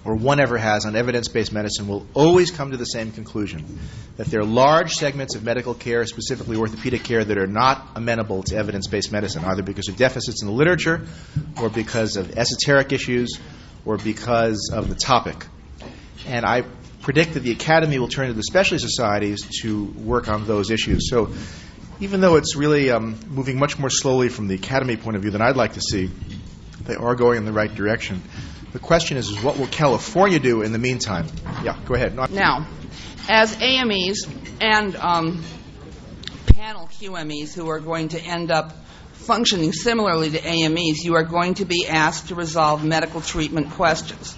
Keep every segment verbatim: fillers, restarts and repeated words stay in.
or one ever has on evidence-based medicine, will always come to the same conclusion, that there are large segments of medical care, specifically orthopedic care, that are not amenable to evidence-based medicine, either because of deficits in the literature or because of esoteric issues or because of the topic. And I predict that the Academy will turn to the specialty societies to work on those issues. So even though it's really um, moving much more slowly from the Academy point of view than I'd like to see, they are going in the right direction. The question is, is what will California do in the meantime? Yeah, go ahead. No. Now, as A M Es and um, panel Q M Es who are going to end up functioning similarly to A M Es, you are going to be asked to resolve medical treatment questions.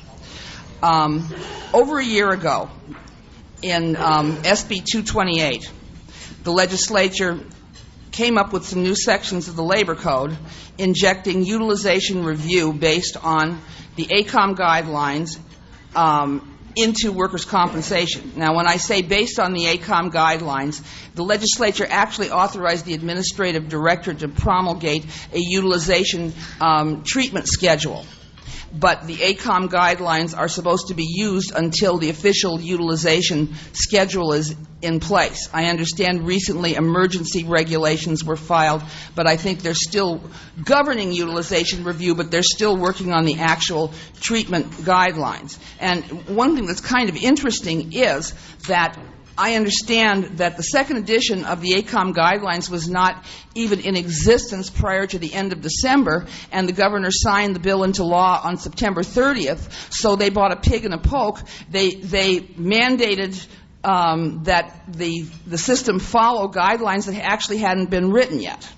Um, over a year ago, in um, S B two twenty-eight, the legislature came up with some new sections of the Labor Code injecting utilization review based on the A C O M guidelines um, into workers' compensation. Now, when I say based on the A C O M guidelines, the legislature actually authorized the administrative director to promulgate a utilization um, treatment schedule. But the A C O M guidelines are supposed to be used until the official utilization schedule is in place. I understand recently emergency regulations were filed, but I think they're still governing utilization review, but they're still working on the actual treatment guidelines. And one thing that's kind of interesting is that I understand that the second edition of the A C O M guidelines was not even in existence prior to the end of December, and the governor signed the bill into law on September thirtieth, so they bought a pig in a poke. They they mandated um, that the the system follow guidelines that actually hadn't been written yet.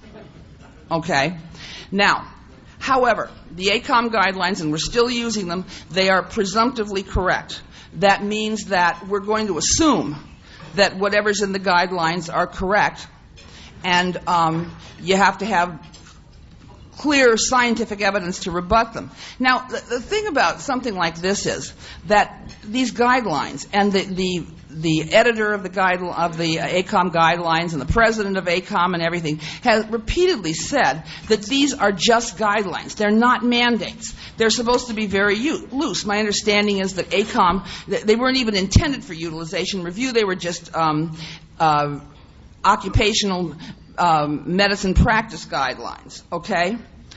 Okay? Now, however, the A C O M guidelines, and we're still using them, they are presumptively correct. That means that we're going to assume that whatever's in the guidelines are correct, and um, you have to have clear scientific evidence to rebut them. Now, the, the thing about something like this is that these guidelines and the the, the editor of the guide of the A C O M guidelines and the president of A C O M and everything has repeatedly said that these are just guidelines. They're not mandates. They're supposed to be very u- loose. My understanding is that A C O M, they weren't even intended for utilization review. They were just um, uh, occupational um, medicine practice guidelines, okay?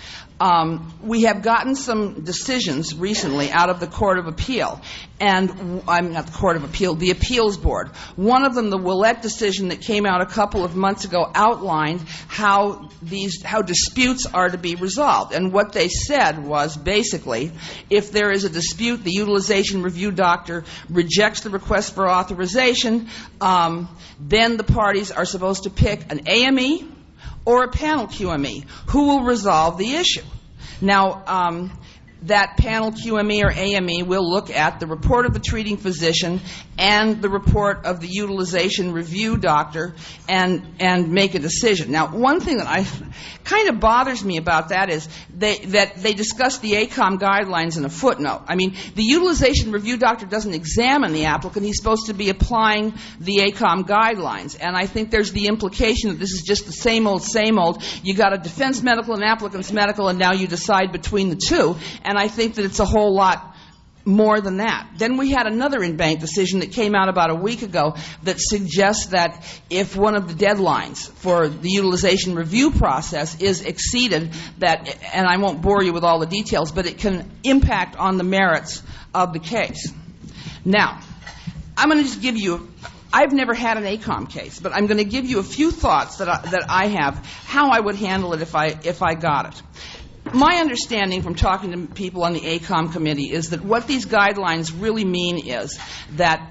Um, we have gotten some decisions recently out of the Court of Appeal, and I'm not the Court of Appeal, the Appeals Board. One of them, the Willett decision that came out a couple of months ago, outlined how these how disputes are to be resolved. And what they said was basically, if there is a dispute, the utilization review doctor rejects the request for authorization, um, then the parties are supposed to pick an A M E or a panel Q M E who will resolve the issue. Now, um, that panel Q M E or A M E will look at the report of the treating physician and the report of the utilization review doctor and and make a decision. Now, one thing that I kind of bothers me about that is they, that they discuss the A C O M guidelines in a footnote. I mean, the utilization review doctor doesn't examine the applicant. He's supposed to be applying the A C O M guidelines. And I think there's the implication that this is just the same old, same old. You got a defense medical and applicant's medical, and now you decide between the two. And I think that it's a whole lot more than that. Then we had another in-bank decision that came out about a week ago that suggests that if one of the deadlines for the utilization review process is exceeded, that, and I won't bore you with all the details, but it can impact on the merits of the case. Now, I'm going to just give you, I've never had an A C O M case, but I'm going to give you a few thoughts that I, that I have, how I would handle it if I if I got it. My understanding from talking to people on the A C O M committee is that what these guidelines really mean is that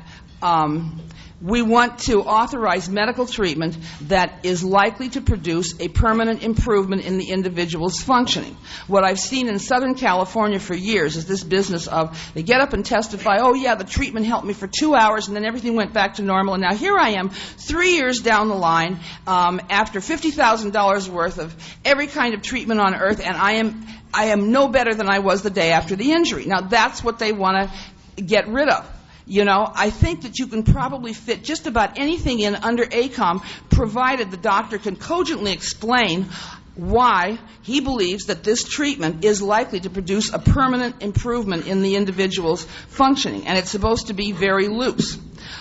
um, we want to authorize medical treatment that is likely to produce a permanent improvement in the individual's functioning. What I've seen in Southern California for years is this business of they get up and testify, oh yeah, the treatment helped me for two hours and then everything went back to normal, and now here I am three years down the line um, after fifty thousand dollars worth of every kind of treatment on earth, and I am I am no better than I was the day after the injury. Now that's what they want to get rid of. You know, I think that you can probably fit just about anything in under A C O M, provided the doctor can cogently explain why he believes that this treatment is likely to produce a permanent improvement in the individual's functioning, and it's supposed to be very loose.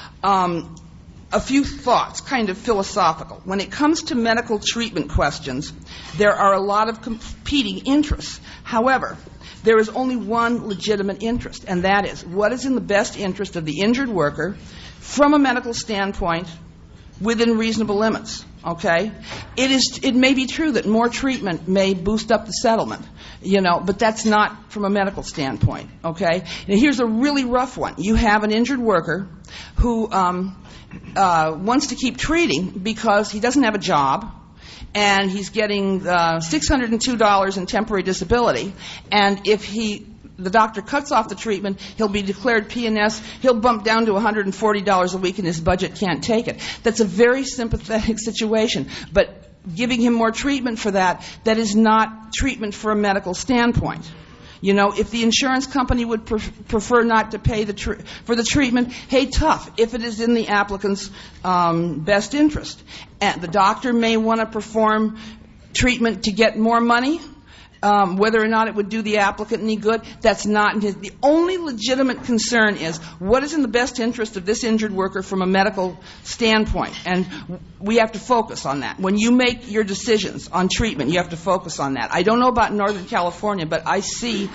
Um, a few thoughts, kind of philosophical. When it comes to medical treatment questions, there are a lot of competing interests. However, there is only one legitimate interest, and that is what is in the best interest of the injured worker from a medical standpoint within reasonable limits. Okay? It is. It may be true that more treatment may boost up the settlement, you know, but that's not from a medical standpoint. Okay? And here's a really rough one. You have an injured worker who um, uh, wants to keep treating because he doesn't have a job, and he's getting uh, six hundred two dollars in temporary disability, and if he the doctor cuts off the treatment, he'll be declared P N S, he'll bump down to one hundred forty dollars a week, and his budget can't take it. That's a very sympathetic situation, but giving him more treatment for that, that is not treatment for a medical standpoint. You know, if the insurance company would pre- prefer not to pay the tr- for the treatment, hey, tough, if it is in the applicant's um, best interest. And the doctor may want to perform treatment to get more money. Um, whether or not it would do the applicant any good, that's not his. The only legitimate concern is what is in the best interest of this injured worker from a medical standpoint. And we have to focus on that. When you make your decisions on treatment, you have to focus on that. I don't know about Northern California, but I see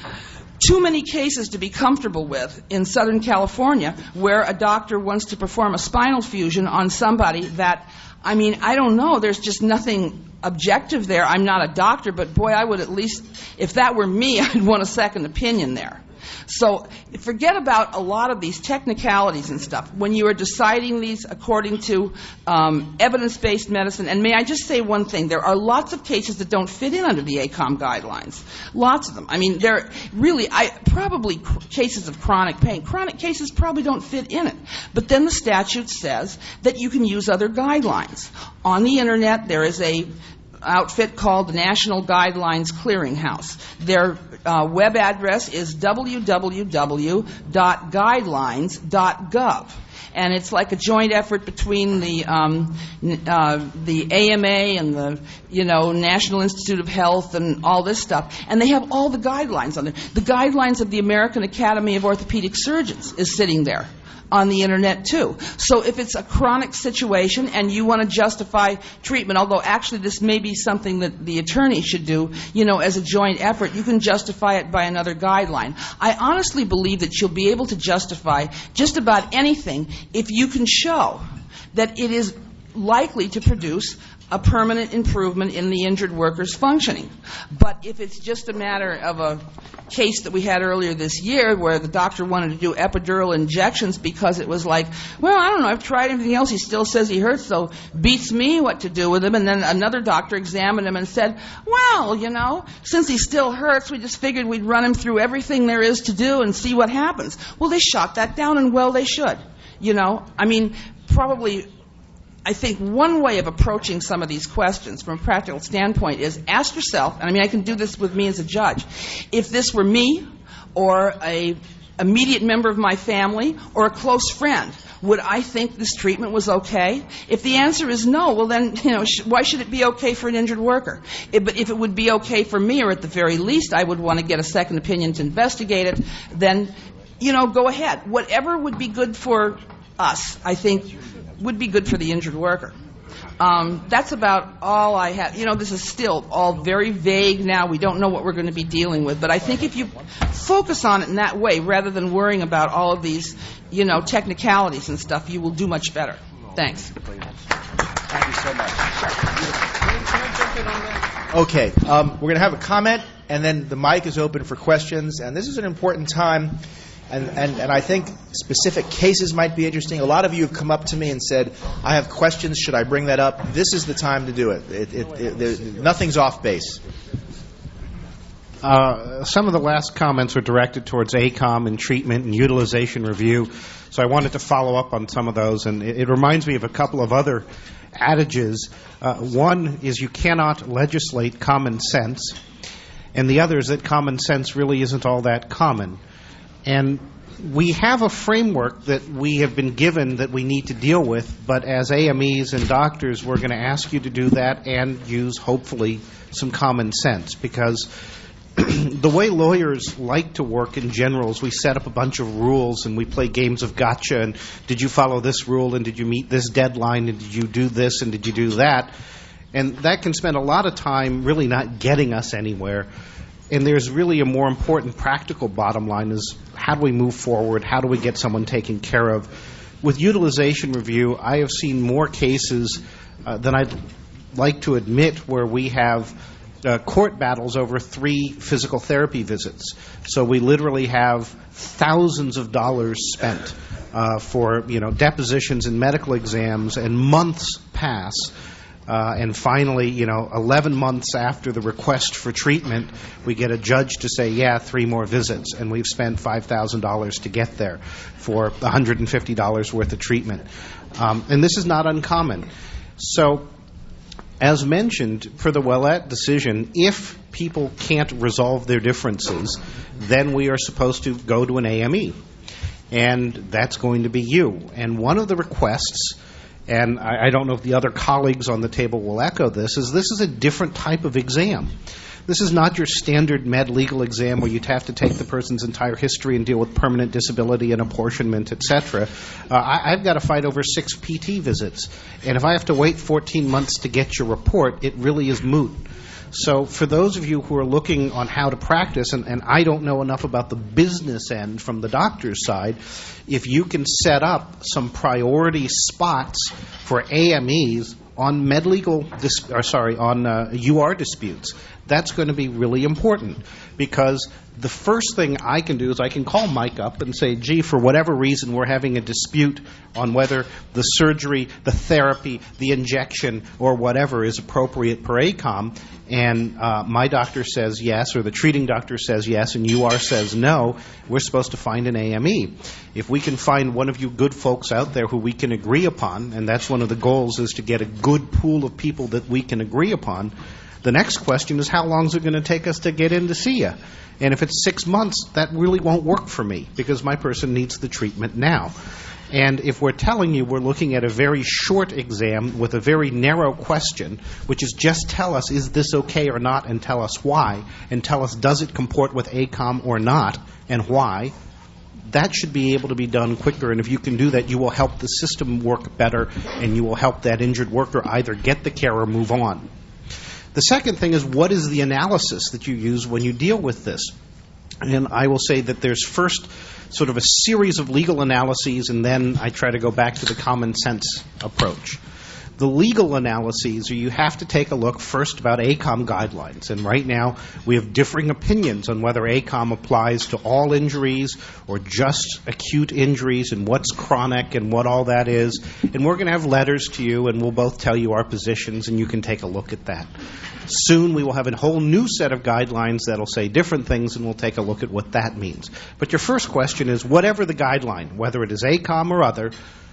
too many cases to be comfortable with in Southern California where a doctor wants to perform a spinal fusion on somebody that, I mean, I don't know, there's just nothing objective there. I'm not a doctor, but boy, I would at least, if that were me, I'd want a second opinion there. So forget about a lot of these technicalities and stuff. When you are deciding these according to um, evidence-based medicine, and may I just say one thing, there are lots of cases that don't fit in under the A C O M guidelines. Lots of them. I mean, there really, I probably cr- cases of chronic pain. Chronic cases probably don't fit in it. But then the statute says that you can use other guidelines. On the Internet, there is a outfit called the National Guidelines Clearinghouse. Their uh, web address is w w w dot guidelines dot gov. And it's like a joint effort between the um, uh, the A M A and the you know National Institute of Health and all this stuff. And they have all the guidelines on there. The guidelines of the American Academy of Orthopedic Surgeons is sitting there on the Internet too. So if it's a chronic situation and you want to justify treatment, although actually this may be something that the attorney should do, you know, as a joint effort, you can justify it by another guideline. I honestly believe that you'll be able to justify just about anything if you can show that it is likely to produce a permanent improvement in the injured worker's functioning. But if it's just a matter of a case that we had earlier this year where the doctor wanted to do epidural injections because it was like, well, I don't know, I've tried everything else, he still says he hurts, so beats me what to do with him. And then another doctor examined him and said, well, you know, since he still hurts, we just figured we'd run him through everything there is to do and see what happens. Well, they shot that down, and well, they should. You know, I mean, probably I think one way of approaching some of these questions from a practical standpoint is ask yourself, and I mean I can do this with me as a judge, if this were me or a immediate member of my family or a close friend, would I think this treatment was okay? If the answer is no, well then, you know, sh- why should it be okay for an injured worker? If, but if it would be okay for me, or at the very least I would want to get a second opinion to investigate it, then, you know, go ahead. Whatever would be good for us, I think, would be good for the injured worker. Um, that's about all I have. You know, this is still all very vague now. We don't know what we're going to be dealing with. But I think if you focus on it in that way, rather than worrying about all of these, you know, technicalities and stuff, you will do much better. Thanks. Thank you so much. Okay, um, we're going to have a comment, and then the mic is open for questions. And this is an important time. And, and and I think specific cases might be interesting. A lot of you have come up to me and said, I have questions, should I bring that up? This is the time to do it. it, it, it nothing's off base. Uh, some of the last comments were directed towards A C O M and treatment and utilization review, so I wanted to follow up on some of those. And it, it reminds me of a couple of other adages. Uh, one is you cannot legislate common sense, and the other is that common sense really isn't all that common. And we have a framework that we have been given that we need to deal with, but as A M Es and doctors, we're going to ask you to do that and use, hopefully, some common sense, because the way lawyers like to work in general is we set up a bunch of rules and we play games of gotcha, and did you follow this rule, and did you meet this deadline, and did you do this, and did you do that? And that can spend a lot of time really not getting us anywhere. And there's really a more important practical bottom line is how do we move forward? How do we get someone taken care of? With utilization review, I have seen more cases uh, than I'd like to admit where we have uh, court battles over three physical therapy visits. So we literally have thousands of dollars spent uh, for you know depositions and medical exams, and months pass. Uh, and finally, you know, eleven months after the request for treatment, we get a judge to say, yeah, three more visits, and we've spent five thousand dollars to get there for one hundred fifty dollars worth of treatment. Um, and this is not uncommon. So, as mentioned, for the Ouellette decision, if people can't resolve their differences, then we are supposed to go to an A M E. And that's going to be you. And one of the requests, and I, I don't know if the other colleagues on the table will echo this, is this is a different type of exam. This is not your standard med legal exam where you'd have to take the person's entire history and deal with permanent disability and apportionment, et cetera. Uh, I, I've got to fight over six P T visits. And if I have to wait fourteen months to get your report, it really is moot. So for those of you who are looking on how to practice, and, and I don't know enough about the business end from the doctor's side, if you can set up some priority spots for A M Es on med legal, dis- or sorry, on uh, U R disputes, that's going to be really important, because the first thing I can do is I can call Mike up and say, gee, for whatever reason, we're having a dispute on whether the surgery, the therapy, the injection, or whatever is appropriate per A C O M, and uh, my doctor says yes, or the treating doctor says yes, and U R says no, we're supposed to find an A M E. If we can find one of you good folks out there who we can agree upon, and that's one of the goals, is to get a good pool of people that we can agree upon, the next question is, how long is it going to take us to get in to see you? And if it's six months, that really won't work for me, because my person needs the treatment now. And if we're telling you we're looking at a very short exam with a very narrow question, which is just tell us, is this okay or not, and tell us why, and tell us, does it comport with A C O M or not, and why, that should be able to be done quicker. And if you can do that, you will help the system work better, and you will help that injured worker either get the care or move on. The second thing is, what is the analysis that you use when you deal with this? And I will say that there's first sort of a series of legal analyses, and then I try to go back to the common sense approach. The legal analyses are you have to take a look first about A C O M guidelines. And right now we have differing opinions on whether A C O M applies to all injuries or just acute injuries, and what's chronic and what all that is. And we're going to have letters to you, and we'll both tell you our positions, and you can take a look at that. Soon we will have a whole new set of guidelines that will say different things, and we'll take a look at what that means. But your first question is, whatever the guideline, whether it is A C O M or other,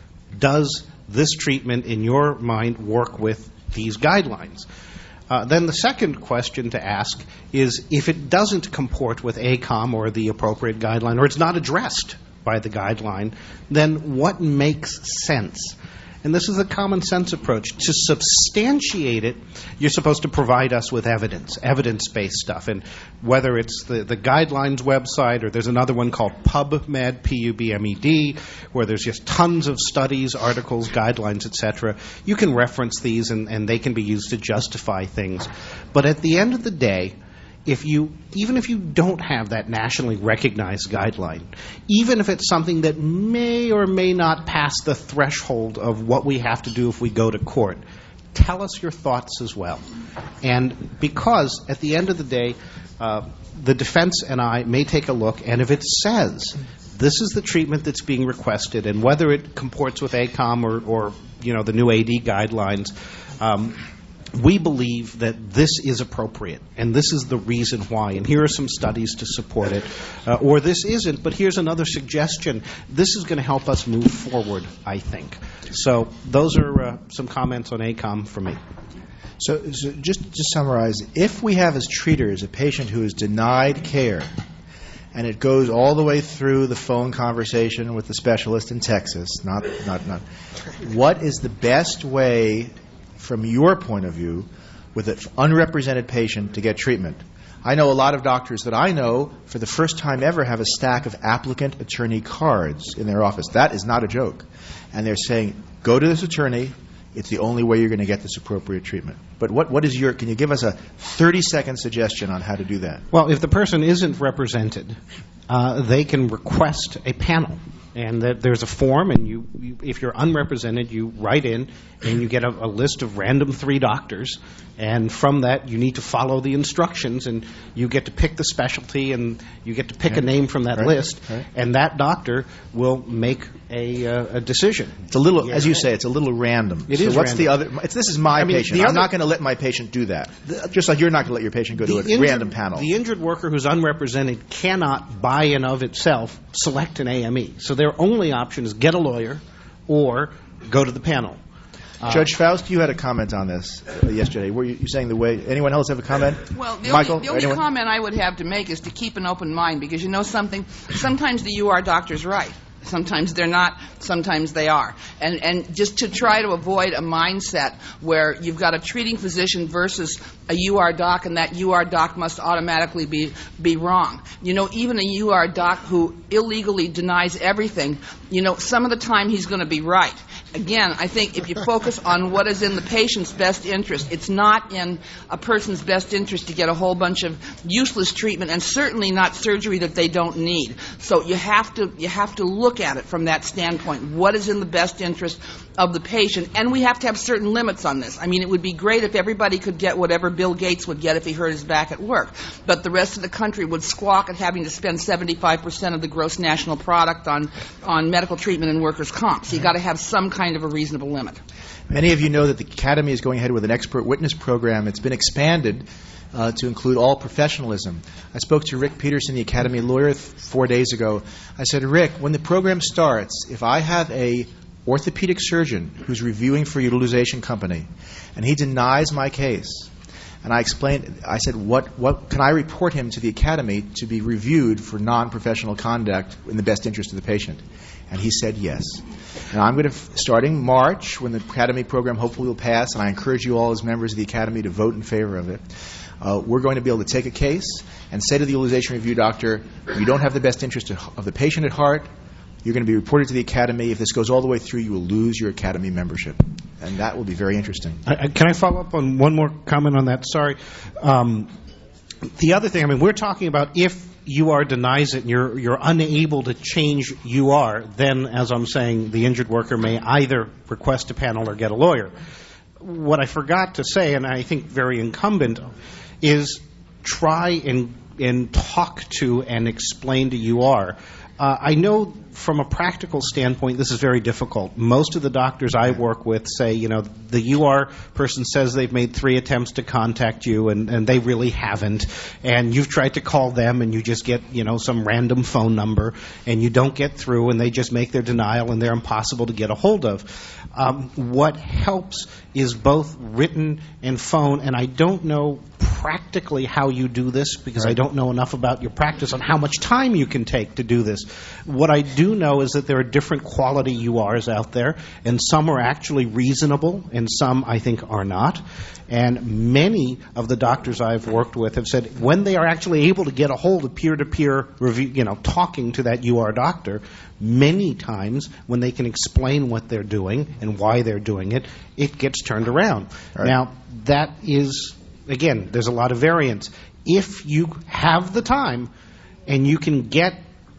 does this treatment, in your mind, work with these guidelines? Uh, then the second question to ask is, if it doesn't comport with A C O M or the appropriate guideline, or it's not addressed by the guideline, then what makes sense? And this is a common sense approach. To substantiate it, you're supposed to provide us with evidence, evidence-based stuff. And whether it's the, the guidelines website, or there's another one called PubMed, P U B M E D, where there's just tons of studies, articles, guidelines, et cetera. You can reference these, and, and they can be used to justify things. But at the end of the day, if you, even if you don't have that nationally recognized guideline, even if it's something that may or may not pass the threshold of what we have to do if we go to court, tell us your thoughts as well. And because at the end of the day, uh, the defense and I may take a look, and if it says this is the treatment that's being requested, and whether it comports with A C O M or, or you know, the new A D guidelines, um, we believe that this is appropriate, and this is the reason why, and here are some studies to support it. Uh, or this isn't, but here's another suggestion. This is going to help us move forward, I think. So those are uh, some comments on A C O M for me. So, so just to summarize, if we have as treaters a patient who is denied care, and it goes all the way through the phone conversation with the specialist in Texas. Not, not, not. What is the best way, from your point of view, with an unrepresented patient to get treatment? I know a lot of doctors that I know, for the first time ever, have a stack of applicant attorney cards in their office. That is not a joke. And they're saying, go to this attorney. It's the only way you're going to get this appropriate treatment. But what, what is your, can you give us a thirty-second suggestion on how to do that? Well, if the person isn't represented, uh, they can request a panel. And that there's a form, and you, you, if you're unrepresented, you write in, and you get a, a list of random three doctors. And from that, you need to follow the instructions, and you get to pick the specialty, and you get to pick okay. a name from that right. list, right. and that doctor will make a, uh, a decision. It's a little, yeah. as you say, it's a little random. It so is what's random. the other? It's, this is my I mean, patient. the I'm other, not going to let my patient do that. The, just like you're not going to let your patient go to a injured, random panel. The injured worker who's unrepresented cannot, by and of itself, select an A M E. So their only option is get a lawyer or go to the panel. Uh, Judge Faust, you had a comment on this uh, yesterday. Were you, you saying the way? Anyone else have a comment? Well, the Michael, only, the only anyone? comment I would have to make is to keep an open mind, because you know something? Sometimes the U R doctor's right. Sometimes they're not. Sometimes they are. And and just to try to avoid a mindset where you've got a treating physician versus a U R doc, and that U R doc must automatically be be wrong. You know, even a U R doc who illegally denies everything, you know, some of the time he's going to be right. Again, I think if you focus on what is in the patient's best interest, it's not in a person's best interest to get a whole bunch of useless treatment, and certainly not surgery that they don't need. So you have to you have to look at it from that standpoint. What is in the best interest of the patient? And we have to have certain limits on this. I mean, it would be great if everybody could get whatever Bill Gates would get if he hurt his back at work, but the rest of the country would squawk at having to spend seventy-five percent of the gross national product on on medical treatment and workers' comp. So you got to have some kind of a reasonable limit. Many of you know that the Academy is going ahead with an expert witness program. It's been expanded uh, to include all professionalism. I spoke to Rick Peterson, the Academy lawyer, th- four days ago. I said, Rick, when the program starts, if I have a orthopedic surgeon who's reviewing for utilization company, and he denies my case, and I explained, I said, what, what can I report him to the Academy to be reviewed for non-professional conduct in the best interest of the patient? And he said yes. And I'm going to, starting March, when the Academy program hopefully will pass, and I encourage you all as members of the Academy to vote in favor of it, uh, we're going to be able to take a case and say to the utilization review doctor, you don't have the best interest of the patient at heart. You're going to be reported to the Academy. If this goes all the way through, you will lose your Academy membership. And that will be very interesting. I, I, can I follow up on one more comment on that? Sorry. Um, the other thing, I mean, we're talking about if U R denies it and you're, you're unable to change U R, then, as I'm saying, the injured worker may either request a panel or get a lawyer. What I forgot to say, and I think very incumbent, is try and, and talk to and explain to U R. Uh, I know from a practical standpoint this is very difficult. Most of the doctors I work with say, you know, the U R person says they've made three attempts to contact you and, and they really haven't. And you've tried to call them and you just get, you know, some random phone number and you don't get through and they just make their denial and they're impossible to get a hold of. Um, what helps is both written and phone, and I don't know practically how you do this because I don't know enough about your practice on how much time you can take to do this. What I do know is that there are different quality U Rs out there, and some are actually reasonable, and some I think are not. And many of the doctors I've worked with have said when they are actually able to get a hold of peer-to-peer review, you know, talking to that U R doctor, many times when they can explain what they're doing and why they're doing it, it gets turned around. Right. Now, that is, again, there's a lot of variance. If you have the time and you can get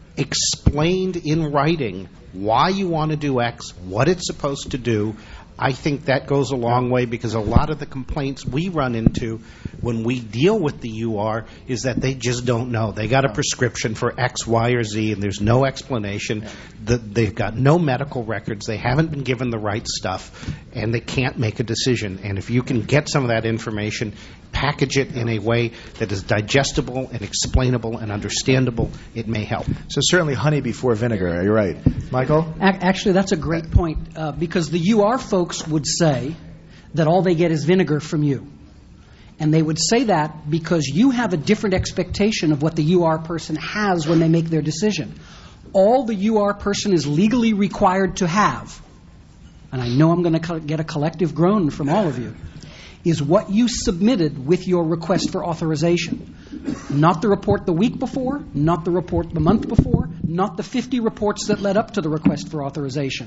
explained in writing why you want to do X, what it's supposed to do, I think that goes a long way because a lot of the complaints we run into when we deal with the U R is that they just don't know. They got a prescription for X, Y, or Z, and there's no explanation. The, they've got no medical records. They haven't been given the right stuff, and they can't make a decision. And if you can get some of that information, package it in a way that is digestible and explainable and understandable, it may help. So certainly honey before vinegar. You're right. Michael? Actually, that's a great point uh, because the U R folks would say that all they get is vinegar from you. And they would say that because you have a different expectation of what the U R person has when they make their decision. All the U R person is legally required to have, and I know I'm going to get a collective groan from all of you, is what you submitted with your request for authorization. Not the report the week before, not the report the month before, not the fifty reports that led up to the request for authorization.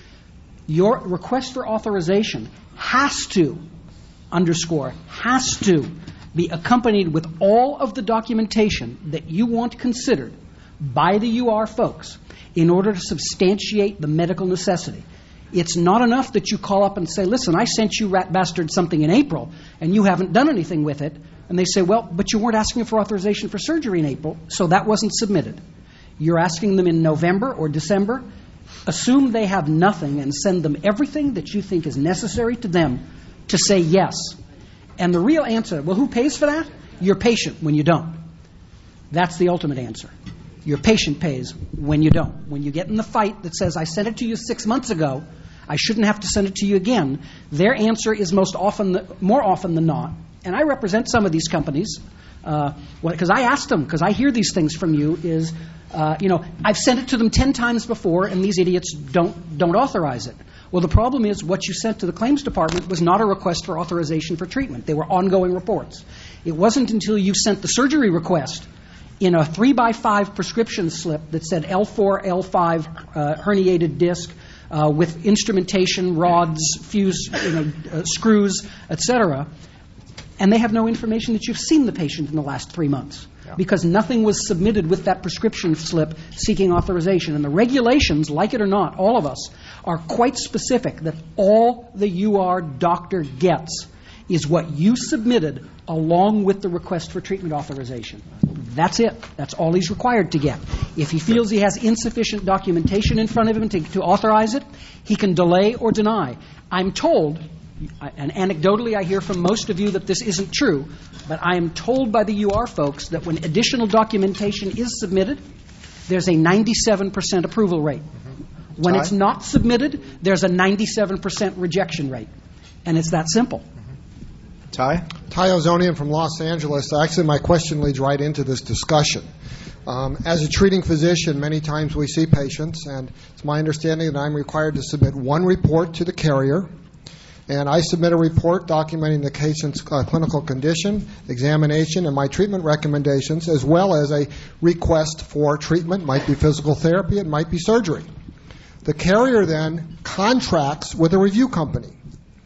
Your request for authorization has to, underscore, has to be accompanied with all of the documentation that you want considered by the U R folks in order to substantiate the medical necessity. It's not enough that you call up and say, listen, I sent you, rat bastard, something in April, and you haven't done anything with it. And they say, well, but you weren't asking for authorization for surgery in April, so that wasn't submitted. You're asking them in November or December. Assume they have nothing and send them everything that you think is necessary to them to say yes. And the real answer, well, who pays for that? Your patient when you don't. That's the ultimate answer. Your patient pays when you don't. When you get in the fight that says, I sent it to you six months ago, I shouldn't have to send it to you again, their answer is most often, more often than not, and I represent some of these companies, because uh, I asked them, because I hear these things from you, is, uh, you know, I've sent it to them ten times before, and these idiots don't don't authorize it. Well, the problem is what you sent to the claims department was not a request for authorization for treatment. They were ongoing reports. It wasn't until you sent the surgery request in a three by five prescription slip that said L four, L five, uh, herniated disc, uh, with instrumentation, rods, fuse, you know, uh, screws, et cetera, and they have no information that you've seen the patient in the last three months. Yeah. Because nothing was submitted with that prescription slip seeking authorization. And the regulations, like it or not, all of us, are quite specific that all the U R doctor gets is what you submitted along with the request for treatment authorization. That's it. That's all he's required to get. If he feels he has insufficient documentation in front of him to, to authorize it, he can delay or deny. I'm told, and anecdotally I hear from most of you that this isn't true, but I am told by the U R folks that when additional documentation is submitted, there's a ninety-seven percent approval rate. Mm-hmm. When it's not submitted, there's a ninety-seven percent rejection rate. And it's that simple. Ty? Ty Ozonian from Los Angeles. Actually, my question leads right into this discussion. Um, as a treating physician, many times we see patients, and it's my understanding that I'm required to submit one report to the carrier, and I submit a report documenting the patient's uh, clinical condition, examination, and my treatment recommendations, as well as a request for treatment. It might be physical therapy, it might be surgery. The carrier then contracts with a review company.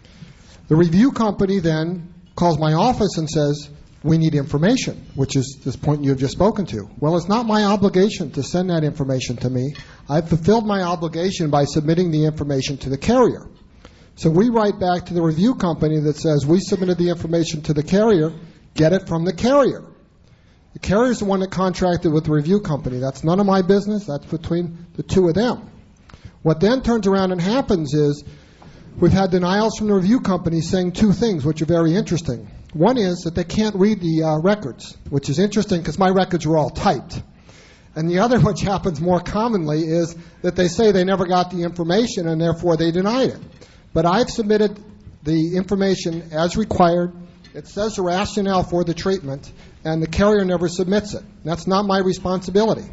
The review company then calls my office and says, we need information, which is this point you have just spoken to. Well, it's not my obligation to send that information to me. I've fulfilled my obligation by submitting the information to the carrier. So we write back to the review company that says, we submitted the information to the carrier, get it from the carrier. The carrier is the one that contracted with the review company. That's none of my business. That's between the two of them. What then turns around and happens is we've had denials from the review company saying two things, which are very interesting. One is that they can't read the uh, records, which is interesting because my records were all typed. And the other, which happens more commonly, is that they say they never got the information and therefore they denied it. But I've submitted the information as required. It says the rationale for the treatment, and the carrier never submits it. That's not my responsibility.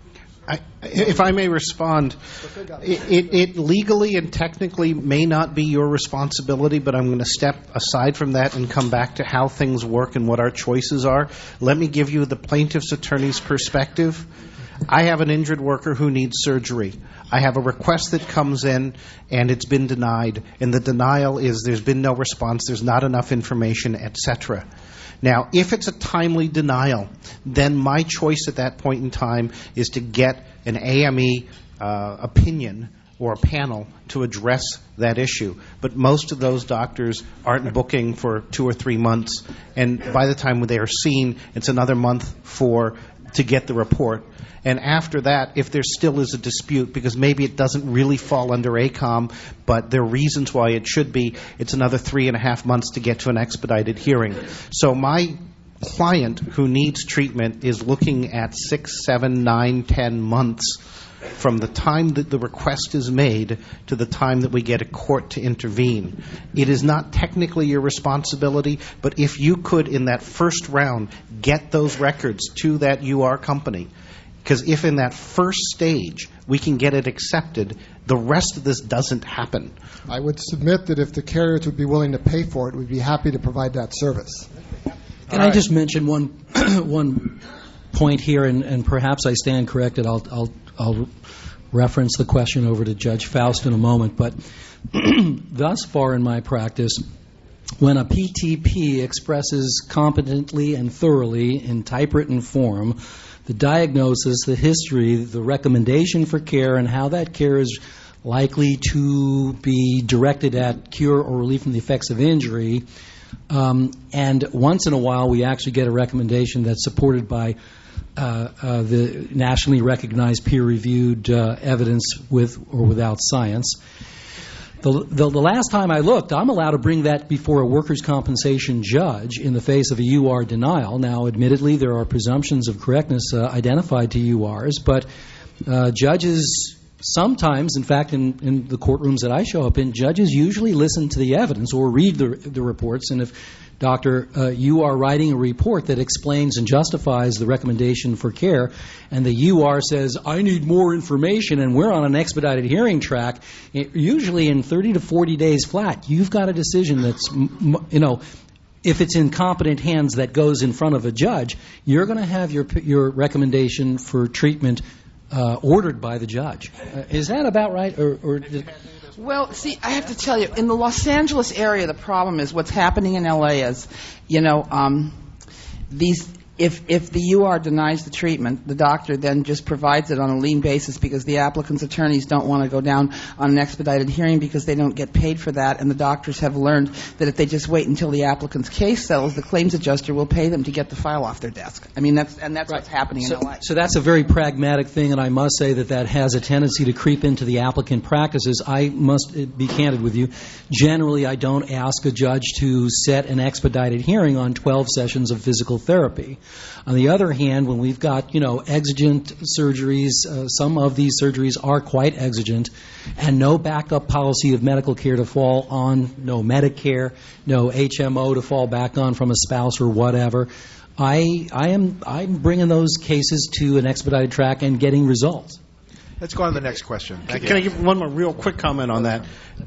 I, if I may respond, it, it, it legally and technically may not be your responsibility, but I'm going to step aside from that and come back to how things work and what our choices are. Let me give you the plaintiff's attorney's perspective. I have an injured worker who needs surgery. I have a request that comes in, and it's been denied, and the denial is there's been no response, there's not enough information, et cetera. Now, if it's a timely denial, then my choice at that point in time is to get an A M E uh, opinion or a panel to address that issue. But most of those doctors aren't booking for two or three months, and by the time they are seen, it's another month for to get the report. And after that, if there still is a dispute, because maybe it doesn't really fall under A C O M, but there are reasons why it should be, it's another three and a half months to get to an expedited hearing. So my client who needs treatment is looking at six, seven, nine, ten months from the time that the request is made to the time that we get a court to intervene. It is not technically your responsibility, but if you could, in that first round, get those records to that U R company, because if in that first stage we can get it accepted, the rest of this doesn't happen. I would submit that if the carriers would be willing to pay for it, we'd be happy to provide that service. Can I just mention one one point here, and, and perhaps I stand corrected. I'll, I'll, I'll reference the question over to Judge Faust in a moment. But thus far in my practice, when a P T P expresses competently and thoroughly in typewritten form the diagnosis, the history, the recommendation for care, and how that care is likely to be directed at cure or relief from the effects of injury, Um, and once in a while, we actually get a recommendation that's supported by uh, uh, the nationally recognized peer-reviewed uh, evidence with or without science. The, the, the last time I looked, I'm allowed to bring that before a workers' compensation judge in the face of a U R denial. Now, admittedly, there are presumptions of correctness uh, identified to U Rs, but uh, judges sometimes, in fact, in, in the courtrooms that I show up in, judges usually listen to the evidence or read the, the reports. And if, Doctor, uh, you are writing a report that explains and justifies the recommendation for care, and the U R says, I need more information, and we're on an expedited hearing track, it, usually in thirty to forty days flat, you've got a decision that's, you know, if it's in competent hands that goes in front of a judge, you're going to have your your recommendation for treatment Uh, ordered by the judge. Uh, is that about right? Or, or did... Well, see, I have to tell you, in the Los Angeles area, the problem is what's happening in L A is, you know, um, these. If if the U R denies the treatment, the doctor then just provides it on a lien basis because the applicant's attorneys don't want to go down on an expedited hearing because they don't get paid for that, and the doctors have learned that if they just wait until the applicant's case settles, the claims adjuster will pay them to get the file off their desk. I mean, that's and that's right. What's happening so, in L A. So that's a very pragmatic thing, and I must say that that has a tendency to creep into the applicant practices. I must be candid with you. Generally, I don't ask a judge to set an expedited hearing on twelve sessions of physical therapy. On the other hand, when we've got, you know, exigent surgeries, uh, some of these surgeries are quite exigent, and no backup policy of medical care to fall on, no Medicare, no H M O to fall back on from a spouse or whatever, I, I am I'm bringing those cases to an expedited track and getting results. Let's go on to the next question. Can, can I give one more real quick comment on that?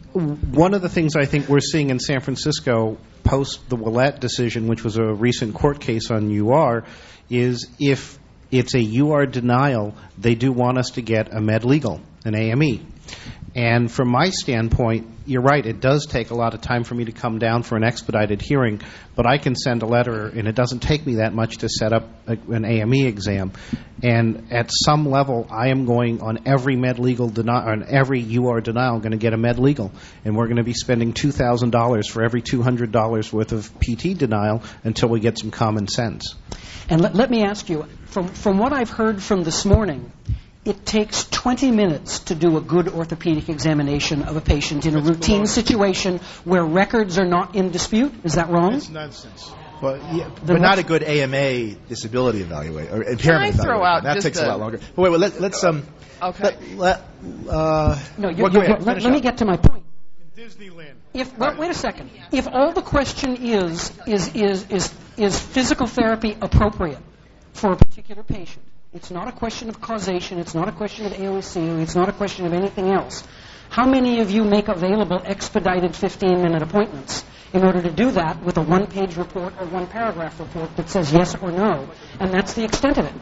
One of the things I think we're seeing in San Francisco post the Willett decision, which was a recent court case on U R, is if it's a U R denial, they do want us to get a med legal, an A M E. And from my standpoint, you're right, it does take a lot of time for me to come down for an expedited hearing, but I can send a letter, and it doesn't take me that much to set up a, an A M E exam. And at some level, I am going on every med legal denial, on every U R denial, going to get a med legal. And we're going to be spending two thousand dollars for every two hundred dollars worth of P T denial until we get some common sense. And let, let me ask you, from, from what I've heard from this morning, it takes twenty minutes to do a good orthopedic examination of a patient in a routine situation where records are not in dispute. Is that wrong? That's nonsense. Well, yeah, but not a good A M A disability evaluation or impairment Can I throw evaluation. out That just takes a, a lot longer. But wait, wait let, let's um. Okay. Let, let, uh, No, you, well, you, go ahead, let, finish let me up. get to my point. In Disneyland. If well, wait a second. If all the question is is is is is physical therapy appropriate for a particular patient, it's not a question of causation, it's not a question of A O C, it's not a question of anything else. How many of you make available expedited fifteen-minute appointments in order to do that with a one-page report or one-paragraph report that says yes or no, and that's the extent of it?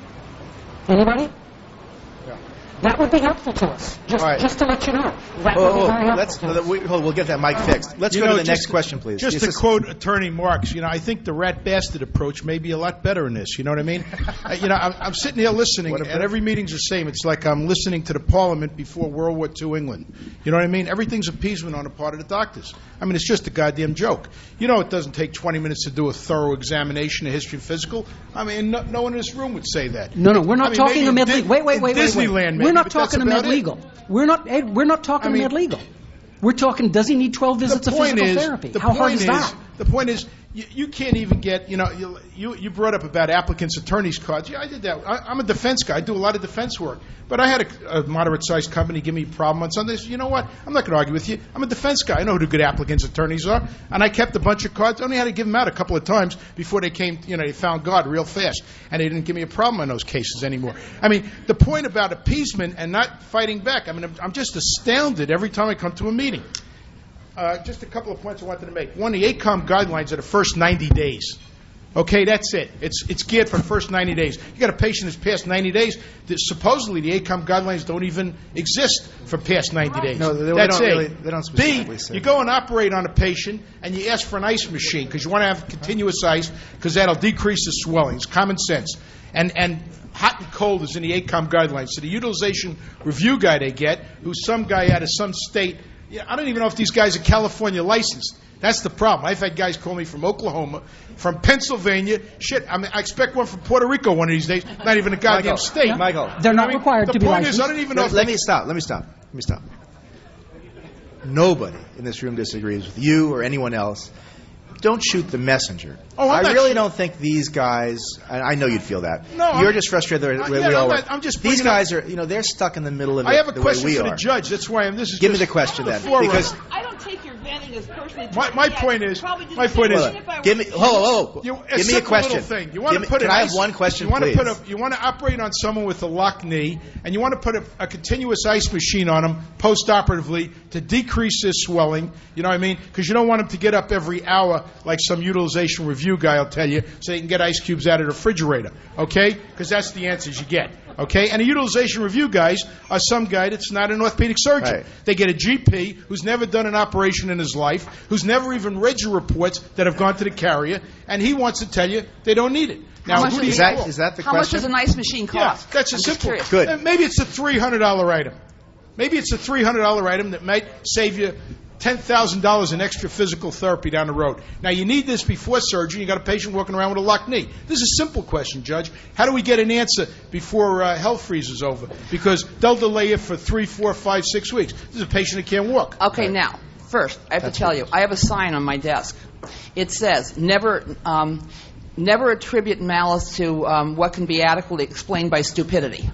Anybody? That would be helpful to us, just, right. just to let you know. That Oh, would be oh, very helpful let's, to us. we, hold, we'll get that mic fixed. Let's You go know, to the just next question, please. Just Yes, to this- quote Attorney Marks, you know, I think the rat bastard approach may be a lot better in this. You know what I mean? uh, you know, I'm, I'm sitting here listening, What and about- every meeting's the same. It's like I'm listening to the Parliament before World War Two England. You know what I mean? Everything's appeasement on the part of the doctors. I mean, it's just a goddamn joke. You know, it doesn't take twenty minutes to do a thorough examination of history and physical. I mean, no, no one in this room would say that. No, no, we're not I mean, talking maybe a in med Di- legal. Wait, wait, in wait, wait, wait. Disneyland, maybe, We're not but that's talking a med about it. legal. We're not. Ed, we're not talking I mean, med legal. We're talking. Does he need twelve visits The of point physical is, therapy? the How point hard is is, that? the point is, you, you can't even get, you know, you, you you brought up about applicants' attorneys' cards. Yeah, I did that. I, I'm a defense guy. I do a lot of defense work. But I had a, a moderate-sized company give me a problem on Sunday. I said, you know what? I'm not going to argue with you. I'm a defense guy. I know who the good applicants' attorneys are. And I kept a bunch of cards. I only had to give them out a couple of times before they came, you know, they found God real fast. And they didn't give me a problem on those cases anymore. I mean, the point about appeasement and not fighting back, I mean, I'm, I'm just astounded every time I come to a meeting. Uh, just a couple of points I wanted to make. One, the A C O M guidelines are the first ninety days. Okay, that's it. It's it's geared for the first ninety days. You got a patient that's past ninety days. That supposedly the A C O M guidelines don't even exist for past ninety days. No, they, that's they don't A. really. They don't specifically B, say. you go and operate on a patient and you ask for an ice machine because you want to have continuous ice because that'll decrease the swelling. It's common sense. And and hot and cold is in the A C O M guidelines. So the utilization review guy they get, who's some guy out of some state. Yeah, I don't even know if these guys are California licensed. That's the problem. I've had guys call me from Oklahoma, from Pennsylvania. Shit, I mean, I expect one from Puerto Rico one of these days. Not even a goddamn Michael, state. Michael, They're not I mean, required the to be point licensed. is, I don't even know let, if let they- me stop. Let me stop. Let me stop. Nobody in this room disagrees with you or anyone else. Don't shoot the messenger. Oh, I'm I not really shoot- don't think these guys. I, I know you'd feel that. No, you're I'm- just frustrated the Uh, way yeah, we all I'm are. not- I'm just These bringing guys are. You know, they're stuck in the middle of it. I have a the question way we for the are. judge. That's why I'm. This is Give me just the question the then, forerunner. because I don't take your venting as personally. My- my point is- Probably do the my same point is- thing if I were give me. you. Hold on, hold on. You, Give me a simple question. little thing. You want Give to me- put can an I ice, have one question, you want please? to put a, you want to operate on someone with a locked knee, and you want to put a, a continuous ice machine on them post-operatively to decrease their swelling. You know what I mean? Because you don't want them to get up every hour like some utilization review guy will tell you, so they can get ice cubes out of the refrigerator. Okay? Because that's the answers you get. Okay? And the utilization review guys are some guy that's not an orthopedic surgeon. Right. They get a G P who's never done an operation in his life, who's never even read your reports that have gone to the carrier, and he wants to tell you they don't need it. How Now, much who do you is does- that- is that the How much question? does a nice machine Yeah, cost? that's a I'm just simple. curious. Good. Uh, Maybe it's a three hundred dollar item. Maybe it's a three hundred dollar item that might save you ten thousand dollars in extra physical therapy down the road. Now, you need this before surgery. You got a patient walking around with a locked knee. This is a simple question, Judge. How do we get an answer before uh, hell freezes over? Because they'll delay it for three, four, five, six weeks. This is a patient that can't walk. Okay, now, first, I have That's to tell good. you, I have a sign on my desk. It says, never um, never attribute malice to um, what can be adequately explained by stupidity.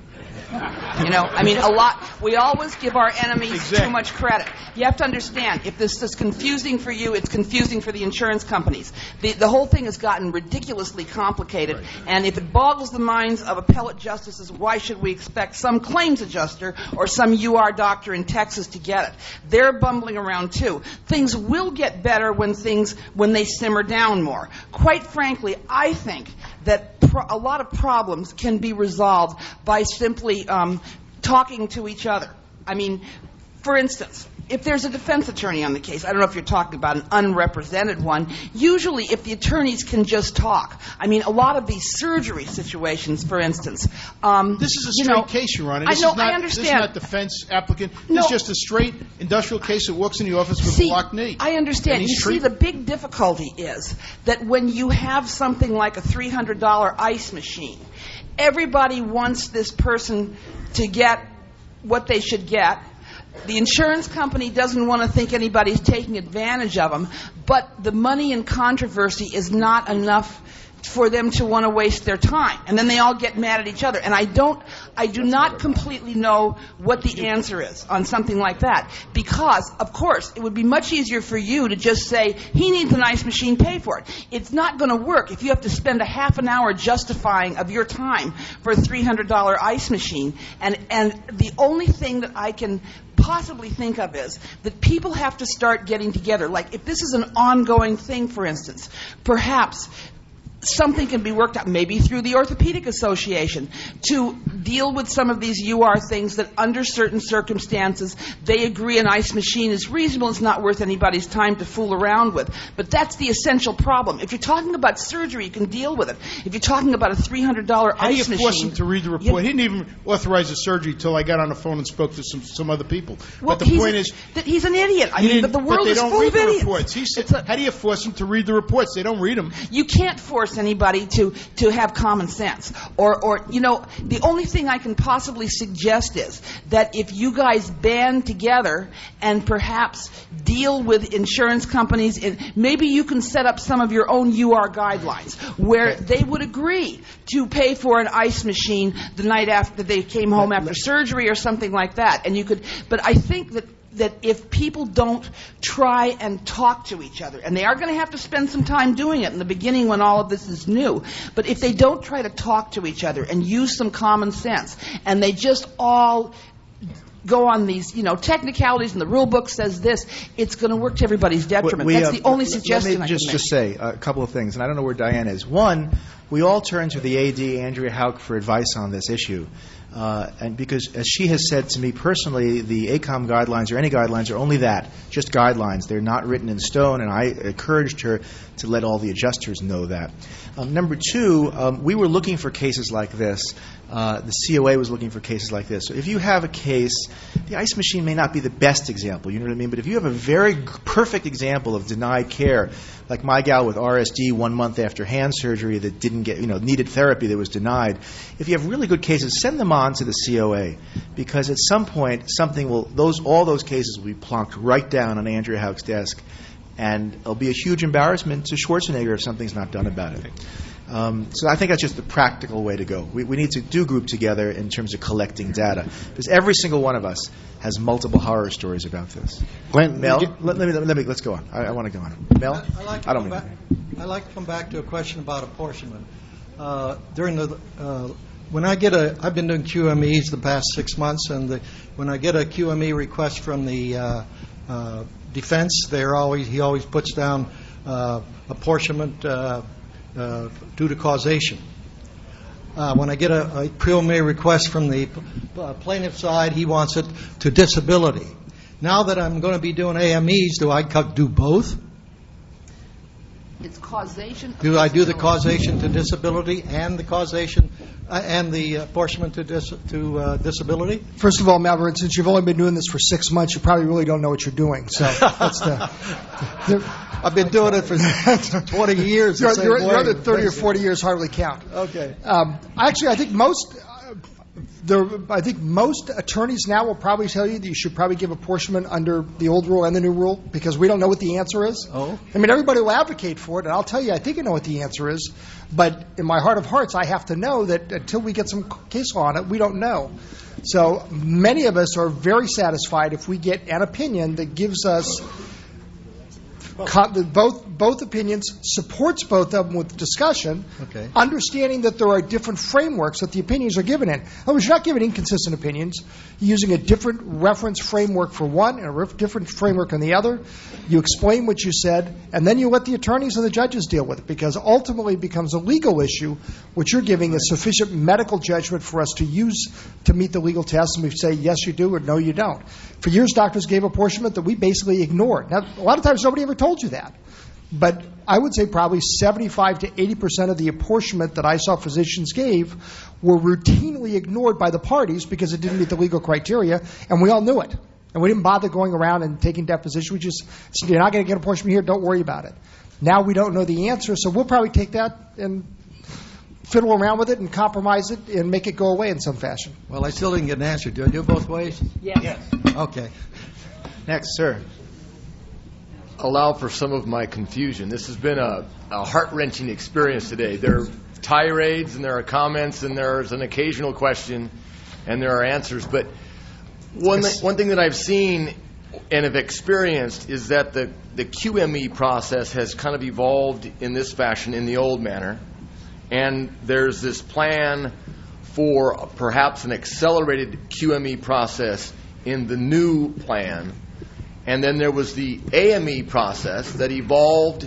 You know, I mean, a lot, we always give our enemies Exactly. too much credit. You have to understand, if this is confusing for you, it's confusing for the insurance companies. The, the whole thing has gotten ridiculously complicated, and if it boggles the minds of appellate justices, why should we expect some claims adjuster or some U R doctor in Texas to get it? They're bumbling around too. Things will get better when things, when they simmer down more. Quite frankly, I think that pro- a lot of problems can be resolved by simply um, talking to each other. I mean, for instance, if there's a defense attorney on the case, I don't know if you're talking about an unrepresented one, usually if the attorneys can just talk. I mean, a lot of these surgery situations, for instance. Um, This is a you straight know, case, Your Honor. I This know, is not, I understand. This is not defense applicant. This No. is just a straight industrial case that walks in the office with See, a locked knee. I understand. And You he's see, treated. the big difficulty is that when you have something like a three hundred dollar ice machine, everybody wants this person to get what they should get. The insurance company doesn't want to think anybody's taking advantage of them, but the money in controversy is not enough for them to want to waste their time. And then they all get mad at each other. And I don't, I do not completely know what the answer is on something like that. Because, of course, it would be much easier for you to just say, he needs an ice machine, pay for it. It's not going to work if you have to spend a half an hour justifying of your time for a three hundred dollar ice machine. And, and the only thing that I can possibly think of is that people have to start getting together. Like, if this is an ongoing thing, for instance, perhaps something can be worked out, maybe through the Orthopedic Association, to deal with some of these U R things that under certain circumstances they agree an ice machine is reasonable, it's not worth anybody's time to fool around with. But that's the essential problem. If you're talking about surgery, you can deal with it. If you're talking about a three hundred dollar How do you ice machine... force him to read the report? you- He didn't even authorize the surgery until I got on the phone and spoke to some, some other people. well, but the he's point a- is, that he's an idiot. I he mean, didn't- but the world they is don't full read of the idiots. reports. He said, It's a- how do you force them to read the reports? They don't read them. You can't force force anybody to, to have common sense. Or, or, you know, the only thing I can possibly suggest is that if you guys band together and perhaps deal with insurance companies, and maybe you can set up some of your own U R guidelines where they would agree to pay for an ice machine the night after they came home after surgery or something like that. And you could, but I think that that if people don't try and talk to each other, and they are going to have to spend some time doing it in the beginning when all of this is new, but if they don't try to talk to each other and use some common sense, and they just all go on these, you know, technicalities, and the rule book says this, it's going to work to everybody's detriment. We, That's uh, the only let suggestion me I just, can make. just say a couple of things, and I don't know where Diane is. One, we all turn to the A D, Andrea Hauk, for advice on this issue. Uh, and because, as she has said to me personally, the A C O M guidelines or any guidelines are only that, just guidelines. They're not written in stone, and I encouraged her to let all the adjusters know that. Um, number two, um, we were looking for cases like this. Uh, the C O A was looking for cases like this. So if you have a case, the ice machine may not be the best example, you know what I mean? But if you have a very g- perfect example of denied care, like my gal with R S D one month after hand surgery that didn't get, you know, needed therapy that was denied, if you have really good cases, send them on to the C O A, because at some point something will, those all those cases will be plonked right down on Andrea Hauk's desk, and it'll be a huge embarrassment to Schwarzenegger if something's not done about it. Um, so I think that's just the practical way to go. We, we need to do group together in terms of collecting data, because every single one of us has multiple horror stories about this. Glenn, Mel, you- let, let me let me let's go on. I, I want to go on. Mel, I, I like to I don't come mean. back, I like to come back to a question about apportionment. Uh, during the uh, when I get a, I've been doing Q M Es the past six months, and the, when I get a Q M E request from the uh, uh, defense, they're always he always puts down uh, apportionment uh, uh, due to causation. Uh, when I get a, a Q M E request from the uh, plaintiff side, he wants it to disability. Now that I'm going to be doing A M Es, do I co- do both? It's causation. Do I do the causation to disability and the causation uh, and the apportionment to dis- to uh, disability? First of all, Malvern, since you've only been doing this for six months, you probably really don't know what you're doing. So that's the. the I've been doing it for twenty years. the your, same your, way. your other thirty or forty years hardly count. Okay. Um, actually, I think most. Uh, there, I think most attorneys now will probably tell you that you should probably give apportionment under the old rule and the new rule, because we don't know what the answer is. Oh. I mean, everybody will advocate for it, and I'll tell you, I think I know what the answer is. But in my heart of hearts, I have to know that until we get some case law on it, we don't know. So many of us are very satisfied if we get an opinion that gives us co- the, both both opinions, supports both of them with discussion, Okay. understanding that there are different frameworks that the opinions are given in. In other words, you're not giving inconsistent opinions. You're using a different reference framework for one and a ref- different framework on the other. You explain what you said, and then you let the attorneys and the judges deal with it, because ultimately it becomes a legal issue, which you're giving a sufficient medical judgment for us to use to meet the legal test, and we say, yes, you do, or no, you don't. For years, doctors gave apportionment that we basically ignored. Now, a lot of times nobody ever told you that. But I would say probably seventy-five to eighty percent of the apportionment that I saw physicians gave were routinely ignored by the parties because it didn't meet the legal criteria, and we all knew it. And we didn't bother going around and taking depositions. We just said, you're not going to get apportionment here, don't worry about it. Now we don't know the answer, so we'll probably take that and fiddle around with it and compromise it and make it go away in some fashion. Well, I still didn't get an answer. Do I do it both ways? Yes. Okay. Next, sir. Allow for some of my confusion. This has been a, a heart-wrenching experience today. There are tirades, and there are comments, and there's an occasional question, and there are answers. But one th- one thing that I've seen and have experienced is that the, the Q M E process has kind of evolved in this fashion in the old manner, and there's this plan for perhaps an accelerated Q M E process in the new plan. And then there was the A M E process that evolved.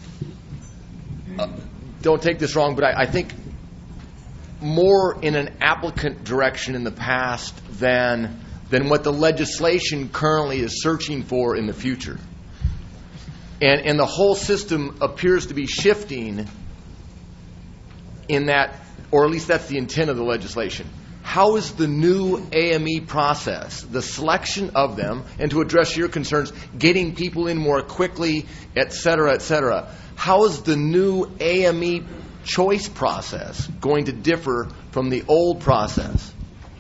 Uh, don't take this wrong, but I, I think more in an applicant direction in the past than than what the legislation currently is searching for in the future. And and the whole system appears to be shifting in that, or at least that's the intent of the legislation. How is the new A M E process, the selection of them, and to address your concerns, getting people in more quickly, et cetera, et cetera, how is the new A M E choice process going to differ from the old process?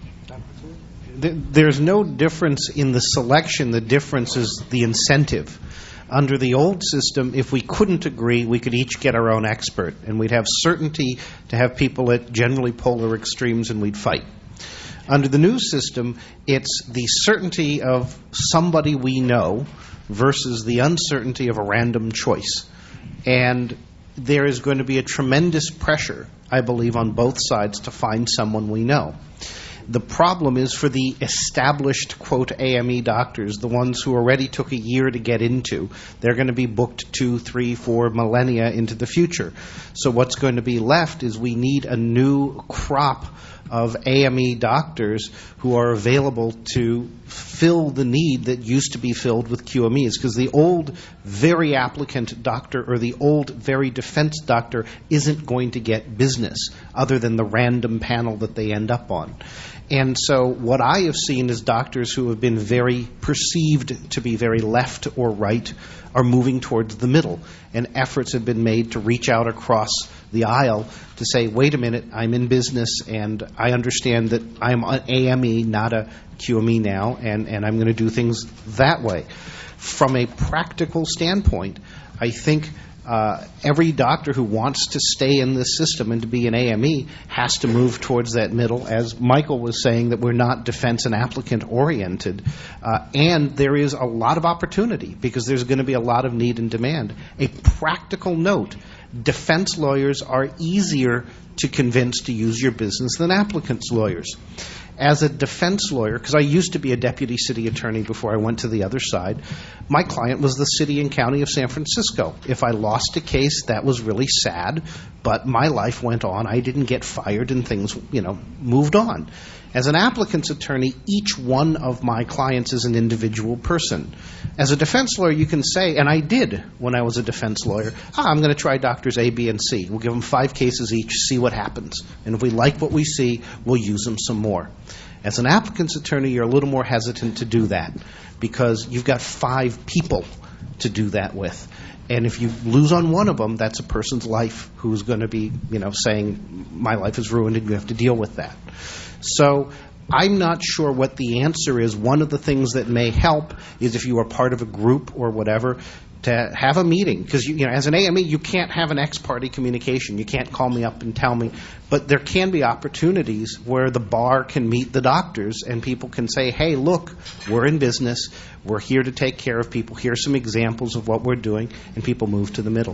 There's no difference in the selection. The difference is the incentive. Under the old system, if we couldn't agree, we could each get our own expert, and we'd have certainty to have people at generally polar extremes, and we'd fight. Under the new system, it's the certainty of somebody we know versus the uncertainty of a random choice. And there is going to be a tremendous pressure, I believe, on both sides to find someone we know. The problem is for the established, quote, A M E doctors, the ones who already took a year to get into, they're going to be booked two, three, four millennia into the future. So what's going to be left is we need a new crop of A M E doctors who are available to fill the need that used to be filled with Q M Es, because the old very applicant doctor or the old very defense doctor isn't going to get business other than the random panel that they end up on. And so what I have seen is doctors who have been very perceived to be very left or right are moving towards the middle, and efforts have been made to reach out across the aisle to say, wait a minute, I'm in business and I understand that I'm an A M E, not a Q M E now, and, and I'm going to do things that way. From a practical standpoint, I think Uh, every doctor who wants to stay in this system and to be an A M E has to move towards that middle. As Michael was saying, that we're not defense and applicant oriented. Uh, and there is a lot of opportunity because there's going to be a lot of need and demand. A practical note, defense lawyers are easier to convince to use your business than applicants lawyers. As a defense lawyer, because I used to be a deputy city attorney before I went to the other side, my client was the city and county of San Francisco. If I lost a case, that was really sad, but my life went on. I didn't get fired and things, you know, moved on. As an applicant's attorney, each one of my clients is an individual person. As a defense lawyer, you can say, and I did when I was a defense lawyer, ah, I'm going to try doctors A, B, and C. We'll give them five cases each, see what happens. And if we like what we see, we'll use them some more. As an applicant's attorney, you're a little more hesitant to do that because you've got five people to do that with. And if you lose on one of them, that's a person's life who's going to be, you know, saying, my life is ruined and you have to deal with that. So I'm not sure what the answer is. One of the things that may help is if you are part of a group or whatever, to have a meeting. Because, you, you know, as an A M E, you can't have an ex-party communication. You can't call me up and tell me. But there can be opportunities where the bar can meet the doctors and people can say, hey, look, we're in business. We're here to take care of people. Here's some examples of what we're doing. And people move to the middle.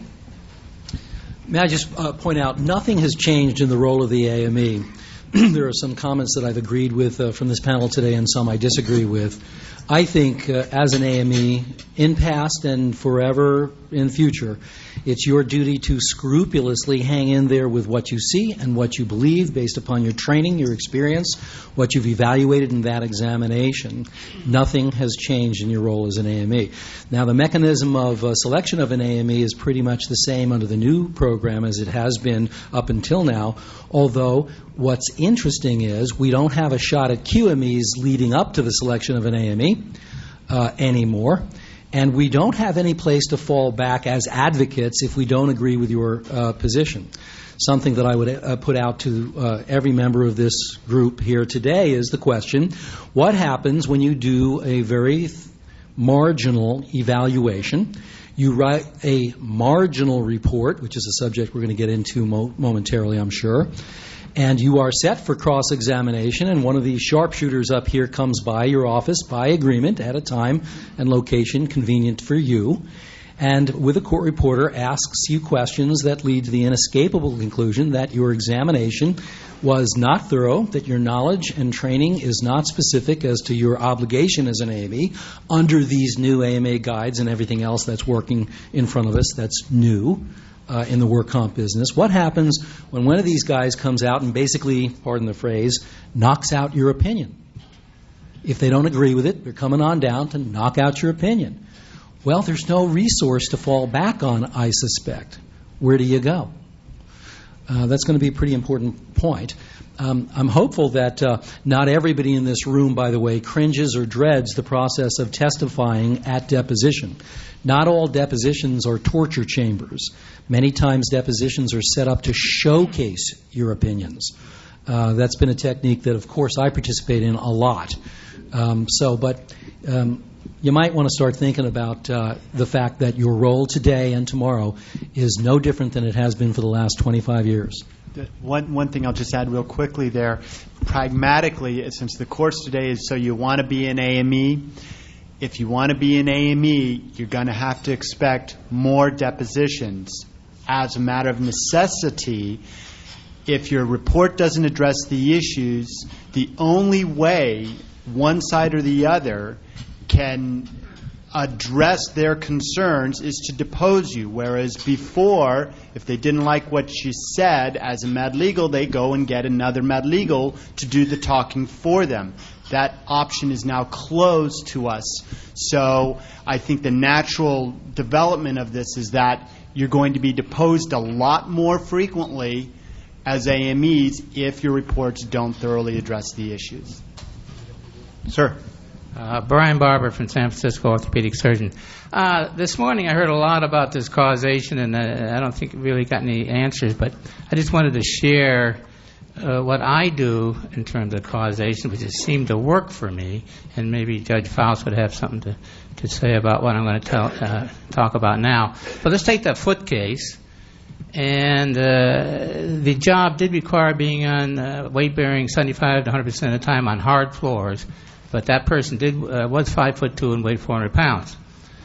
May I just uh, point out, nothing has changed in the role of the A M E. There are some comments that I've agreed with uh, from this panel today and some I disagree with. I think uh, as an A M E, in past and forever in future, it's your duty to scrupulously hang in there with what you see and what you believe based upon your training, your experience, what you've evaluated in that examination. Nothing has changed in your role as an A M E. Now, the mechanism of uh, selection of an A M E is pretty much the same under the new program as it has been up until now, although what's interesting is we don't have a shot at Q M Es leading up to the selection of an A M E uh, anymore. And we don't have any place to fall back as advocates if we don't agree with your uh, position. Something that I would uh, put out to uh, every member of this group here today is the question, what happens when you do a very th- marginal evaluation? You write a marginal report, which is a subject we're going to get into mo- momentarily, I'm sure, and you are set for cross-examination, and one of these sharpshooters up here comes by your office by agreement at a time and location convenient for you, and with a court reporter asks you questions that lead to the inescapable conclusion that your examination was not thorough, that your knowledge and training is not specific as to your obligation as an A M E under these new A M A guides and everything else that's working in front of us that's new. Uh, in the work comp business. What happens when one of these guys comes out and basically, pardon the phrase, knocks out your opinion? If they don't agree with it, they're coming on down to knock out your opinion. Well, there's no resource to fall back on, I suspect. Where do you go? Uh, that's going to be a pretty important point. Um, I'm hopeful that uh, not everybody in this room, by the way, cringes or dreads the process of testifying at deposition. Not all depositions are torture chambers. Many times depositions are set up to showcase your opinions. Uh, that's been a technique that, of course, I participate in a lot. Um, so, but um, you might want to start thinking about uh, the fact that your role today and tomorrow is no different than it has been for the last twenty-five years. One, one thing I'll just add real quickly there. Pragmatically, since the course today is so you want to be an A M E, if you want to be an A M E, you're going to have to expect more depositions as a matter of necessity. If your report doesn't address the issues, the only way one side or the other can address their concerns is to depose you. Whereas before, if they didn't like what you said as a medlegal, they go and get another medlegal to do the talking for them. That option is now closed to us. So I think the natural development of this is that you're going to be deposed a lot more frequently as A M Es if your reports don't thoroughly address the issues. Sir. Uh, Brian Barber from San Francisco, orthopedic surgeon. Uh, this morning I heard a lot about this causation, and uh, I don't think it really got any answers, but I just wanted to share uh, what I do in terms of causation, which has seemed to work for me, and maybe Judge Faust would have something to, to say about what I'm going to tell, uh, talk about now. But let's take that foot case. And uh, the job did require being on uh, weight-bearing seventy-five to one hundred percent of the time on hard floors, but that person did uh, was five foot two and weighed four hundred pounds.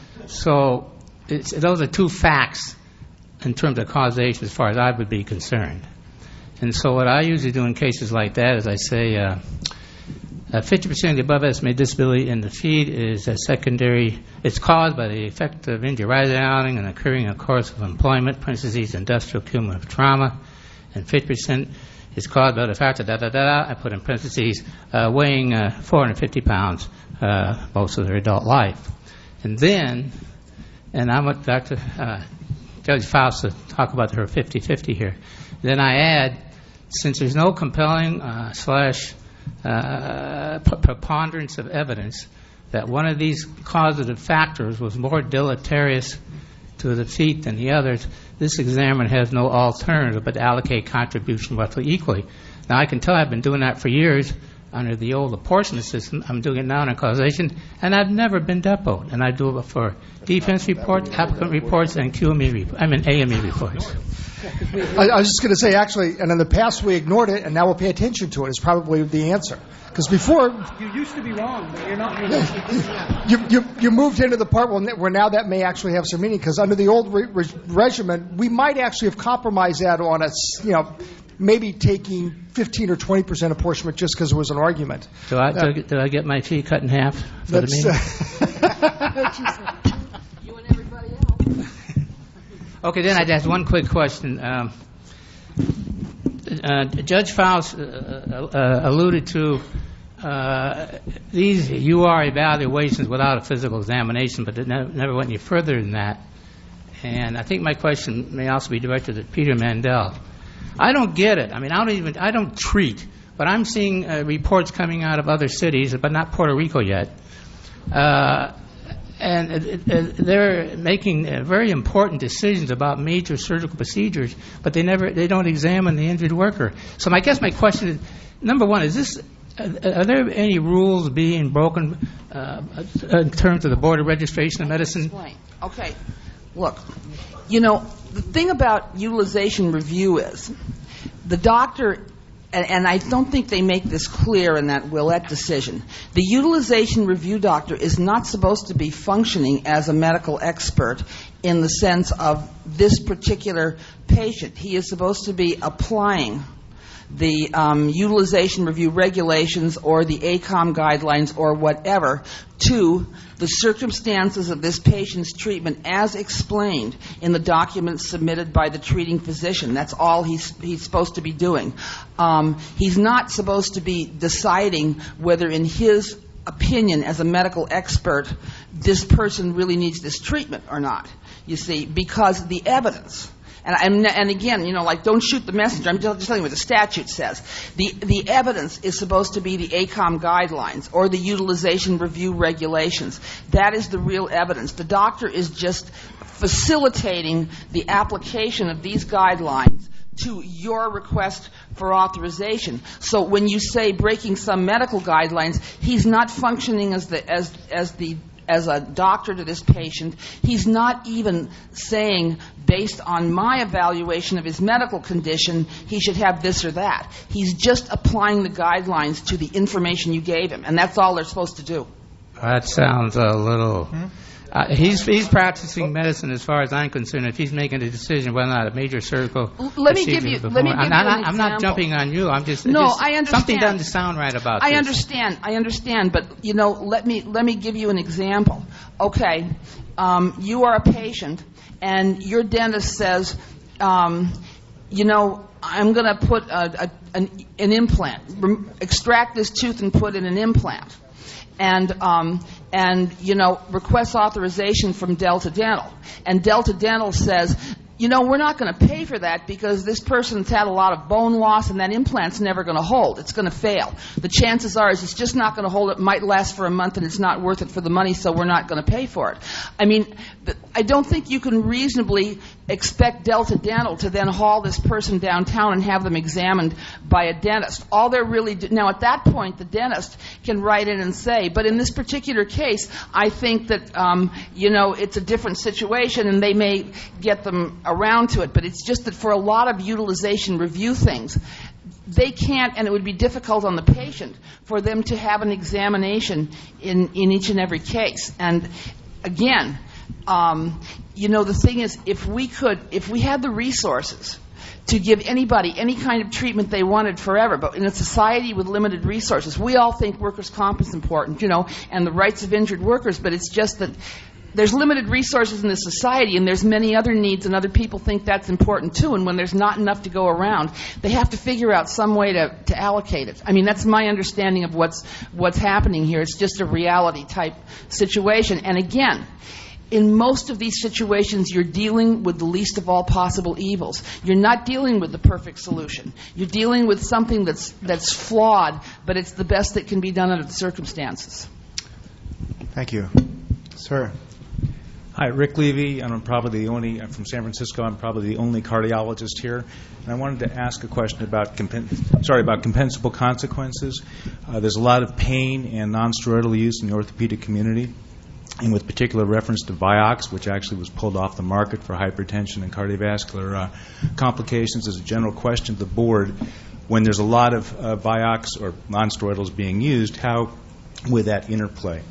So it's, those are two facts in terms of causation as far as I would be concerned. And so what I usually do in cases like that is I say uh, uh, fifty percent of the above estimated disability in the feet is a secondary. It's caused by the effect of injury arising and occurring in the course of employment, parentheses, industrial cumulative trauma, and fifty percent is caused by the fact that da da da. I put in parentheses uh, weighing uh, four hundred fifty pounds uh, most of their adult life, and then, and I want Doctor Uh, Judge Faust to talk about her fifty-fifty here. Then I add, since there's no compelling uh, slash uh, preponderance of evidence that one of these causative factors was more deleterious to the feet than the others, this examiner has no alternative but to allocate contribution roughly equally. Now, I can tell I've been doing that for years under the old apportionment system. I'm doing it now in causation, and I've never been depoted. And I do it for defense reports, applicant reports, and Q M E reports. I mean A M E reports. I, I was just going to say, actually, and in the past we ignored it, and now we'll pay attention to it. Is probably the answer. Because before you used to be wrong, but you're not. you, you you moved into the part where now that may actually have some meaning. Because under the old re- re- regimen, we might actually have compromised that on a, you know, maybe taking fifteen or twenty percent apportionment just because it was an argument. Do I, uh, do, do I get my fee cut in half for the meeting? Uh, You and everybody else. Okay, then I just one quick question. Um, uh, Judge Faust uh, uh, alluded to uh, these U R evaluations without a physical examination, but it never, never went any further than that. And I think my question may also be directed at Peter Mandel. I don't get it. I mean, I don't even I don't treat, but I'm seeing uh, reports coming out of other cities, but not Puerto Rico yet. Uh, And it, it, it, they're making uh, very important decisions about major surgical procedures, but they never they don't examine the injured worker. So I guess my question is, number one, is this uh, are there any rules being broken uh, in terms of the Board of Registration of Medicine? Explain. Okay. Look, you know, the thing about utilization review is the doctor. And, and I don't think they make this clear in that Willett decision. The utilization review doctor is not supposed to be functioning as a medical expert in the sense of this particular patient. He is supposed to be applying the um, utilization review regulations or the A C O M guidelines or whatever to the circumstances of this patient's treatment as explained in the documents submitted by the treating physician. That's all he's, he's supposed to be doing. Um, he's not supposed to be deciding whether in his opinion as a medical expert this person really needs this treatment or not, you see, because the evidence And, and, and again, you know, like, don't shoot the messenger. I'm just telling you what the statute says. The, the evidence is supposed to be the A C O M guidelines or the utilization review regulations. That is the real evidence. The doctor is just facilitating the application of these guidelines to your request for authorization. So when you say breaking some medical guidelines, he's not functioning as the as as the as a doctor to this patient. He's not even saying, based on my evaluation of his medical condition, he should have this or that. He's just applying the guidelines to the information you gave him, and that's all they're supposed to do. That sounds a little... Hmm? Uh, he's he's practicing medicine as far as I'm concerned. If he's making a decision whether or not a major surgical let me give you let me give I'm, you not, an I'm not jumping on you. I'm just no. just, I understand. Something doesn't sound right about I this. understand. I understand. But you know, let me let me give you an example. Okay, um, you are a patient, and your dentist says, um, you know, I'm going to put a, a, an, an implant, Rem- extract this tooth and put in an implant. And, um, and, you know, requests authorization from Delta Dental. And Delta Dental says, you know, we're not going to pay for that because this person's had a lot of bone loss and that implant's never going to hold. It's going to fail. The chances are is it's just not going to hold. It might last for a month and it's not worth it for the money, so we're not going to pay for it. I mean, I don't think you can reasonably expect Delta Dental to then haul this person downtown and have them examined by a dentist. All they're really do- now at that point, the dentist can write in and say, but in this particular case, I think that um, you know it's a different situation, and they may get them around to it. But it's just that for a lot of utilization review things, they can't, and it would be difficult on the patient for them to have an examination in in each and every case. And again, Um, you know, the thing is, if we could, if we had the resources to give anybody any kind of treatment they wanted forever, but in a society with limited resources, we all think workers' comp is important, you know, and the rights of injured workers, but it's just that there's limited resources in this society, and there's many other needs, and other people think that's important too, and when there's not enough to go around, they have to figure out some way to, to allocate it. I mean, that's my understanding of what's what's happening here. It's just a reality-type situation. And again, in most of these situations, you're dealing with the least of all possible evils. You're not dealing with the perfect solution. You're dealing with something that's that's flawed, but it's the best that can be done under the circumstances. Thank you. Sir. Hi, Rick Levy, and I'm probably the only, I'm from San Francisco, I'm probably the only cardiologist here. And I wanted to ask a question about, compen- sorry, about compensable consequences. Uh, there's a lot of pain and non-steroidal use in the orthopedic community, and with particular reference to Vioxx, which actually was pulled off the market for hypertension and cardiovascular uh, complications. As a general question to the board, when there's a lot of uh, Vioxx or non-steroidals being used, how would that interplay?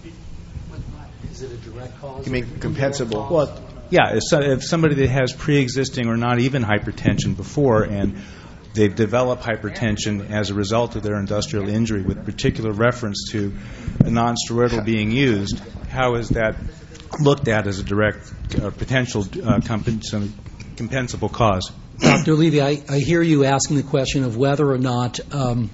Is it a direct cause? You mean compensable? Well, yeah, if, so, if somebody that has pre-existing or not even hypertension before, and they develop hypertension as a result of their industrial injury with particular reference to a non-steroidal being used, how is that looked at as a direct uh, potential uh, compens- compensable cause? Doctor Levy, I, I hear you asking the question of whether or not um,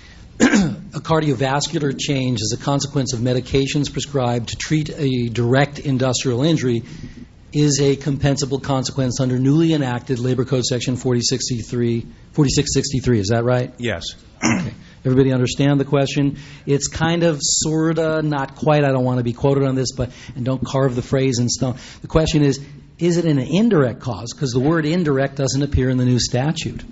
a cardiovascular change as a consequence of medications prescribed to treat a direct industrial injury is a compensable consequence under newly enacted Labor Code Section forty-six sixty-three. Is that right? Yes. Okay. Everybody understand the question? It's kind of, sort of, not quite. I don't want to be quoted on this, but and don't carve the phrase in stone. The question is, is it an indirect cause? Because the word indirect doesn't appear in the new statute.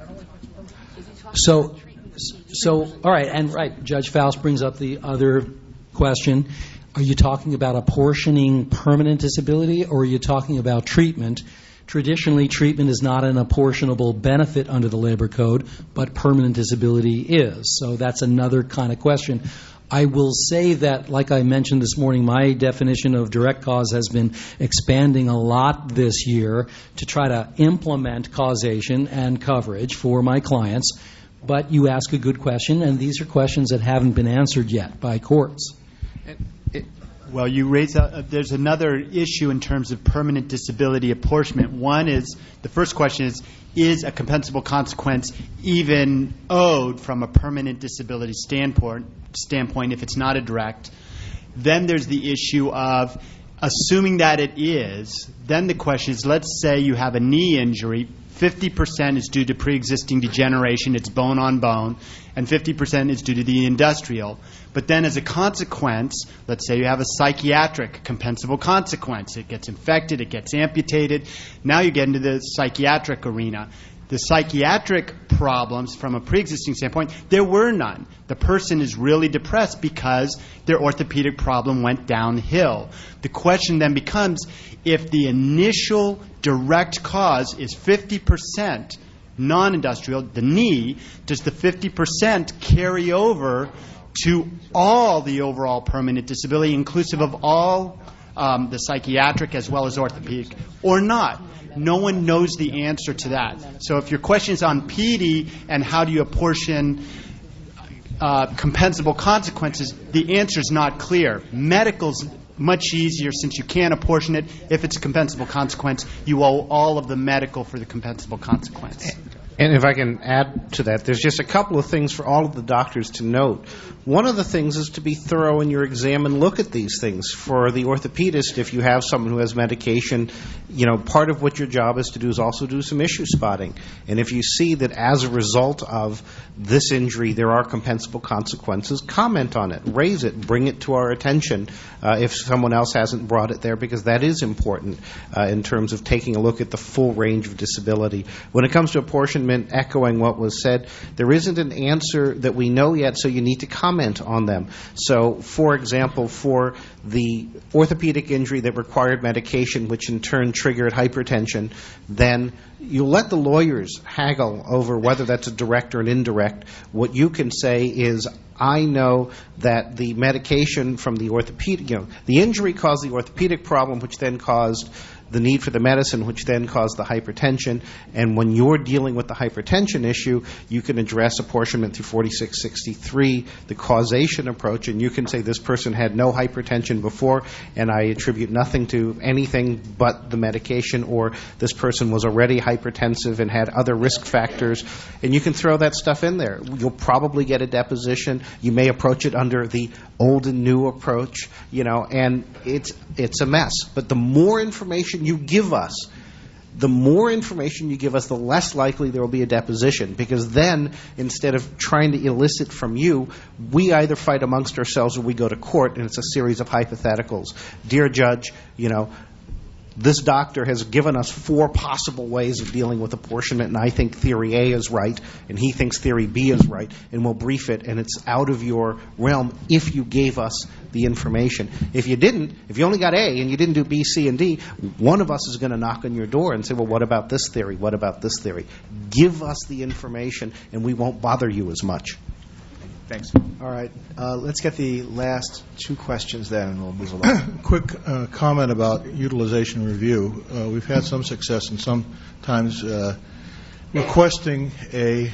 So, so all right, and right, Judge Faust brings up the other question. Are you talking about apportioning permanent disability, or are you talking about treatment? Traditionally, treatment is not an apportionable benefit under the Labor Code, but permanent disability is. So that's another kind of question. I will say that, like I mentioned this morning, my definition of direct cause has been expanding a lot this year to try to implement causation and coverage for my clients. But you ask a good question, and these are questions that haven't been answered yet by courts. Well, you raise a, there's another issue in terms of permanent disability apportionment. One is, the first question is, is a compensable consequence even owed from a permanent disability standpoint, standpoint if it's not a direct? Then there's the issue of, assuming that it is, then the question is, let's say you have a knee injury, fifty percent is due to pre-existing degeneration, it's bone on bone, and fifty percent is due to the industrial. But then as a consequence, let's say you have a psychiatric compensable consequence. It gets infected, it gets amputated. Now you get into the psychiatric arena. The psychiatric problems from a pre-existing standpoint, there were none. The person is really depressed because their orthopedic problem went downhill. The question then becomes, if the initial direct cause is fifty percent non-industrial, the knee, does the fifty percent carry over to all the overall permanent disability, inclusive of all um, the psychiatric as well as orthopedic, or not? No one knows the answer to that. So if your question is on P D and how do you apportion uh, compensable consequences, the answer is not clear. Medical's much easier since you can't apportion it. If it's a compensable consequence, you owe all of the medical for the compensable consequence. And if I can add to that, there's just a couple of things for all of the doctors to note. One of the things is to be thorough in your exam and look at these things. For the orthopedist, if you have someone who has medication, you know, part of what your job is to do is also do some issue spotting. And if you see that as a result of this injury there are compensable consequences, comment on it, raise it, bring it to our attention uh, if someone else hasn't brought it there, because that is important uh, in terms of taking a look at the full range of disability. When it comes to apportionment, echoing what was said, there isn't an answer that we know yet, so you need to comment on them. So, for example, for the orthopedic injury that required medication, which in turn triggered hypertension, then you let the lawyers haggle over whether that's a direct or an indirect. What you can say is, I know that the medication from the orthopedic, you know, the injury caused the orthopedic problem, which then caused the need for the medicine, which then caused the hypertension. And when you're dealing with the hypertension issue, you can address apportionment through forty-six sixty-three, the causation approach, and you can say this person had no hypertension before, and I attribute nothing to anything but the medication, or this person was already hypertensive and had other risk factors, and you can throw that stuff in there. You'll probably get a deposition. You may approach it under the old and new approach, you know, and it's it's a mess. But the more information you give us, the more information you give us, the less likely there will be a deposition, because then instead of trying to elicit from you, we either fight amongst ourselves or we go to court, and it's a series of hypotheticals. Dear judge, you know, this doctor has given us four possible ways of dealing with apportionment, and I think theory A is right, and he thinks theory B is right, and we'll brief it, and it's out of your realm if you gave us the information. If you didn't, if you only got A and you didn't do B, C, and D, one of us is going to knock on your door and say, well, what about this theory? What about this theory? Give us the information, and we won't bother you as much. Thanks. All right. Uh, let's get the last two questions then, and we'll move along. Quick uh, comment about utilization review. Uh, we've had some success and sometimes uh, requesting a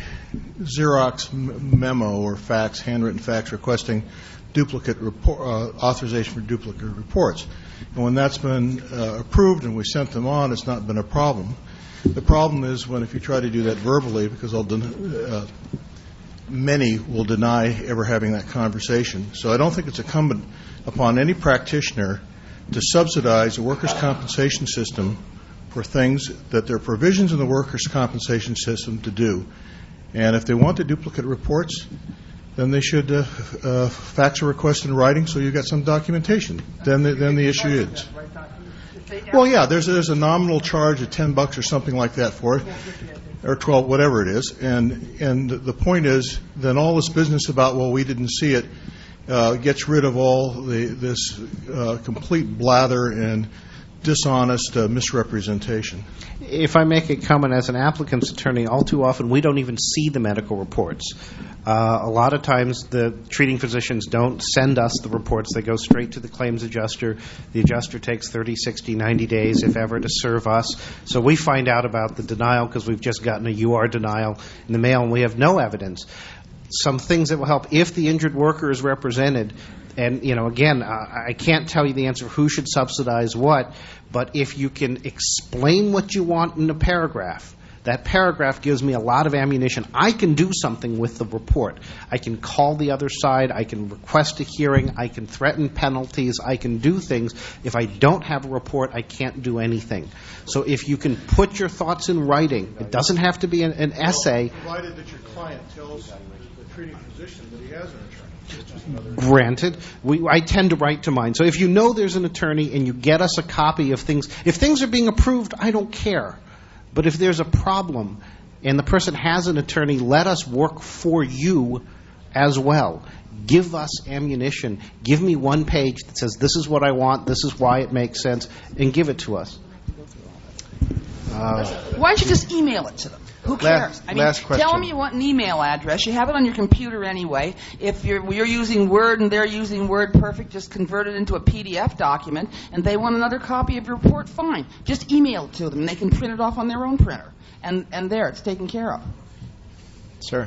Xerox m- memo or fax, handwritten fax, requesting duplicate report, uh, authorization for duplicate reports. And when that's been uh, approved and we sent them on, it's not been a problem. The problem is when if you try to do that verbally, because I'll den- uh, many will deny ever having that conversation. So I don't think it's incumbent upon any practitioner to subsidize a workers' compensation system for things that there are provisions in the workers' compensation system to do. And if they want the duplicate reports, then they should uh, uh, fax a request in writing so you get some documentation. Then the, then the issue is. Well, yeah, there's there's a nominal charge of ten bucks or something like that for it, or twelve, whatever it is. And and the point is, then all this business about, well, we didn't see it, uh, gets rid of all the this uh, complete blather and dishonest uh, misrepresentation. If I make a comment as an applicant's attorney, all too often we don't even see the medical reports. Uh, a lot of times the treating physicians don't send us the reports. They go straight to the claims adjuster. The adjuster takes thirty, sixty, ninety days, if ever, to serve us. So we find out about the denial because we've just gotten a U R denial in the mail and we have no evidence. Some things that will help if the injured worker is represented. And, you know, again, I can't tell you the answer of who should subsidize what, but if you can explain what you want in a paragraph, That paragraph gives me a lot of ammunition. I can do something with the report. I can call the other side. I can request a hearing. I can threaten penalties. I can do things. If I don't have a report, I can't do anything. So if you can put your thoughts in writing, it doesn't have to be an, an essay. Provided that your client tells the treating physician that he has an attorney. Granted, we, I tend to write to mine. So if you know there's an attorney and you get us a copy of things, if things are being approved, I don't care. But if there's a problem and the person has an attorney, let us work for you as well. Give us ammunition. Give me one page that says this is what I want, this is why it makes sense, and give it to us. Uh, Why don't you just email it to them? Who cares? Last, I mean, last question. Tell them you want an email address. You have it on your computer anyway. If you're, you're using Word and they're using WordPerfect, just convert it into a P D F document, and they want another copy of your report, fine. Just email it to them, and they can print it off on their own printer. And, and there, it's taken care of. Sir.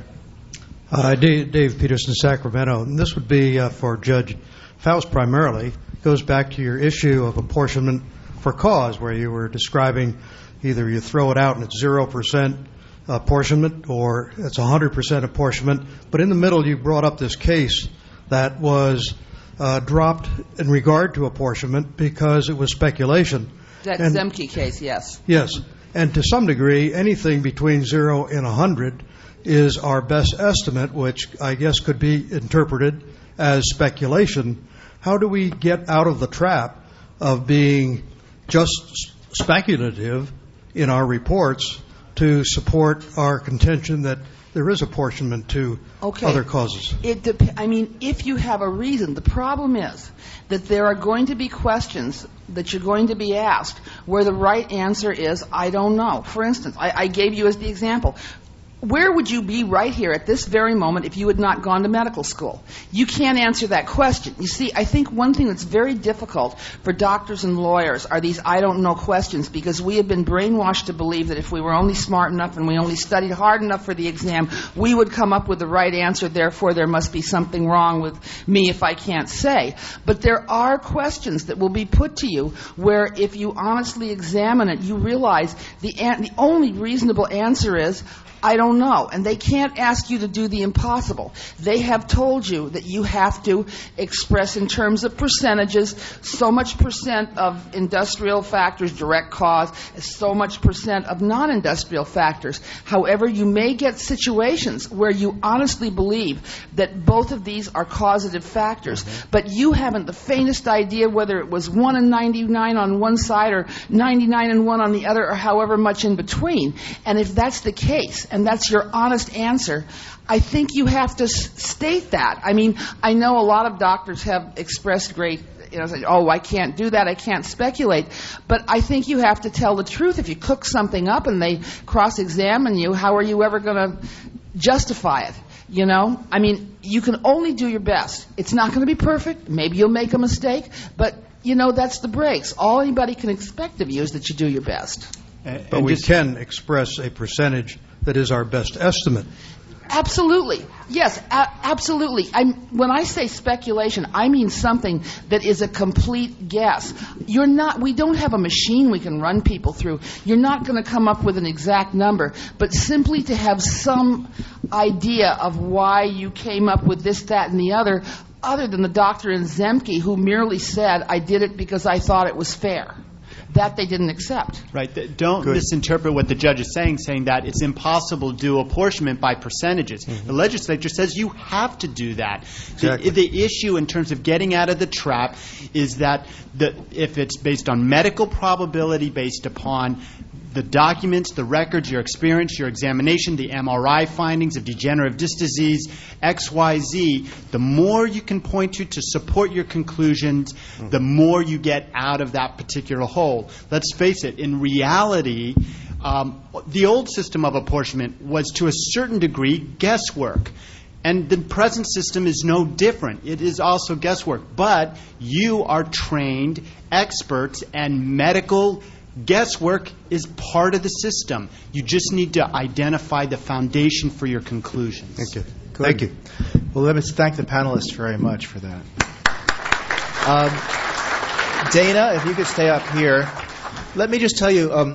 Uh, Dave, Dave Peterson, Sacramento. And this would be uh, for Judge Faust primarily. It goes back to your issue of apportionment for cause, where you were describing either you throw it out and it's zero percent apportionment or it's one hundred percent apportionment. But in the middle, you brought up this case that was uh, dropped in regard to apportionment because it was speculation. That and, Zemke case, yes. Yes. And to some degree, anything between zero and one hundred is our best estimate, which I guess could be interpreted as speculation. How do we get out of the trap of being just speculative in our reports to support our contention that there is apportionment to okay. other causes? It dep- I mean, if you have a reason, the problem is that there are going to be questions that you're going to be asked where the right answer is, I don't know. For instance, I, I gave you as the example. Where would you be right here at this very moment if you had not gone to medical school? You can't answer that question. You see, I think one thing that's very difficult for doctors and lawyers are these I don't know questions, because we have been brainwashed to believe that if we were only smart enough and we only studied hard enough for the exam, we would come up with the right answer. Therefore, there must be something wrong with me if I can't say. But there are questions that will be put to you where if you honestly examine it, you realize the an- the only reasonable answer is I don't know. And they can't ask you to do the impossible. They have told you that you have to express in terms of percentages, so much percent of industrial factors, direct cause, so much percent of non-industrial factors. However, you may get situations where you honestly believe that both of these are causative factors, but you haven't the faintest idea whether it was one and ninety-nine on one side or ninety-nine and one on the other, or however much in between. And if that's the case, and that's your honest answer, I think you have to s- state that. I mean, I know a lot of doctors have expressed great, you know, say, oh, I can't do that, I can't speculate. But I think you have to tell the truth. If you cook something up and they cross-examine you, how are you ever going to justify it? You know? I mean, you can only do your best. It's not going to be perfect. Maybe you'll make a mistake. But, you know, that's the breaks. All anybody can expect of you is that you do your best. But and we can express a percentage that is our best estimate. Absolutely. Yes, a- absolutely. I'm, when I say speculation, I mean something that is a complete guess. You're not, we don't have a machine we can run people through. You're not going to come up with an exact number, but simply to have some idea of why you came up with this, that, and the other, other than the doctor in Zemke who merely said, I did it because I thought it was fair. That they didn't accept. Right. Don't Good. misinterpret what the judge is saying, saying that it's impossible to do apportionment by percentages. Mm-hmm. The legislature says you have to do that. Exactly. The, the issue in terms of getting out of the trap is that the, if it's based on medical probability, based upon the documents, the records, your experience, your examination, the M R I findings of degenerative disc disease, X Y Z, the more you can point to to support your conclusions, mm-hmm. the more you get out of that particular hole. Let's face it, in reality, um, the old system of apportionment was to a certain degree guesswork. And the present system is no different. It is also guesswork. But you are trained experts, and medical guesswork is part of the system. You just need to identify the foundation for your conclusions. Thank you. Good. Thank you. Well, let me thank the panelists very much for that. Um, Dana, if you could stay up here. Let me just tell you, um,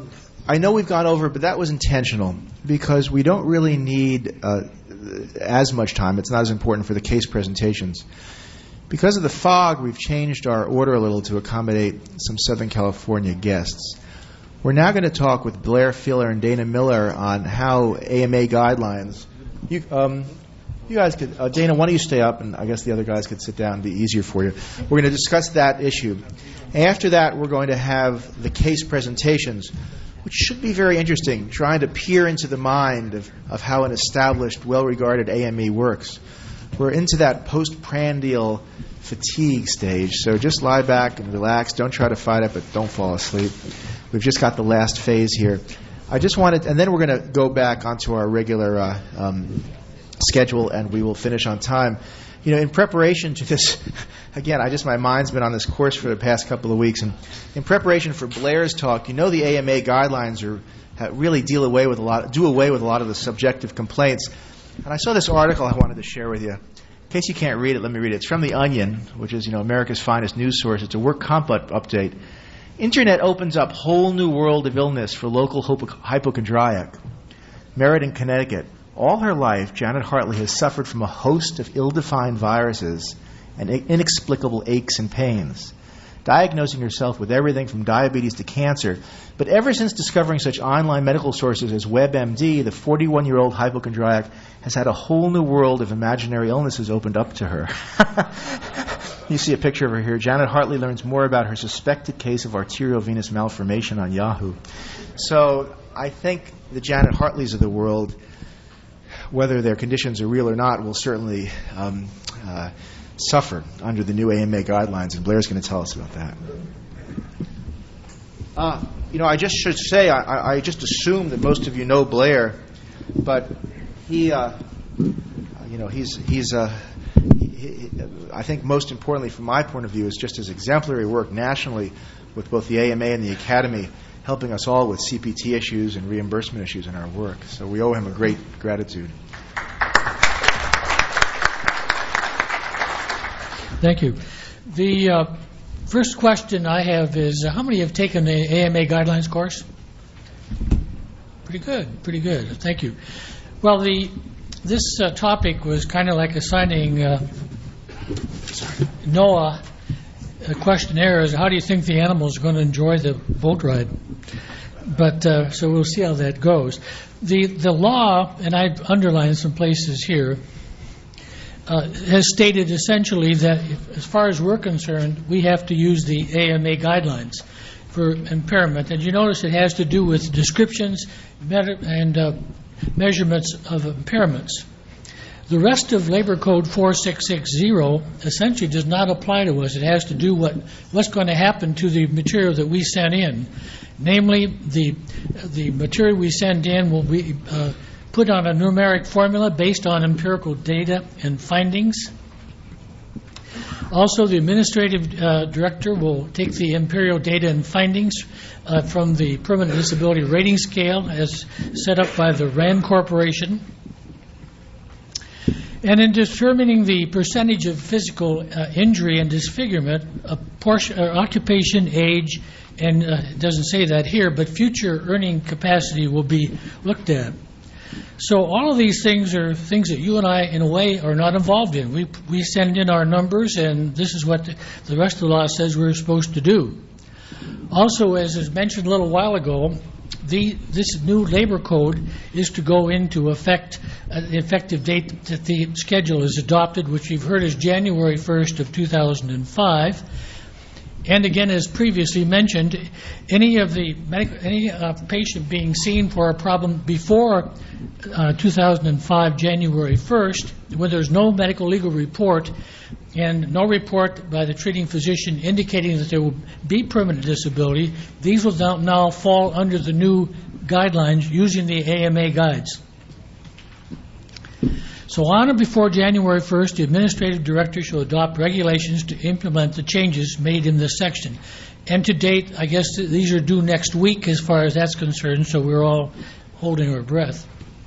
I know we've gone over, but that was intentional because we don't really need uh, as much time. It's not as important for the case presentations. Because of the fog, we've changed our order a little to accommodate some Southern California guests. We're now going to talk with Blair Filler and Dana Miller on how A M A guidelines. You, um, you guys could, uh, Dana, why don't you stay up, and I guess the other guys could sit down and be easier for you. We're going to discuss that issue. After that, we're going to have the case presentations, which should be very interesting, trying to peer into the mind of, of how an established, well-regarded A M E works. We're into that postprandial fatigue stage, so just lie back and relax. Don't try to fight it, but don't fall asleep. We've just got the last phase here. I just wanted, and then we're going to go back onto our regular uh, um, schedule, and we will finish on time. You know, in preparation to this, again, I just my mind's been on this course for the past couple of weeks, and in preparation for Blair's talk, you know, the A M A guidelines are really deal away with a lot, do away with a lot of the subjective complaints. And I saw this article I wanted to share with you. In case you can't read it, let me read it. It's from The Onion, which is, you know, America's finest news source. It's a work comp update. Internet opens up whole new world of illness for local hypochondriac. Meriden, Connecticut. All her life, Janet Hartley has suffered from a host of ill-defined viruses and inexplicable aches and pains, diagnosing herself with everything from diabetes to cancer. But ever since discovering such online medical sources as WebMD, the forty-one-year-old hypochondriac has had a whole new world of imaginary illnesses opened up to her. You see a picture of her here. Janet Hartley learns more about her suspected case of arteriovenous malformation on Yahoo. So I think the Janet Hartleys of the world, whether their conditions are real or not, will certainly um, uh, suffer under the new A M A guidelines, and Blair's going to tell us about that. Uh, you know, I just should say, I, I just assume that most of you know Blair, but he, uh, you know, he's he's. Uh, he, he, I think most importantly, from my point of view, is just his exemplary work nationally with both the A M A and the Academy, helping us all with C P T issues and reimbursement issues in our work. So we owe him a great gratitude. Thank you. The uh, first question I have is, uh, how many have taken the A M A guidelines course? Pretty good, pretty good. Thank you. Well, the this uh, topic was kind of like assigning uh, Noah a questionnaire as how do you think the animals are going to enjoy the boat ride? But uh, so we'll see how that goes. The the law, and I've underlined some places here, Uh, has stated essentially that if, as far as we're concerned, we have to use the A M A guidelines for impairment. And you notice it has to do with descriptions and uh, measurements of impairments. The rest of Labor Code four six six zero essentially does not apply to us. It has to do what what's going to happen to the material that we send in. Namely, the the material we send in will be uh, put on a numeric formula based on empirical data and findings. Also, the administrative uh, director will take the empirical data and findings uh, from the Permanent Disability Rating Scale as set up by the RAND Corporation. And in determining the percentage of physical uh, injury and disfigurement, a portion, uh, occupation, age, and uh, it doesn't say that here, but future earning capacity will be looked at. So all of these things are things that you and I, in a way, are not involved in. We we send in our numbers, and this is what the, the rest of the law says we're supposed to do. Also, as was mentioned a little while ago, the this new labor code is to go into effect, uh, the effective date that the schedule is adopted, which you've heard is January first of two thousand five. And again, as previously mentioned, any of the medical, any uh, patient being seen for a problem before uh, two thousand five, January first, when there's no medical legal report and no report by the treating physician indicating that there will be permanent disability, these will now, now fall under the new guidelines using the A M A guides. So on or before January first, the administrative director shall adopt regulations to implement the changes made in this section. And to date, I guess these are due next week as far as that's concerned, so we're all holding our breath.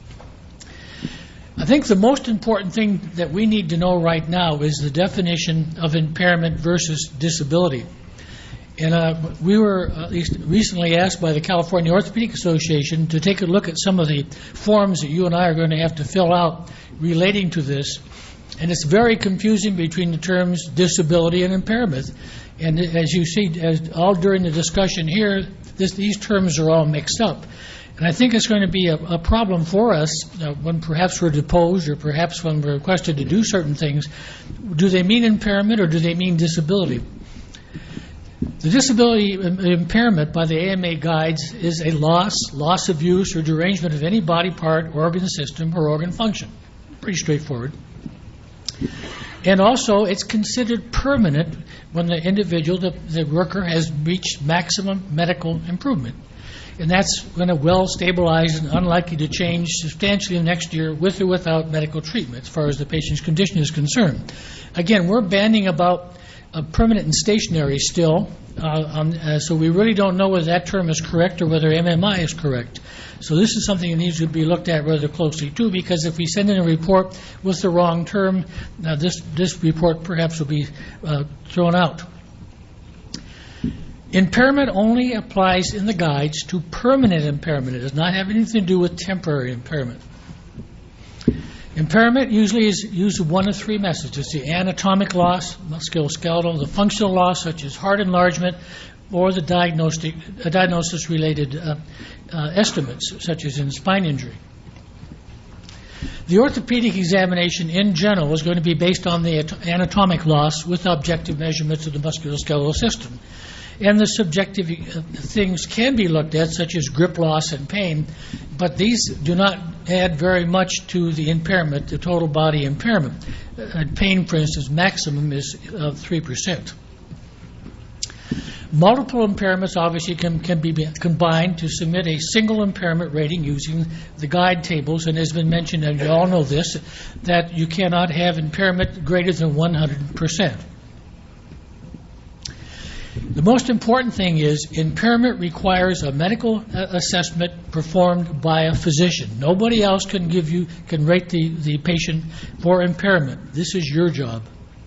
I think the most important thing that we need to know right now is the definition of impairment versus disability. And uh, we were at least recently asked by the California Orthopedic Association to take a look at some of the forms that you and I are going to have to fill out relating to this. And it's very confusing between the terms disability and impairment. And as you see, as all during the discussion here, this, these terms are all mixed up. And I think it's going to be a, a problem for us uh, when perhaps we're deposed or perhaps when we're requested to do certain things. Do they mean impairment or do they mean disability? The disability impairment by the A M A guides is a loss, loss of use, or derangement of any body part, organ system, or organ function. Pretty straightforward. And also, it's considered permanent when the individual, the, the worker, has reached maximum medical improvement. And that's when a well-stabilized and unlikely to change substantially next year with or without medical treatment as far as the patient's condition is concerned. Again, we're banning about uh, permanent and stationary still, uh, um, uh, so we really don't know whether that term is correct or whether M M I is correct. So this is something that needs to be looked at rather closely too, because if we send in a report with the wrong term, uh, this, this report perhaps will be uh, thrown out. Impairment only applies in the guides to permanent impairment. It does not have anything to do with temporary impairment. Impairment usually is used with one of three messages: the anatomic loss, musculoskeletal, the functional loss, such as heart enlargement, or the diagnostic, uh, diagnosis-related uh, uh, estimates, such as in spine injury. The orthopedic examination in general is going to be based on the anatomic loss with objective measurements of the musculoskeletal system. And the subjective uh, things can be looked at, such as grip loss and pain, but these do not add very much to the impairment, the total body impairment. Uh, pain, for instance, maximum is uh, three percent. Multiple impairments obviously can, can be combined to submit a single impairment rating using the guide tables, and has been mentioned, and you all know this, that you cannot have impairment greater than one hundred percent. The most important thing is impairment requires a medical assessment performed by a physician. Nobody else can give you can rate the, the patient for impairment. This is your job.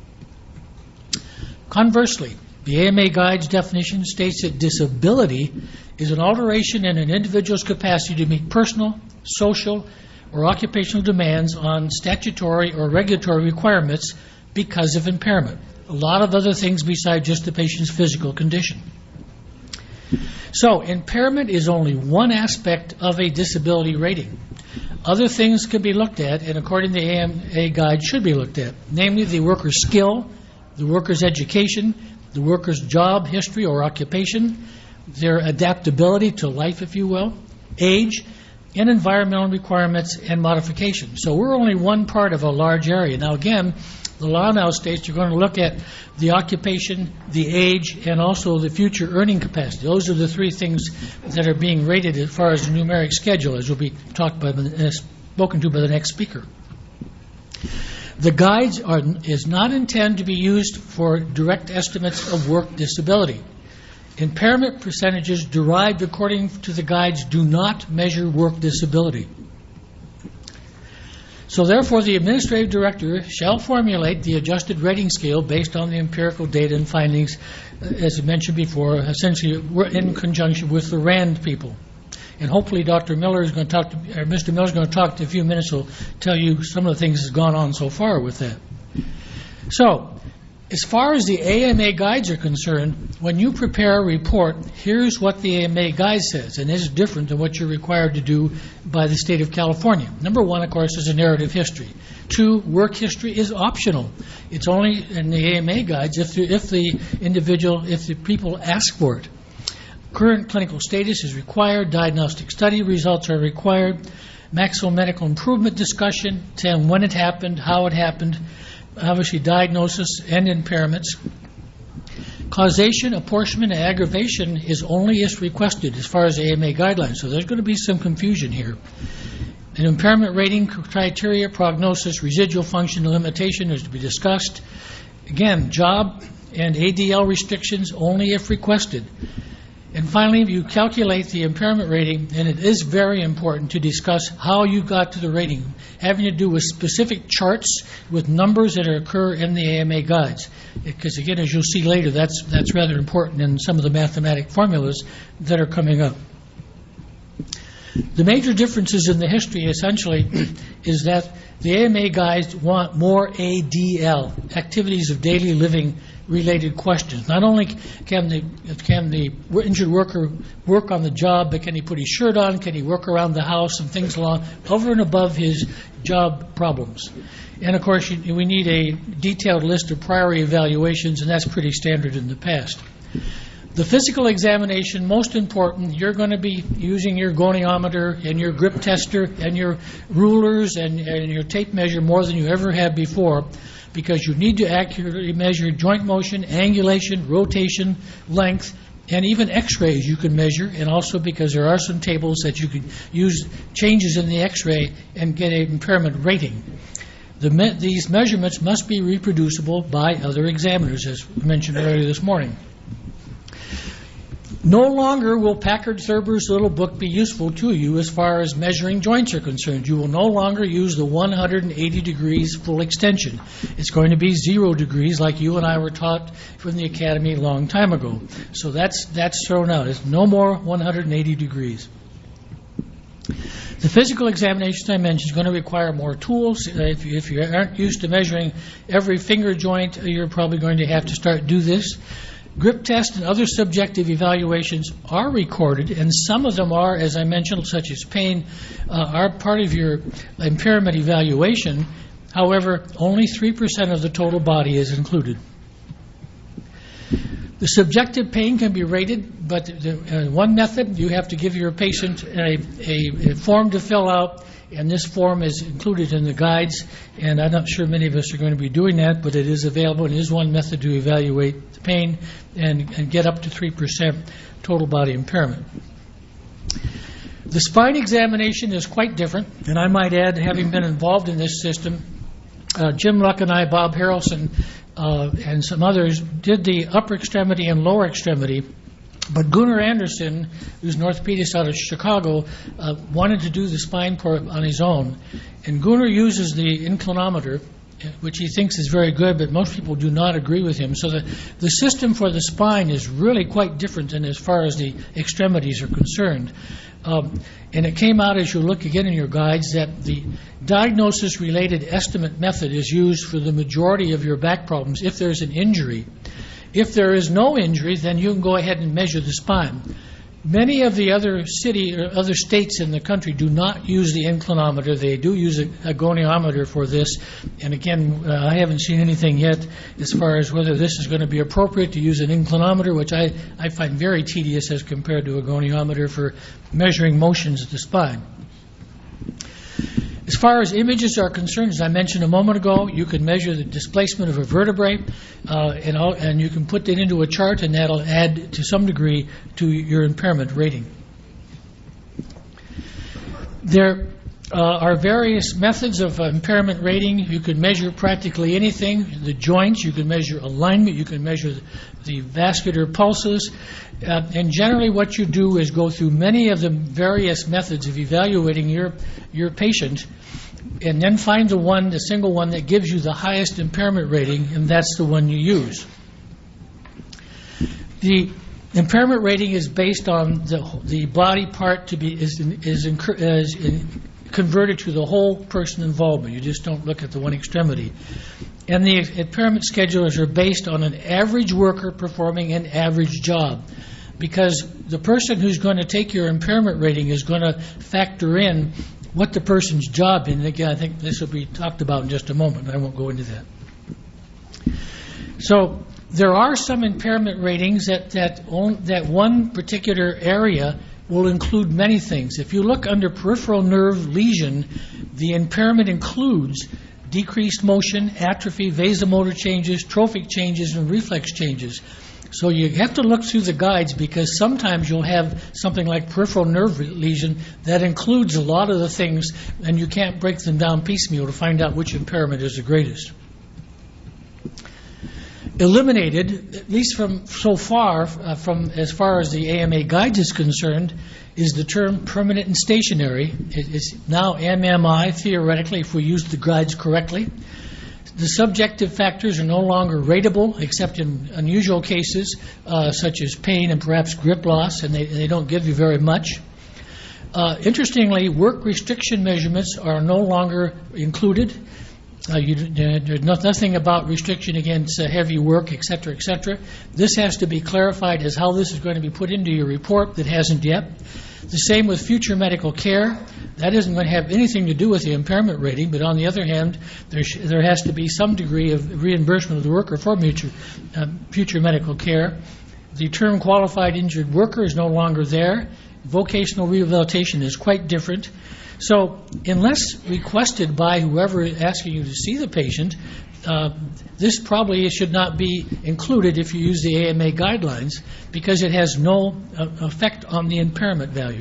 Conversely, the A M A Guide's definition states that disability is an alteration in an individual's capacity to meet personal, social, or occupational demands on statutory or regulatory requirements because of impairment. A lot of other things besides just the patient's physical condition. So, impairment is only one aspect of a disability rating. Other things can be looked at, and according to the A M A Guide, should be looked at, namely the worker's skill, the worker's education, the worker's job history or occupation, their adaptability to life, if you will, age, and environmental requirements and modifications. So we're only one part of a large area. Now, again, the law now states you're going to look at the occupation, the age, and also the future earning capacity. Those are the three things that are being rated as far as the numeric schedule, as will be talked by, uh, spoken to by the next speaker. The guides are, is not intended to be used for direct estimates of work disability. Impairment percentages derived according to the guides do not measure work disability. So therefore, the administrative director shall formulate the adjusted rating scale based on the empirical data and findings, as I mentioned before, essentially in conjunction with the RAND people. And hopefully Doctor Miller is going to talk to, or Mister Miller is going to talk to in a few minutes, will tell you some of the things that's gone on so far with that. So, as far as the A M A Guides are concerned, when you prepare a report, here's what the A M A Guide says, and this is different than what you're required to do by the state of California. Number one, of course, is a narrative history. Two, work history is optional. It's only in the A M A Guides if the, if the individual, if the people ask for it. Current clinical status is required. Diagnostic study results are required. Maximum medical improvement discussion, telling when it happened, how it happened, obviously diagnosis and impairments. Causation, apportionment, and aggravation is only if requested as far as A M A guidelines. So there's going to be some confusion here. An impairment rating criteria, prognosis, residual function, and limitation is to be discussed. Again, job and A D L restrictions only if requested. And finally, you calculate the impairment rating, and it is very important to discuss how you got to the rating, having to do with specific charts with numbers that occur in the A M A guides. Because again, as you'll see later, that's that's rather important in some of the mathematic formulas that are coming up. The major differences in the history, essentially, is that the A M A guides want more A D L, activities of daily living related questions. Not only can the can the injured worker work on the job, but can he put his shirt on, can he work around the house and things along, over and above his job problems. And of course, you, we need a detailed list of priority evaluations, and that's pretty standard in the past. The physical examination, most important, you're going to be using your goniometer and your grip tester and your rulers and, and your tape measure more than you ever have before, because you need to accurately measure joint motion, angulation, rotation, length, and even x-rays you can measure, and also because there are some tables that you can use changes in the x-ray and get an impairment rating. The me- these measurements must be reproducible by other examiners, as mentioned earlier this morning. No longer will Packard-Thurber's little book be useful to you as far as measuring joints are concerned. You will no longer use the one hundred eighty degrees full extension. It's going to be zero degrees like you and I were taught from the academy a long time ago. So that's that's thrown out. It's no more one hundred eighty degrees. The physical examination I mentioned is going to require more tools. Uh, if, you, if you aren't used to measuring every finger joint, you're probably going to have to start do this. Grip tests and other subjective evaluations are recorded, and some of them are, as I mentioned, such as pain, uh, are part of your impairment evaluation. However, only three percent of the total body is included. The subjective pain can be rated, but the, uh, one method, you have to give your patient a, a, a form to fill out, and this form is included in the guides, and I'm not sure many of us are going to be doing that, but it is available, and it is one method to evaluate the pain and, and get up to three percent total body impairment. The spine examination is quite different, and I might add, having been involved in this system, uh, Jim Luck and I, Bob Harrelson, uh, and some others did the upper extremity and lower extremity. But Gunnar Anderson, who's an orthopedist out of Chicago, uh, wanted to do the spine part on his own. And Gunnar uses the inclinometer, which he thinks is very good, but most people do not agree with him. So the, the system for the spine is really quite different than as far as the extremities are concerned. Um, and it came out, as you look again in your guides, that the diagnosis-related estimate method is used for the majority of your back problems if there's an injury. If there is no injury, then you can go ahead and measure the spine. Many of the other city or other states in the country do not use the inclinometer. They do use a, a goniometer for this. And again, uh, I haven't seen anything yet as far as whether this is going to be appropriate to use an inclinometer, which I, I find very tedious as compared to a goniometer for measuring motions of the spine. As far as images are concerned, as I mentioned a moment ago, you can measure the displacement of a vertebrae, uh, and, all, and you can put that into a chart, and that'll add to some degree to your impairment rating. There uh, are various methods of uh, impairment rating. You can measure practically anything. The joints, you can measure alignment, you can measure the vascular pulses. Uh, and generally what you do is go through many of the various methods of evaluating your your patient and then find the one, the single one that gives you the highest impairment rating, and that's the one you use. The impairment rating is based on the the body part to be is is, is in, converted to the whole person involvement. You just don't look at the one extremity. And the impairment schedulers are based on an average worker performing an average job, because the person who's going to take your impairment rating is going to factor in what the person's job is. And again, I think this will be talked about in just a moment. I won't go into that. So there are some impairment ratings that that, on, that one particular area will include many things. If you look under peripheral nerve lesion, the impairment includes decreased motion, atrophy, vasomotor changes, trophic changes, and reflex changes. So you have to look through the guides, because sometimes you'll have something like peripheral nerve lesion that includes a lot of the things, and you can't break them down piecemeal to find out which impairment is the greatest. eliminated, at least from so far, uh, from as far as the A M A guides is concerned, is the term permanent and stationary. It is now M M I, theoretically, if we use the guides correctly. The subjective factors are no longer rateable, except in unusual cases, uh, such as pain and perhaps grip loss, and they, they don't give you very much. Uh, interestingly, work restriction measurements are no longer included. Uh, you, uh, there's no, nothing about restriction against uh, heavy work, et cetera, et cetera. This has to be clarified as how this is going to be put into your report that hasn't yet. The same with future medical care. That isn't going to have anything to do with the impairment rating, but on the other hand, there, sh- there has to be some degree of reimbursement of the worker for future, uh, future medical care. The term qualified injured worker is no longer there. Vocational rehabilitation is quite different. So unless requested by whoever is asking you to see the patient, uh, this probably should not be included if you use the A M A guidelines because it has no uh, effect on the impairment value.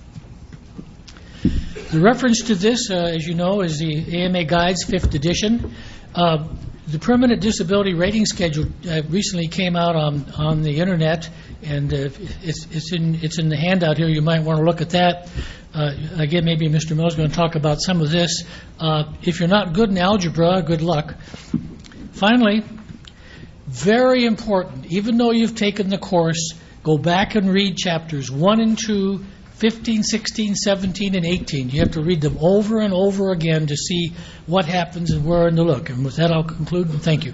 The reference to this, uh, as you know, is the A M A Guides, fifth edition. Uh, the Permanent Disability Rating Schedule uh, recently came out on, on the Internet, and uh, it's, it's, in, it's in the handout here. You might want to look at that. Uh, again, maybe Mister Mills is going to talk about some of this. Uh, if you're not good in algebra, good luck. Finally, very important, even though you've taken the course, go back and read chapters one and two, fifteen, sixteen, seventeen, and eighteen. You have to read them over and over again to see what happens and where in the look. And with that, I'll conclude, and thank you.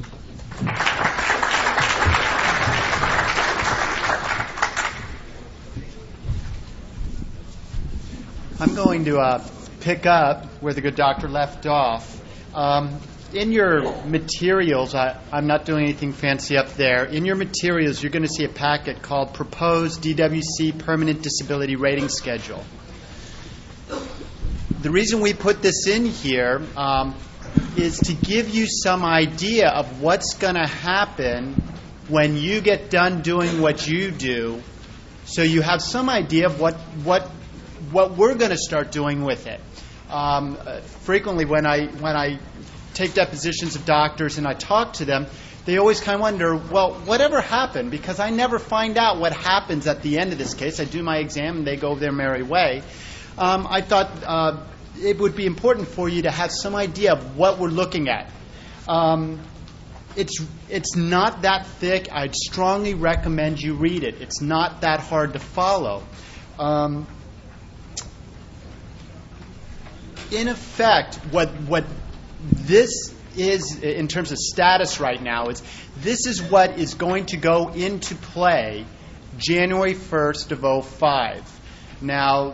I'm going to uh, pick up where the good doctor left off. Um, in your materials, I, I'm not doing anything fancy up there. In your materials, you're going to see a packet called Proposed D W C Permanent Disability Rating Schedule. The reason we put this in here um, is to give you some idea of what's going to happen when you get done doing what you do, so you have some idea of what what what we're going to start doing with it. Um, uh, frequently, when I when I take depositions of doctors and I talk to them, they always kind of wonder, well, whatever happened? Because I never find out what happens at the end of this case. I do my exam and they go their merry way. Um, I thought uh, it would be important for you to have some idea of what we're looking at. Um, it's it's not that thick. I'd strongly recommend you read it. It's not that hard to follow. Um, in effect, what what this is in terms of status right now is this is what is going to go into play January first of oh five. Now,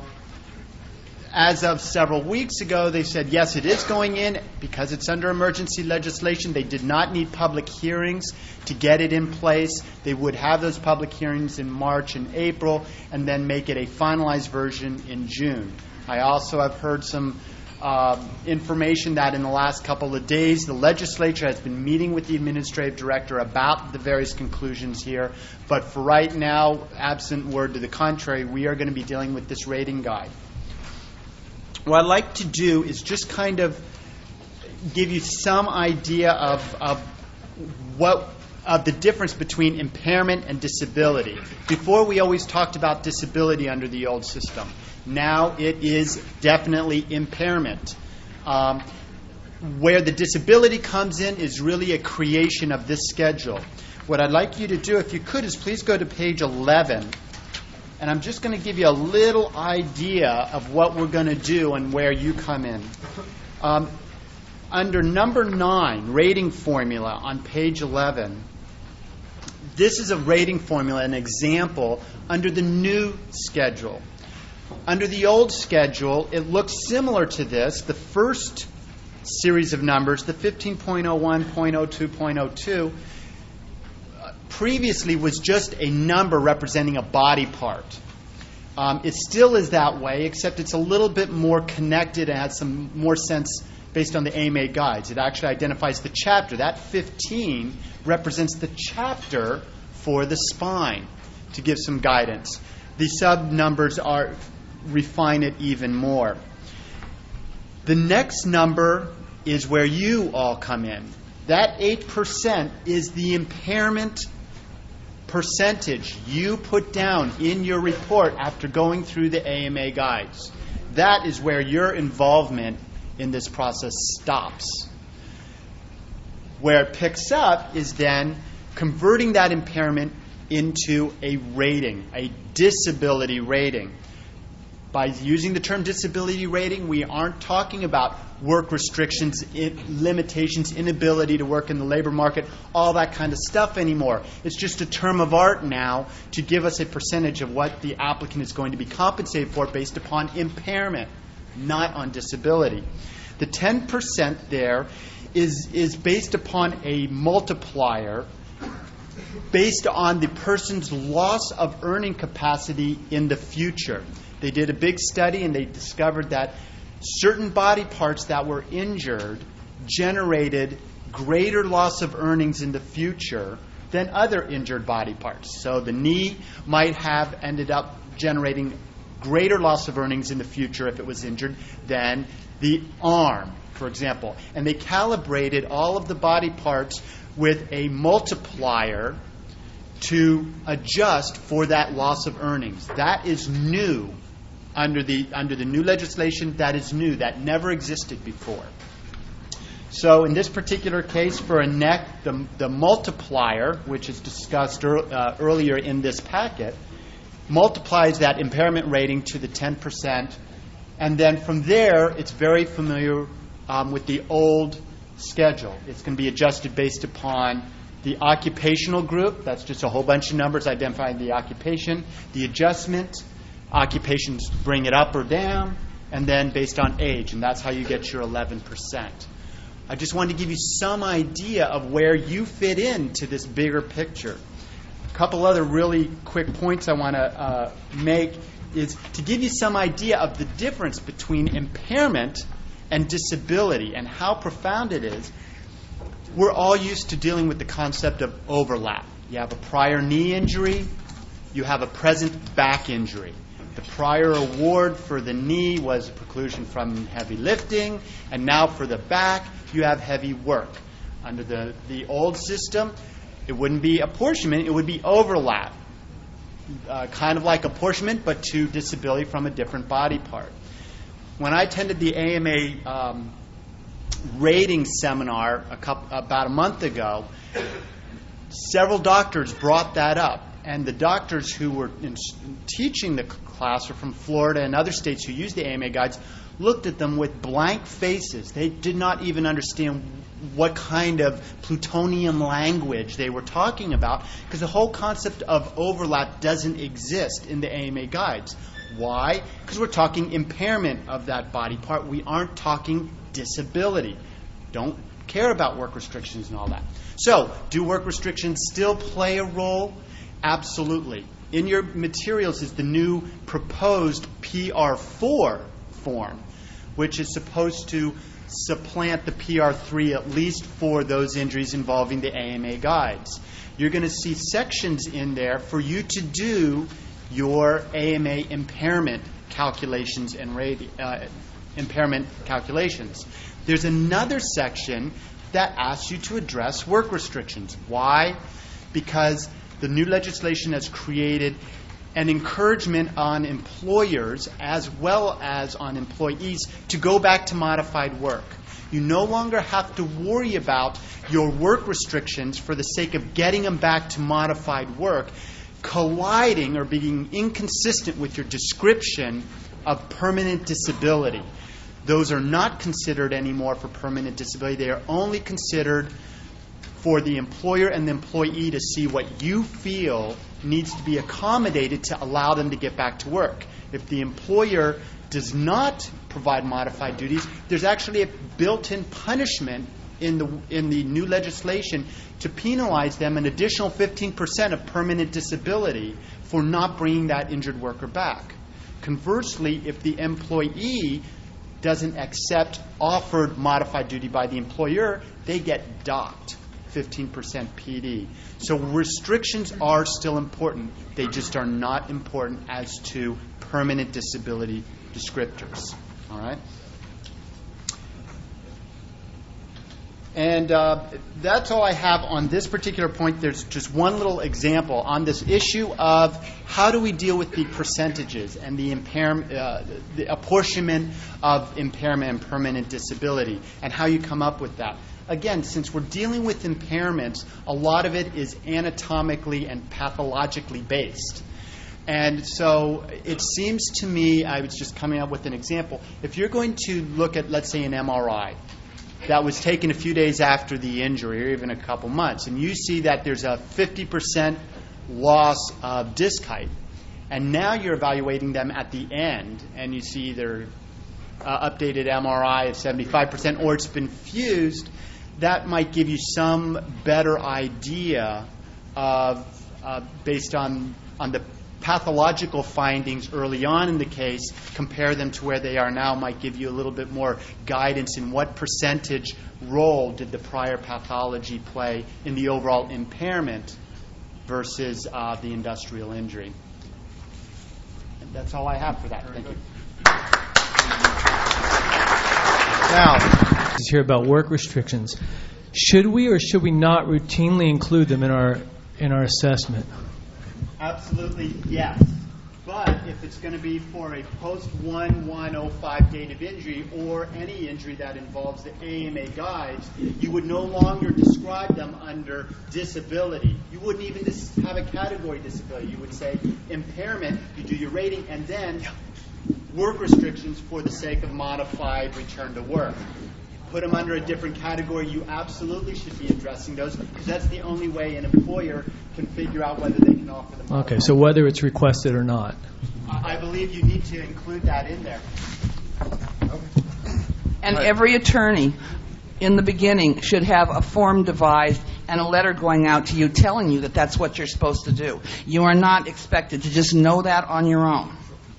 as of several weeks ago, they said, yes, it is going in because it's under emergency legislation. They did not need public hearings to get it in place. They would have those public hearings in March and April and then make it a finalized version in June. I also have heard some uh, information that in the last couple of days, the legislature has been meeting with the administrative director about the various conclusions here. But for right now, absent word to the contrary, we are going to be dealing with this rating guide. What I'd like to do is just kind of give you some idea of, of what of the difference between impairment and disability. Before, we always talked about disability under the old system. Now it is definitely impairment. Um, where the disability comes in is really a creation of this schedule. What I'd like you to do, if you could, is please go to page eleven. And I'm just going to give you a little idea of what we're going to do and where you come in. Um, under number nine, rating formula on page eleven, this is a rating formula, an example, under the new schedule. Under the old schedule, it looks similar to this. The first series of numbers, the fifteen point oh one, point oh two, point oh two, previously was just a number representing a body part. Um, it still is that way, except it's a little bit more connected and has some more sense based on the A M A guides. It actually identifies the chapter. That fifteen represents the chapter for the spine to give some guidance. The sub numbers are refine it even more. The next number is where you all come in. That eight percent is the impairment percentage you put down in your report after going through the A M A guides. That is where your involvement in this process stops. Where it picks up is then converting that impairment into a rating, a disability rating. By using the term disability rating, we aren't talking about work restrictions, limitations, inability to work in the labor market, all that kind of stuff anymore. It's just a term of art now to give us a percentage of what the applicant is going to be compensated for based upon impairment, not on disability. The ten percent there is, is based upon a multiplier based on the person's loss of earning capacity in the future. They did a big study and they discovered that certain body parts that were injured generated greater loss of earnings in the future than other injured body parts. So the knee might have ended up generating greater loss of earnings in the future if it was injured than the arm, for example. And they calibrated all of the body parts with a multiplier to adjust for that loss of earnings. That is new. Under the under the new legislation, that is new. That never existed before. So in this particular case, for a neck, the, the multiplier, which is discussed er, uh, earlier in this packet, multiplies that impairment rating to the ten percent. And then from there, it's very familiar um, with the old schedule. It's going to be adjusted based upon the occupational group. That's just a whole bunch of numbers identifying the occupation. The adjustment, occupations bring it up or down, and then based on age, and that's how you get your eleven percent. I just wanted to give you some idea of where you fit into this bigger picture. A couple other really quick points I want to uh, make is to give you some idea of the difference between impairment and disability and how profound it is. We're all used to dealing with the concept of overlap. You have a prior knee injury, you have a present back injury. The prior award for the knee was preclusion from heavy lifting, and now for the back, you have heavy work. Under the, the old system, it wouldn't be apportionment, it would be overlap. Uh, kind of like apportionment, but to disability from a different body part. When I attended the A M A um, rating seminar a couple, about a month ago, several doctors brought that up. And the doctors who were in, teaching the class are from Florida and other states who use the A M A guides, looked at them with blank faces. They did not even understand what kind of plutonium language they were talking about, because the whole concept of overlap doesn't exist in the A M A guides. Why? Because we're talking impairment of that body part. We aren't talking disability. Don't care about work restrictions and all that. So, do work restrictions still play a role? Absolutely. In your materials is the new proposed P R four form, which is supposed to supplant the P R three, at least for those injuries involving the A M A guides. You're going to see sections in there for you to do your A M A impairment calculations and radi- uh, impairment calculations. There's another section that asks you to address work restrictions. Why? Because the new legislation has created an encouragement on employers as well as on employees to go back to modified work. You no longer have to worry about your work restrictions for the sake of getting them back to modified work colliding or being inconsistent with your description of permanent disability. Those are not considered anymore for permanent disability. They are only considered for the employer and the employee to see what you feel needs to be accommodated to allow them to get back to work. If the employer does not provide modified duties, there's actually a built-in punishment in the in the new legislation to penalize them an additional fifteen percent of permanent disability for not bringing that injured worker back. Conversely, if the employee doesn't accept offered modified duty by the employer, they get docked fifteen percent P D. So restrictions are still important. They just are not important as to permanent disability descriptors. All right? And uh, that's all I have on this particular point. There's just one little example on this issue of how do we deal with the percentages and the, impairment, uh, the apportionment of impairment and permanent disability and how you come up with that. Again, since we're dealing with impairments, a lot of it is anatomically and pathologically based. And so it seems to me, I was just coming up with an example, if you're going to look at, let's say, an M R I, that was taken a few days after the injury or even a couple months, and you see that there's a fifty percent loss of disc height, and now you're evaluating them at the end, and you see their uh, updated M R I of seventy-five percent, or it's been fused, that might give you some better idea of, uh, based on, on the pathological findings early on in the case, compare them to where they are now, might give you a little bit more guidance in what percentage role did the prior pathology play in the overall impairment versus uh, the industrial injury. And that's all I have for that. Thank you. Now, this is here about work restrictions. Should we or should we not routinely include them in our in our assessment? Absolutely, yes. But if it's going to be for a post one one oh five date of injury or any injury that involves the A M A guides, you would no longer describe them under disability. You wouldn't even dis- have a category disability. You would say impairment, you do your rating, and then work restrictions for the sake of modified return to work. Put them under a different category, you absolutely should be addressing those because that's the only way an employer can figure out whether they can offer them. Okay, so whether it's requested or not. I believe you need to include that in there. And every attorney in the beginning should have a form devised and a letter going out to you telling you that that's what you're supposed to do. You are not expected to just know that on your own.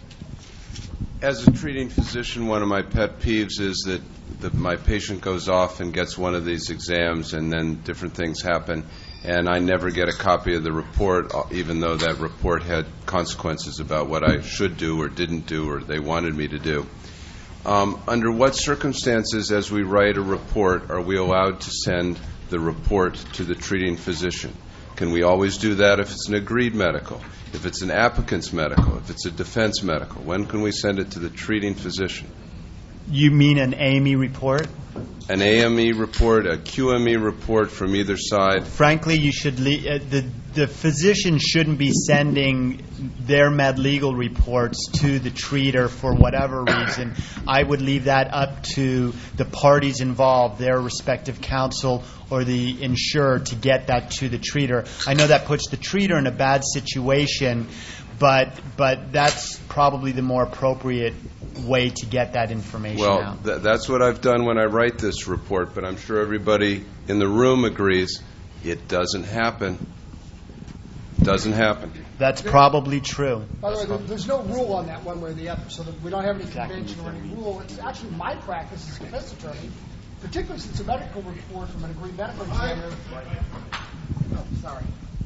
As a treating physician, one of my pet peeves is that the, my patient goes off and gets one of these exams and then different things happen, and I never get a copy of the report, even though that report had consequences about what I should do or didn't do or they wanted me to do. Um, under what circumstances, as we write a report, are we allowed to send the report to the treating physician? Can we always do that if it's an agreed medical? If it's an applicant's medical, if it's a defense medical, when can we send it to the treating physician? You mean an A M E report? An A M E report, a Q M E report from either side. Frankly, you should le- uh, the the physician shouldn't be sending their med legal reports to the treater for whatever reason. I would leave that up to the parties involved, their respective counsel or the insurer, to get that to the treater. I know that puts the treater in a bad situation, but but that's probably the more appropriate way to get that information well, out. Well, th- that's what I've done when I write this report, but I'm sure everybody in the room agrees it doesn't happen. Doesn't happen. That's probably true. By the way, there's no rule on that one way or the other, so that we don't have any convention or any rule. It's actually my practice as a defense attorney, particularly since a medical report from an agreed medical examiner. Oh, sorry.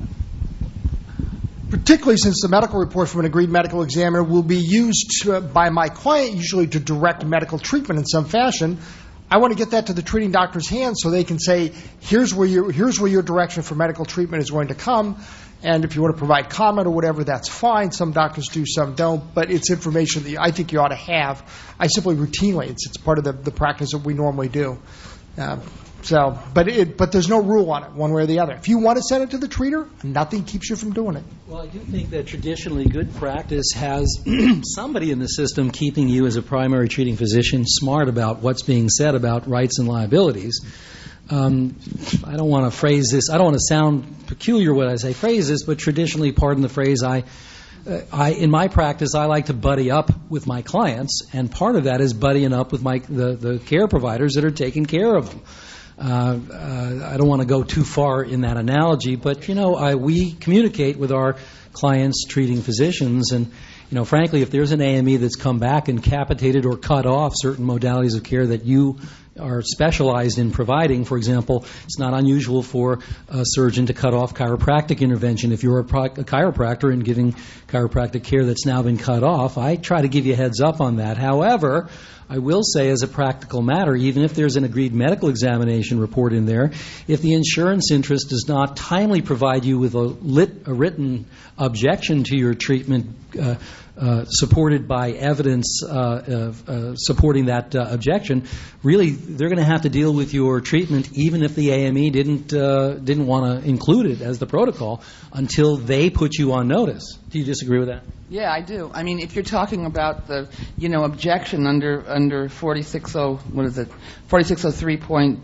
Particularly since the medical report from an agreed medical examiner will be used to, by my client usually to direct medical treatment in some fashion, I want to get that to the treating doctor's hands so they can say, here's where your here's where your direction for medical treatment is going to come, and if you want to provide comment or whatever, that's fine. Some doctors do, some don't, but it's information that I think you ought to have. I simply routinely, it's it's part of the, the practice that we normally do. Um, So, but it, but there's no rule on it, one way or the other. If you want to send it to the treater, nothing keeps you from doing it. Well, I do think that traditionally good practice has somebody in the system keeping you as a primary treating physician smart about what's being said about rights and liabilities. Um, I don't want to phrase this, I don't want to sound peculiar when I say phrase this, but traditionally, pardon the phrase, I Uh, I, in my practice, I like to buddy up with my clients, and part of that is buddying up with my the, the care providers that are taking care of them. Uh, uh, I don't want to go too far in that analogy, but you know, I, we communicate with our clients treating physicians. And, you know, frankly, if there's an A M E that's come back and capitated or cut off certain modalities of care that you are specialized in providing, for example, it's not unusual for a surgeon to cut off chiropractic intervention. If you're a, pro- a chiropractor and giving chiropractic care that's now been cut off, I try to give you a heads up on that. However, I will say as a practical matter, even if there's an agreed medical examination report in there, if the insurance interest does not timely provide you with a, lit, a written objection to your treatment uh, uh, supported by evidence uh, uh, uh, supporting that uh, objection, really they're going to have to deal with your treatment even if the A M E didn't uh, didn't want to include it as the protocol until they put you on notice. Do you disagree with that? Yeah, I do. I mean, if you're talking about the, you know, objection under under forty-six oh, what is it, forty-six oh three point,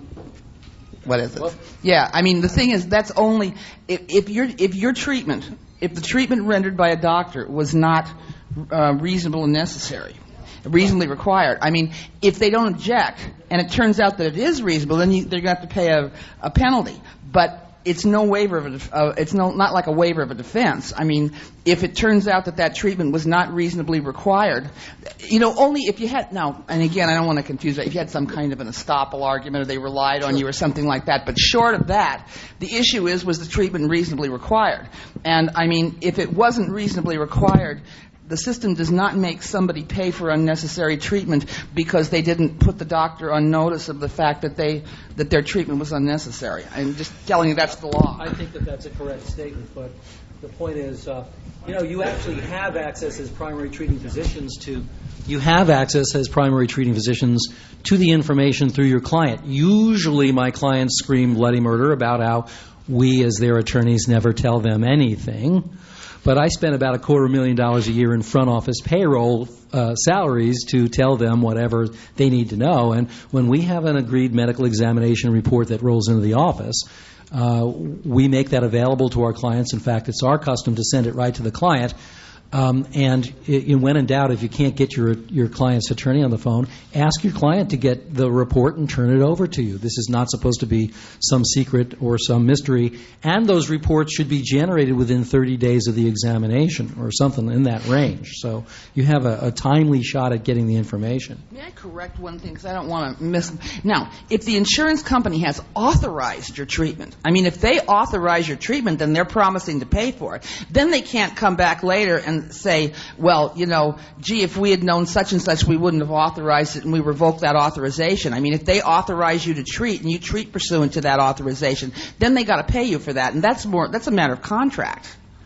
what is it? What? Yeah, I mean, the thing is, that's only if, if your if your treatment, if the treatment rendered by a doctor was not uh, reasonable and necessary, reasonably required. I mean, if they don't object and it turns out that it is reasonable, then you, they're going to have to pay a, a penalty. But it's no waiver of a def- uh, it's no not like a waiver of a defense. I mean, if it turns out that that treatment was not reasonably required, you know, only if you had now. And again, I don't want to confuse it. If you had some kind of an estoppel argument, or they relied on you, or something like that. But short of that, the issue is, was the treatment reasonably required? And I mean, if it wasn't reasonably required, the system does not make somebody pay for unnecessary treatment because they didn't put the doctor on notice of the fact that they that their treatment was unnecessary. I'm just telling you that's the law. I think that that's a correct statement, but the point is, uh, you know, you actually have access as primary treating physicians to you have access as primary treating physicians to the information through your client. Usually, my clients scream bloody murder about how we, as their attorneys, never tell them anything. But I spend about a quarter million dollars a year in front office payroll uh, salaries to tell them whatever they need to know. And when we have an agreed medical examination report that rolls into the office, uh, we make that available to our clients. In fact, it's our custom to send it right to the client. Um, and it, it, when in doubt, if you can't get your your client's attorney on the phone, ask your client to get the report and turn it over to you. This is not supposed to be some secret or some mystery. And those reports should be generated within thirty days of the examination or something in that range. So you have a, a timely shot at getting the information. May I correct one thing, because I don't want to miss. Now, if the insurance company has authorized your treatment, I mean, if they authorize your treatment, then they're promising to pay for it. Then they can't come back later and say, well, you know, gee, if we had known such and such, we wouldn't have authorized it, and we revoke that authorization. I mean, if they authorize you to treat and you treat pursuant to that authorization, then they got to pay you for that, and that's more that's a matter of contract.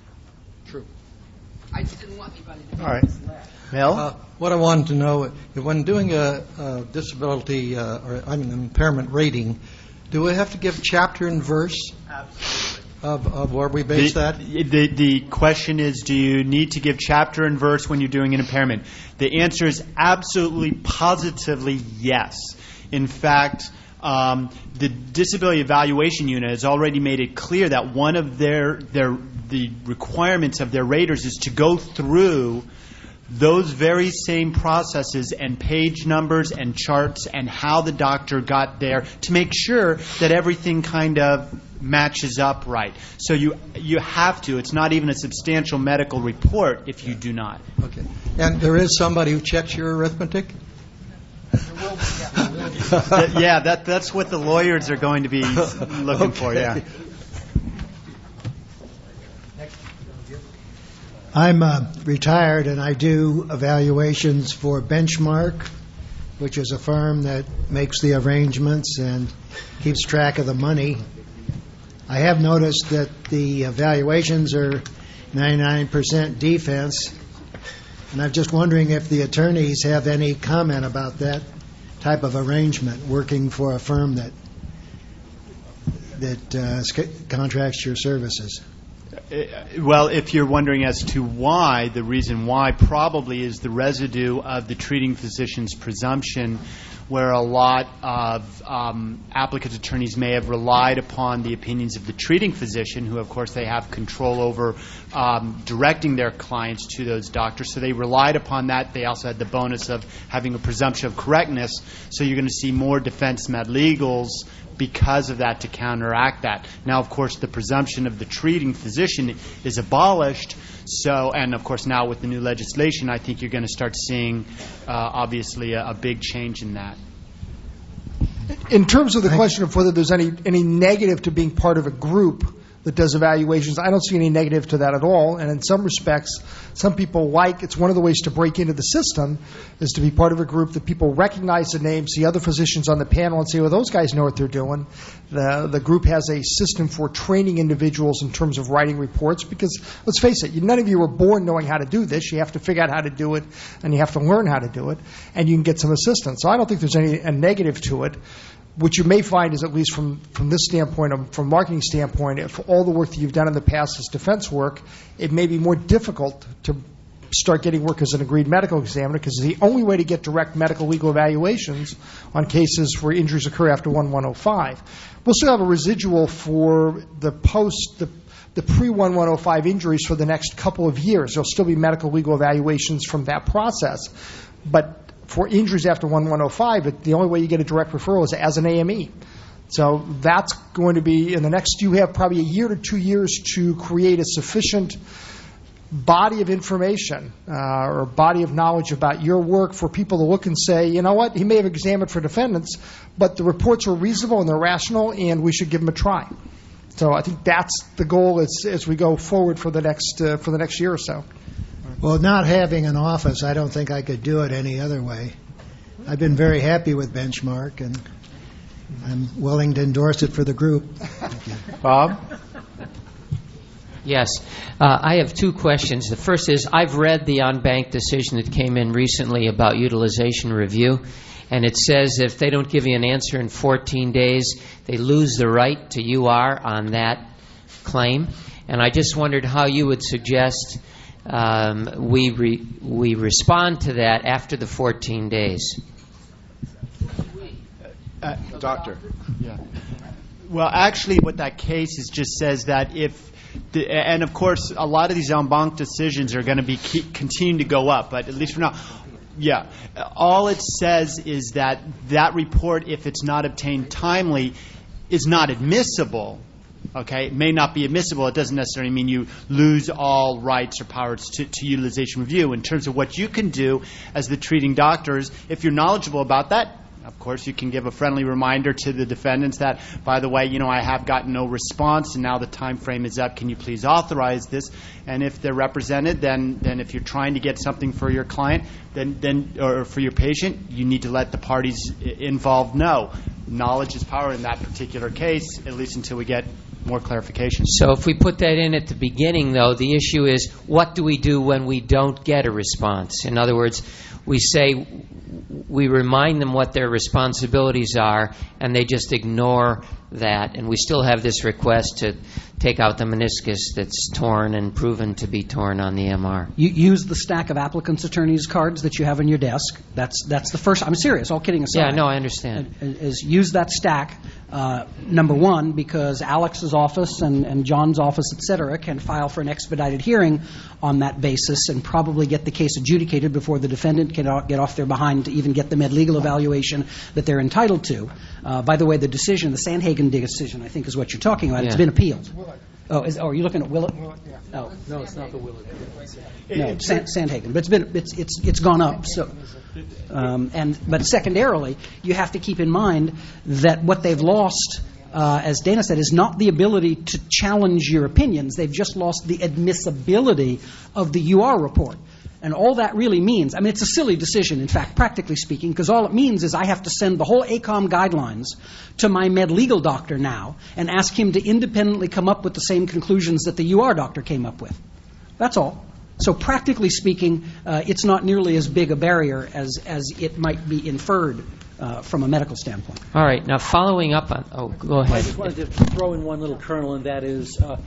True. I just didn't want anybody to. All right. Mel? Uh, what I wanted to know, when doing a, a disability uh, or I mean impairment rating, do we have to give chapter and verse? Absolutely. Of, of where we base the, that? The, the question is, do you need to give chapter and verse when you're doing an impairment? The answer is absolutely, positively yes. In fact, um, the Disability Evaluation Unit has already made it clear that one of their, their the requirements of their raters is to go through those very same processes and page numbers and charts and how the doctor got there to make sure that everything kind of matches up right. So you you have to. It's not even a substantial medical report if you do not. Okay. And there is somebody who checks your arithmetic? Yeah, that that's what the lawyers are going to be looking okay. for, yeah. I'm uh, retired, and I do evaluations for Benchmark, which is a firm that makes the arrangements and keeps track of the money. I have noticed that the evaluations are ninety-nine percent defense, and I'm just wondering if the attorneys have any comment about that type of arrangement, working for a firm that that uh, contracts your services. Well, if you're wondering as to why, the reason why probably is the residue of the treating physician's presumption, where a lot of um, applicant attorneys may have relied upon the opinions of the treating physician, who, of course, they have control over um, directing their clients to those doctors. So they relied upon that. They also had the bonus of having a presumption of correctness. So you're going to see more defense med legals because of that, to counteract that. Now, of course, the presumption of the treating physician is abolished. So, and of course, now with the new legislation, I think you're going to start seeing, uh, obviously, a, a big change in that. In terms of the question of whether there's any, any negative to being part of a group that does evaluations, I don't see any negative to that at all. And in some respects, some people like, it's one of the ways to break into the system is to be part of a group that people recognize the names, see other physicians on the panel and say, well, those guys know what they're doing. The, the group has a system for training individuals in terms of writing reports because, let's face it, none of you were born knowing how to do this. You have to figure out how to do it, and you have to learn how to do it, and you can get some assistance. So I don't think there's any a negative to it. What you may find is, at least from, from this standpoint, um, from a marketing standpoint, if all the work that you've done in the past is defense work, it may be more difficult to start getting work as an agreed medical examiner because the only way to get direct medical legal evaluations on cases where injuries occur after one one oh five. We'll still have a residual for the post, the, the pre one one oh five injuries for the next couple of years. There'll still be medical legal evaluations from that process. But for injuries after one one oh five, the only way you get a direct referral is as an A M E. So that's going to be, in the next, you have probably a year to two years to create a sufficient body of information uh, or body of knowledge about your work for people to look and say, you know what, he may have examined for defendants, but the reports are reasonable and they're rational and we should give them a try. So I think that's the goal as, as we go forward for the next uh, for the next year or so. Well, not having an office, I don't think I could do it any other way. I've been very happy with Benchmark, and I'm willing to endorse it for the group. Bob? Yes. Uh, I have two questions. The first is, I've read the on-bank decision that came in recently about utilization review, and it says if they don't give you an answer in fourteen days, they lose the right to U R on that claim. And I just wondered how you would suggest Um, we re, we respond to that after the fourteen days. Uh, Doctor. Yeah. Well, actually, what that case is just says that if, the, and of course, a lot of these en banc decisions are going to be keep, continue to go up, but at least for now, yeah. All it says is that that report, if it's not obtained timely, is not admissible. Okay, it may not be admissible. It doesn't necessarily mean you lose all rights or powers to, to utilization review. In terms of what you can do as the treating doctors, if you're knowledgeable about that, of course, you can give a friendly reminder to the defendants that, by the way, you know, I have gotten no response, and now the time frame is up. Can you please authorize this? And if they're represented, then then if you're trying to get something for your client, then then or for your patient, you need to let the parties involved know. Knowledge is power in that particular case, at least until we get more clarification. So if we put that in at the beginning, though, the issue is, what do we do when we don't get a response? In other words, we say, we remind them what their responsibilities are, and they just ignore that, and we still have this request to take out the meniscus that's torn and proven to be torn on the M R. You use the stack of applicants' attorneys' cards that you have on your desk. That's that's the first. I'm serious. All kidding aside. Yeah, no, I understand. Is use that stack. Uh, number one, because Alex's office and, and John's office, et cetera, can file for an expedited hearing on that basis and probably get the case adjudicated before the defendant can get off their behind to even get the med legal evaluation that they're entitled to. Uh, by the way, the decision, the Sandhagen decision, I think is what you're talking about. Yeah. It's been appealed. Oh, is, oh, are you looking at Willett? Yeah. Oh. No, it's not the Willett. No, Sand, Sandhagen, but it's been it's it's it's gone up. So, um, and but secondarily, you have to keep in mind that what they've lost, uh, as Dana said, is not the ability to challenge your opinions. They've just lost the admissibility of the U R report. And all that really means, I mean, it's a silly decision, in fact, practically speaking, because all it means is I have to send the whole A C O M guidelines to my med legal doctor now and ask him to independently come up with the same conclusions that the U R doctor came up with. That's all. So practically speaking, uh, it's not nearly as big a barrier as, as it might be inferred uh, from a medical standpoint. All right. Now, following up on... Oh, go ahead. I just wanted to throw in one little kernel, and that is... Uh,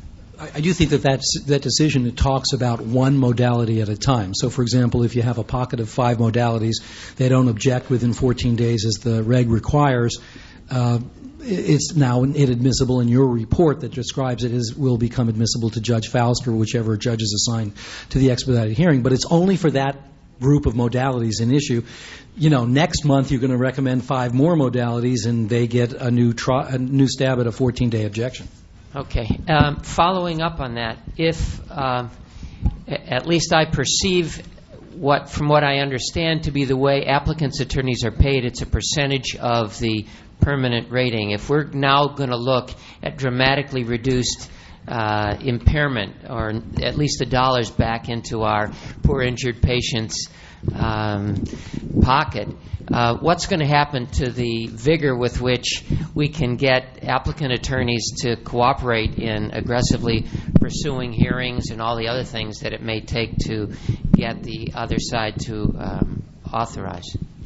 I do think that that's, that decision it talks about one modality at a time. So, for example, if you have a pocket of five modalities, they don't object within fourteen days as the reg requires. Uh, it's now inadmissible in your report that describes it as will become admissible to Judge Faust or whichever judge is assigned to the expedited hearing. But it's only for that group of modalities an issue. You know, next month you're going to recommend five more modalities, and they get a new tri- a new stab at a fourteen-day objection. Okay. Um, following up on that, if uh, at least I perceive what, from what I understand, to be the way applicants' attorneys are paid, it's a percentage of the permanent rating. If we're now going to look at dramatically reduced uh, impairment, or at least the dollars back into our poor injured patients' um, pocket, uh, what's going to happen to the vigor with which we can get applicant attorneys to cooperate in aggressively pursuing hearings and all the other things that it may take to get the other side to um, authorize?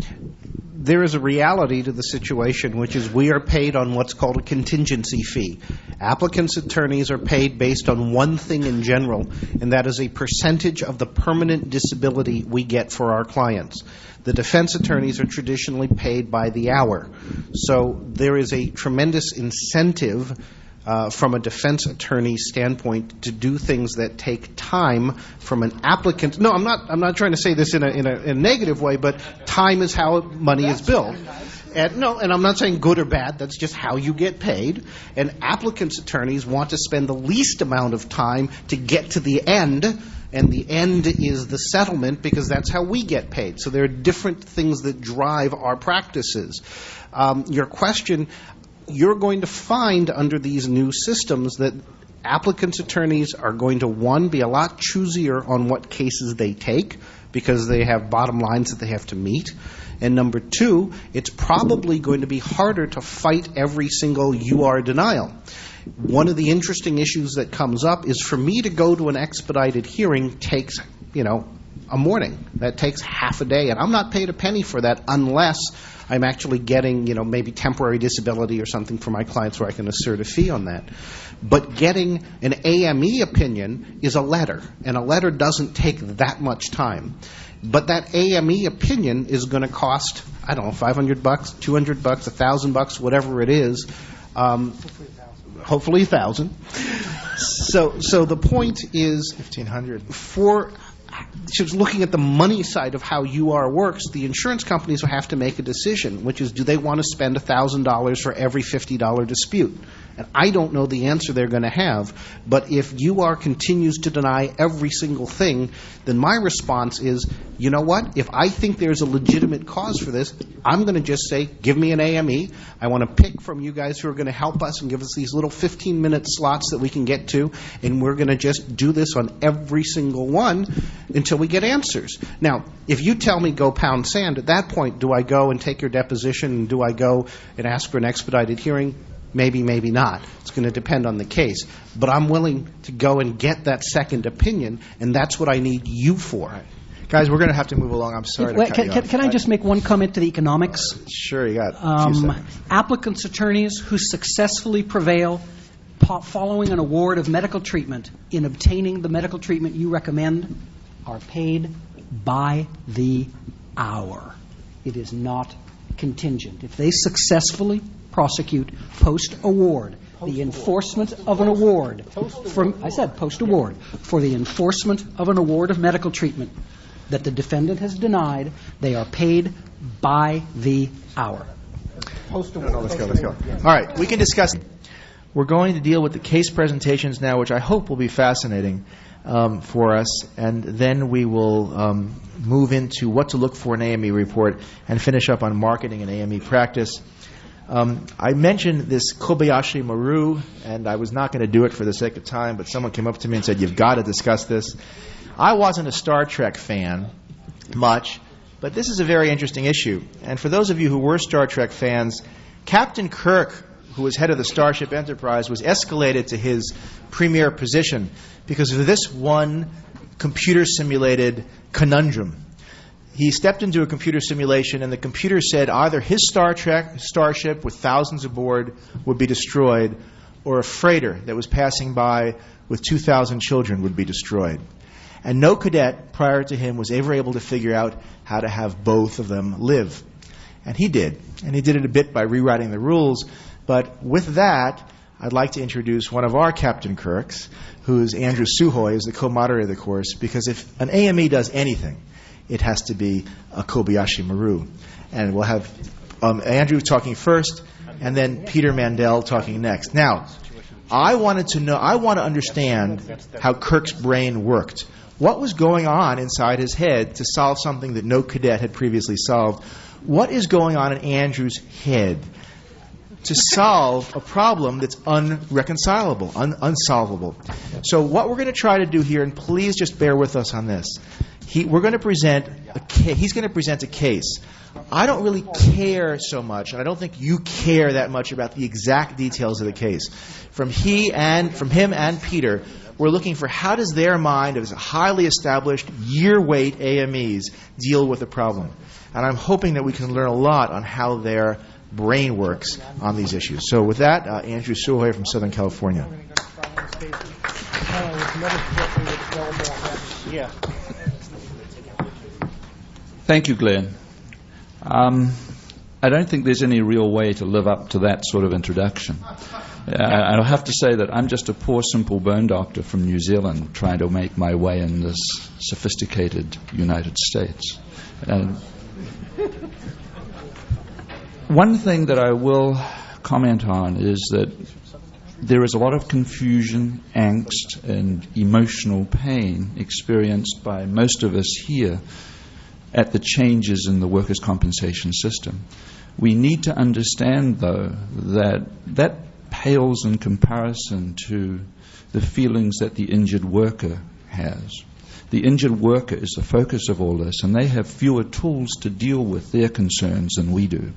There is a reality to the situation, which is we are paid on what's called a contingency fee. Applicants' attorneys are paid based on one thing in general, and that is a percentage of the permanent disability we get for our clients. The defense attorneys are traditionally paid by the hour. So there is a tremendous incentive Uh, from a defense attorney standpoint to do things that take time from an applicant. No, I'm not. I'm not trying to say this in a in a, in a negative way, but time is how money is billed. And no, and I'm not saying good or bad. That's just how you get paid. And applicants' attorneys want to spend the least amount of time to get to the end, and the end is the settlement because that's how we get paid. So there are different things that drive our practices. Um, your question. You're going to find under these new systems that applicants' attorneys are going to, one, be a lot choosier on what cases they take because they have bottom lines that they have to meet. And number two, it's probably going to be harder to fight every single U R denial. One of the interesting issues that comes up is for me to go to an expedited hearing takes, you know, a morning. That takes half a day, and I'm not paid a penny for that unless I'm actually getting, you know, maybe temporary disability or something for my clients where I can assert a fee on that. But getting an A M E opinion is a letter, and a letter doesn't take that much time. But that A M E opinion is going to cost, I don't know, five hundred bucks, two hundred bucks, one thousand bucks, whatever it is. Um, hopefully a thousand. So, so the point is, fifteen hundred for. Just looking at the money side of how U R works, the insurance companies will have to make a decision, which is, do they want to spend one thousand dollars for every fifty dollars dispute? And I don't know the answer they're going to have, but if U R continues to deny every single thing, then my response is, you know what? If I think there's a legitimate cause for this, I'm going to just say, give me an A M E. I want to pick from you guys who are going to help us and give us these little fifteen-minute slots that we can get to, and we're going to just do this on every single one until we get answers. Now, if you tell me go pound sand, at that point, do I go and take your deposition, and do I go and ask for an expedited hearing? Maybe, maybe not. It's going to depend on the case. But I'm willing to go and get that second opinion, and that's what I need you for. Right. Guys, we're going to have to move along. I'm sorry Wait, to cut can, you can, off. can I just make one comment to the economics? Sure, you got a few Um, seconds. applicants' attorneys who successfully prevail po- following an award of medical treatment in obtaining the medical treatment you recommend are paid by the hour. It is not contingent. If they successfully prosecute post-award, the enforcement of an award, from, I said post-award, for the enforcement of an award of medical treatment that the defendant has denied, they are paid by the hour. No, no, let's go, let's go. All right, we can discuss. We're going to deal with the case presentations now, which I hope will be fascinating um, for us, and then we will um, move into what to look for in an A M E report and finish up on marketing and A M E practice. Um, I mentioned this Kobayashi Maru, and I was not going to do it for the sake of time, but someone came up to me and said, you've got to discuss this. I wasn't a Star Trek fan much, but this is a very interesting issue. And for those of you who were Star Trek fans, Captain Kirk, who was head of the Starship Enterprise, was escalated to his premier position because of this one computer-simulated conundrum. He stepped into a computer simulation, and the computer said either his Star Trek starship with thousands aboard would be destroyed, or a freighter that was passing by with two thousand children would be destroyed. And no cadet prior to him was ever able to figure out how to have both of them live. And he did. And he did it a bit by rewriting the rules. But with that, I'd like to introduce one of our Captain Kirks, who is Andrew Suhoy, who's the co-moderator of the course, because if an A M E does anything, it has to be a Kobayashi Maru. And we'll have um, Andrew talking first, and then Peter Mandel talking next. Now, I wanted to know, I want to understand how Kirk's brain worked. What was going on inside his head to solve something that no cadet had previously solved? What is going on in Andrew's head to solve a problem that's unreconcilable, un- unsolvable? So what we're going to try to do here, and please just bear with us on this, he, we're going to present a ca- he's going to present a case. I don't really care so much, and I don't think you care that much about the exact details of the case. From he and from him and Peter, we're looking for how does their mind of highly established year-weight A M Es deal with the problem. And I'm hoping that we can learn a lot on how their brain works on these issues. So with that, uh, Andrew Suhoy from Southern California. Thank you, Glenn. Um, I don't think there's any real way to live up to that sort of introduction. Uh, I'll have to say that I'm just a poor, simple bone doctor from New Zealand trying to make my way in this sophisticated United States. And one thing that I will comment on is that there is a lot of confusion, angst, and emotional pain experienced by most of us here at the changes in the workers' compensation system. We need to understand, though, that that pales in comparison to the feelings that the injured worker has. The injured worker is the focus of all this, and they have fewer tools to deal with their concerns than we do.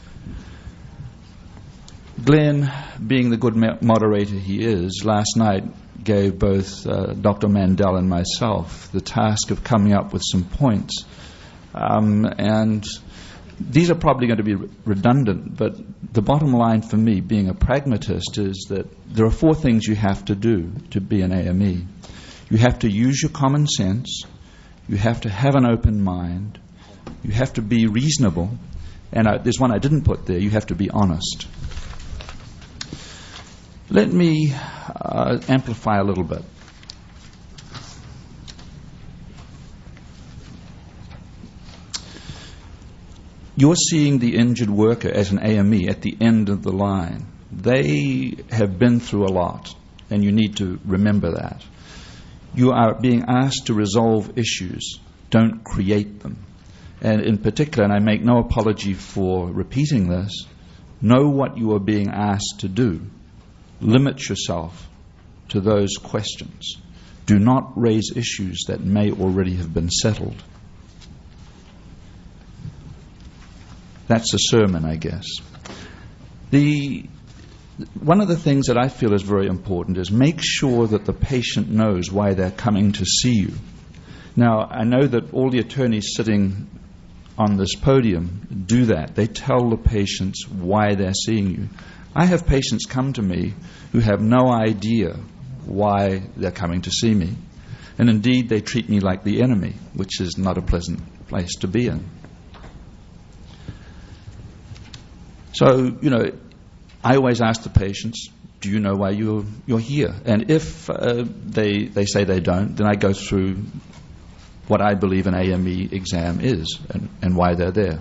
Glenn, being the good moderator he is, last night gave both uh, Doctor Mandel and myself the task of coming up with some points. Um, and these are probably going to be re- redundant, but the bottom line for me, being a pragmatist, is that there are four things you have to do to be an A M E. You have to use your common sense, you have to have an open mind, you have to be reasonable, and I, there's one I didn't put there, you have to be honest. Let me uh, amplify a little bit. You're seeing the injured worker as an A M E at the end of the line. They have been through a lot, and you need to remember that. You are being asked to resolve issues, don't create them. And in particular, and I make no apology for repeating this, know what you are being asked to do. Limit yourself to those questions. Do not raise issues that may already have been settled. That's a sermon, I guess. The one of the things that I feel is very important is make sure that the patient knows why they're coming to see you. Now, I know that all the attorneys sitting on this podium do that. They tell the patients why they're seeing you. I have patients come to me who have no idea why they're coming to see me. And indeed, they treat me like the enemy, which is not a pleasant place to be in. So, you know, I always ask the patients, do you know why you're, you're here? And if uh, they, they say they don't, then I go through what I believe an A M E exam is and, and why they're there.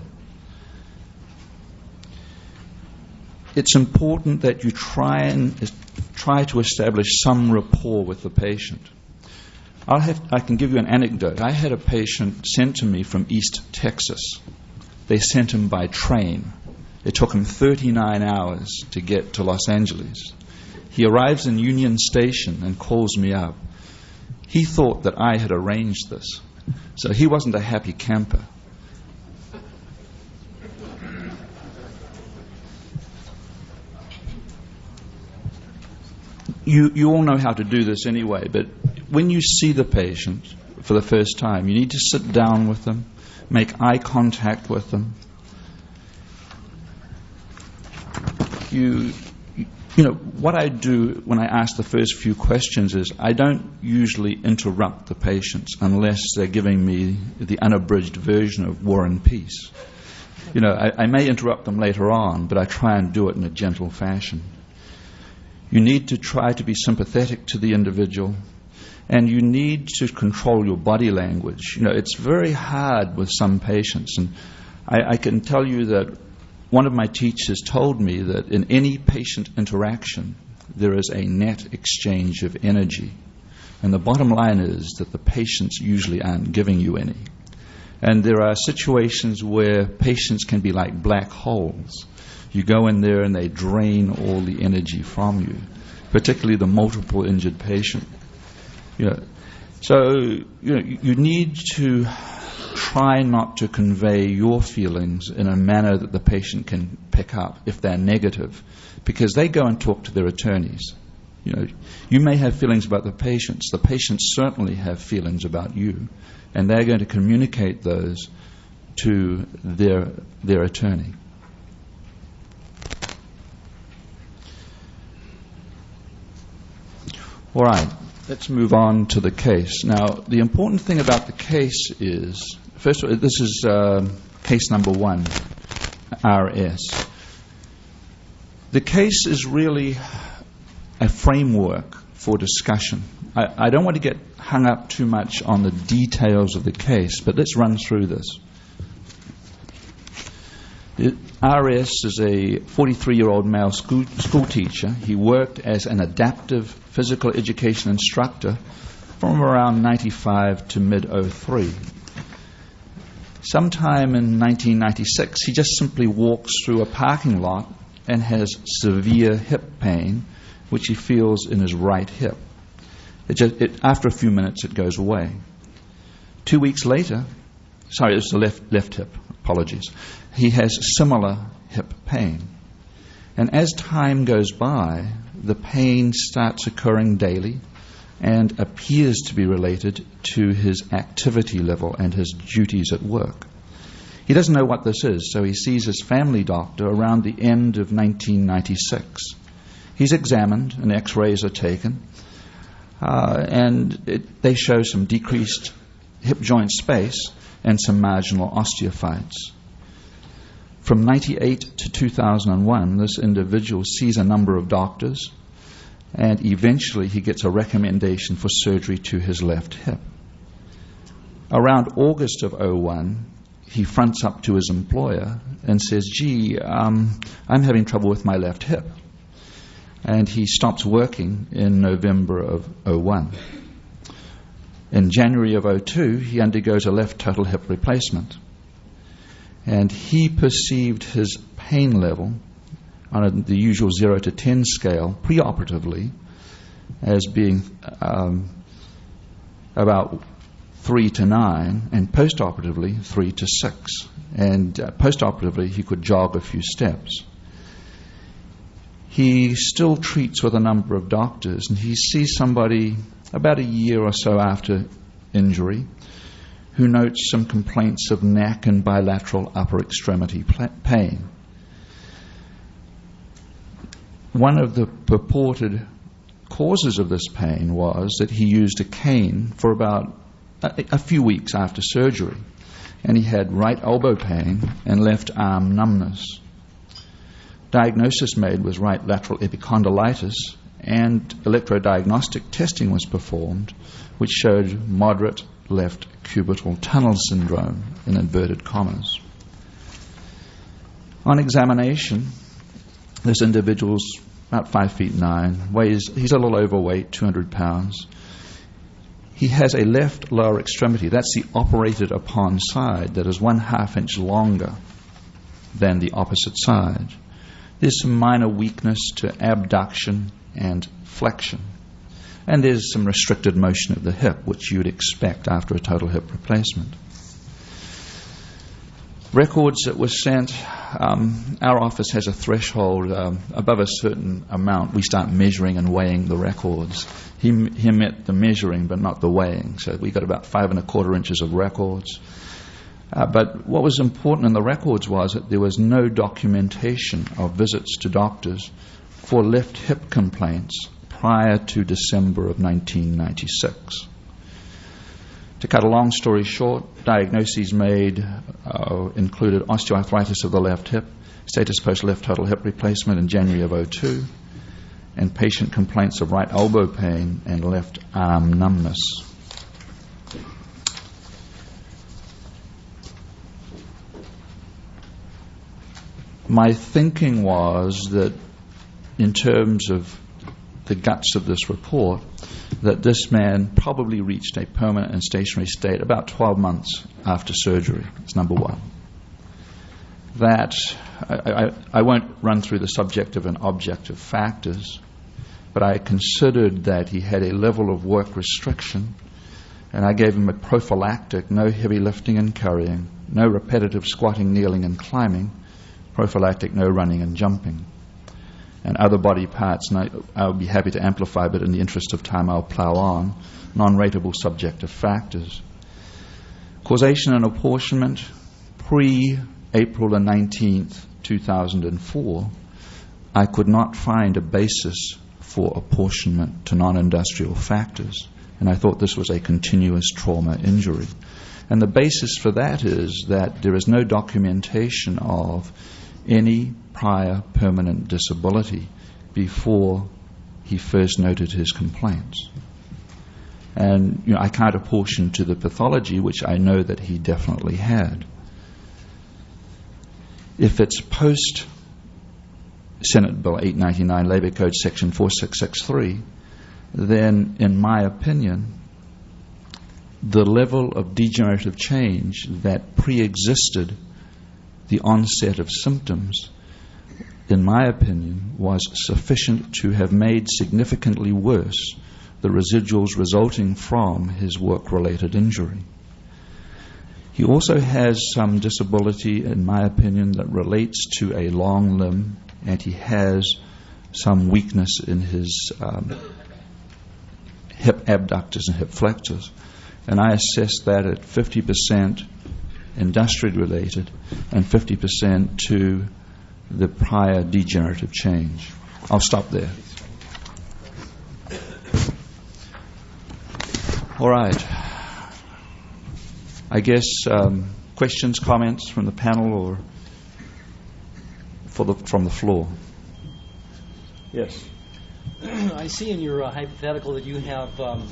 It's important that you try and try to establish some rapport with the patient. I'll have, I can give you an anecdote. I had a patient sent to me from East Texas. They sent him by train. It took him thirty-nine hours to get to Los Angeles. He arrives in Union Station and calls me up. He thought that I had arranged this. So he wasn't a happy camper. You, you all know how to do this anyway, but when you see the patient for the first time, you need to sit down with them, make eye contact with them. You, you know, what I do when I ask the first few questions is I don't usually interrupt the patients unless they're giving me the unabridged version of War and Peace. You know, I, I may interrupt them later on, but I try and do it in a gentle fashion. You need to try to be sympathetic to the individual, And you need to control your body language. You know, it's very hard with some patients. And I, I can tell you that one of my teachers told me that in any patient interaction, there is a net exchange of energy. And the bottom line is that the patients usually aren't giving you any. And there are situations where patients can be like black holes. You go in there and they drain all the energy from you, particularly the multiple injured patient. You know, so you know, you need to try not to convey your feelings in a manner that the patient can pick up if they're negative, because they go and talk to their attorneys. You know, you may have feelings about the patients. The patients certainly have feelings about you, and they're going to communicate those to their their attorney. All right, let's move on to the case. Now, the important thing about the case is, first of all, this is uh, case number one, R S. The case is really a framework for discussion. I, I don't want to get hung up too much on the details of the case, but let's run through this. It, R S is a forty-three-year-old male school, school teacher. He worked as an adaptive physical education instructor from around ninety-five to mid oh three. Sometime in nineteen ninety-six, he just simply walks through a parking lot and has severe hip pain, which he feels in his right hip. It just, it, after a few minutes, it goes away. Two weeks later, sorry, it's the left, left hip, apologies. He has similar hip pain. And as time goes by, the pain starts occurring daily and appears to be related to his activity level and his duties at work. He doesn't know what this is, so he sees his family doctor around the end of nineteen ninety-six. He's examined, and x-rays are taken, uh, and it, they show some decreased hip joint space and some marginal osteophytes. From ninety-eight to two thousand one, this individual sees a number of doctors, and eventually he gets a recommendation for surgery to his left hip. Around August of oh one, he fronts up to his employer and says, gee, um, I'm having trouble with my left hip. And he stops working in November of oh one. In January of oh two, he undergoes a left total hip replacement. And he perceived his pain level on a, the usual zero to ten scale preoperatively as being um, about three to nine, and postoperatively three to six. And uh, postoperatively he could jog a few steps. He still treats with a number of doctors, and he sees somebody about a year or so after injury who notes some complaints of neck and bilateral upper extremity pl- pain. One of the purported causes of this pain was that he used a cane for about a, a few weeks after surgery, and he had right elbow pain and left arm numbness. Diagnosis made was right lateral epicondylitis, and electrodiagnostic testing was performed, which showed moderate left cubital tunnel syndrome, in inverted commas. On examination, this individual's about five feet nine, weighs, he's a little overweight, two hundred pounds. He has a left lower extremity, that's the operated upon side, that is one half inch longer than the opposite side. There's some minor weakness to abduction and flexion. And there's some restricted motion of the hip, which you'd expect after a total hip replacement. Records that were sent, um, our office has a threshold um, above a certain amount. We start measuring and weighing the records. He, he met the measuring but not the weighing. So we got about five and a quarter inches of records. Uh, but what was important in the records was that there was no documentation of visits to doctors for left hip complaints prior to December of nineteen ninety-six. To cut a long story short, diagnoses made uh, included osteoarthritis of the left hip, status post left total hip replacement in January of oh two, and patient complaints of right elbow pain and left arm numbness. My thinking was that in terms of the guts of this report, that this man probably reached a permanent and stationary state about twelve months after surgery. That's number one. That, I, I, I won't run through the subjective and objective factors, but I considered that he had a level of work restriction, and I gave him a prophylactic, no heavy lifting and carrying, no repetitive squatting, kneeling and climbing, prophylactic, no running and jumping. And other body parts, and I, I'll be happy to amplify, but in the interest of time I'll plow on, non-rateable subjective factors. Causation and apportionment, pre-April the nineteenth, two thousand four, I could not find a basis for apportionment to non-industrial factors, and I thought this was a continuous trauma injury. And the basis for that is that there is no documentation of any prior permanent disability before he first noted his complaints. And you know, I can't apportion to the pathology, which I know that he definitely had. If it's post Senate Bill eight ninety-nine, Labor Code Section four six six three, then in my opinion, the level of degenerative change that pre-existed the onset of symptoms, in my opinion, was sufficient to have made significantly worse the residuals resulting from his work-related injury. He also has some disability, in my opinion, that relates to a long limb, and he has some weakness in his um, hip abductors and hip flexors. And I assess that at fifty percent industrially related and fifty percent to the prior degenerative change. I'll stop there. All right. I guess um, questions, comments from the panel or for the, from the floor. Yes. I see in your uh, hypothetical that you have, um,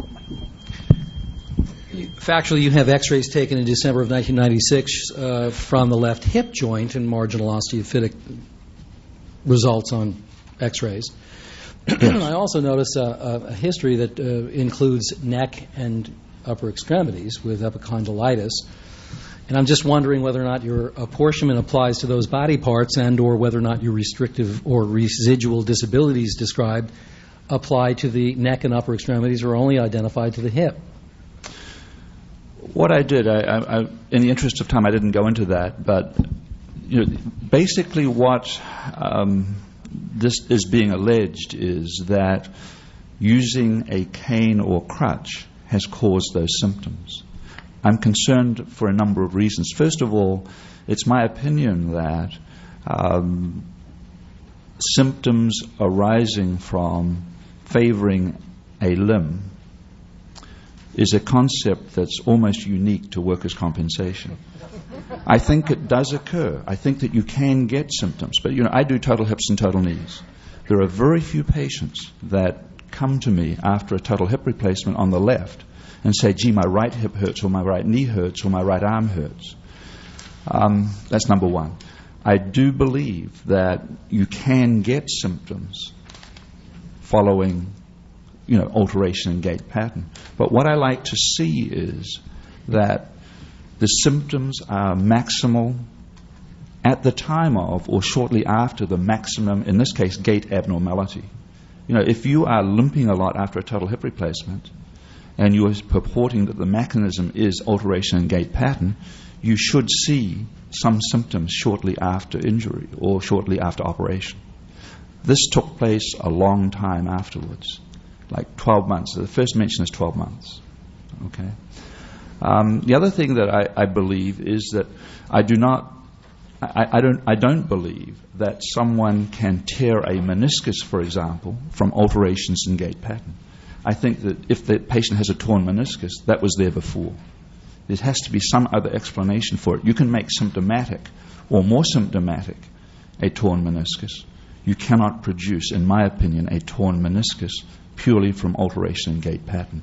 you, factually, you have X-rays taken in December of nineteen ninety-six uh, from the left hip joint and marginal osteophytic results on X-rays. Yes. I also notice a, a history that uh, includes neck and upper extremities with epicondylitis. And I'm just wondering whether or not your apportionment applies to those body parts and or whether or not your restrictive or residual disabilities described apply to the neck and upper extremities or only identified to the hip. What I did, I, I, I, in the interest of time, I didn't go into that, but you know, basically what um, this is being alleged is that using a cane or crutch has caused those symptoms. I'm concerned for a number of reasons. First of all, it's my opinion that um, symptoms arising from favoring a limb is a concept that's almost unique to workers' compensation. I think it does occur. I think that you can get symptoms. But, you know, I do total hips and total knees. There are very few patients that come to me after a total hip replacement on the left and say, gee, my right hip hurts, or my right knee hurts, or my right arm hurts. Um, that's number one. I do believe that you can get symptoms following, you know, alteration in gait pattern. But what I like to see is that the symptoms are maximal at the time of or shortly after the maximum, in this case, gait abnormality. You know, if you are limping a lot after a total hip replacement and you are purporting that the mechanism is alteration in gait pattern, you should see some symptoms shortly after injury or shortly after operation. This took place a long time afterwards, like twelve months. The first mention is twelve months. Okay. Um, the other thing that I, I believe is that I do not, I, I don't, I don't believe that someone can tear a meniscus, for example, from alterations in gait pattern. I think that if the patient has a torn meniscus, that was there before. There has to be some other explanation for it. You can make symptomatic or more symptomatic a torn meniscus. you cannot produce, in my opinion, a torn meniscus purely from alteration in gait pattern.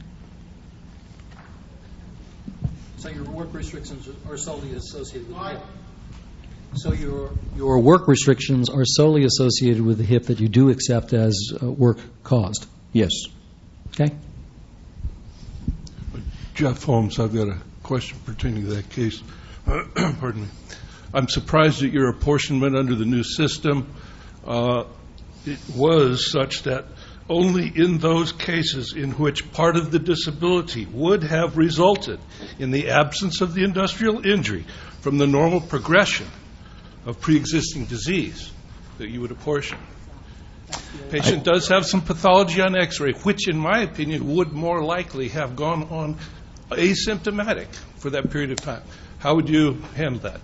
So your work restrictions are solely associated with the hip. So your your work restrictions are solely associated with the hip that you do accept as uh, work caused. Yes. Okay. Jeff Holmes, I've got a question pertaining to that case. Pardon me. I'm surprised at your apportionment under the new system. Uh, it was such that only in those cases in which part of the disability would have resulted in the absence of the industrial injury from the normal progression of pre-existing disease that you would apportion. Patient does have some pathology on x-ray, which in my opinion would more likely have gone on asymptomatic for that period of time. How would you handle that?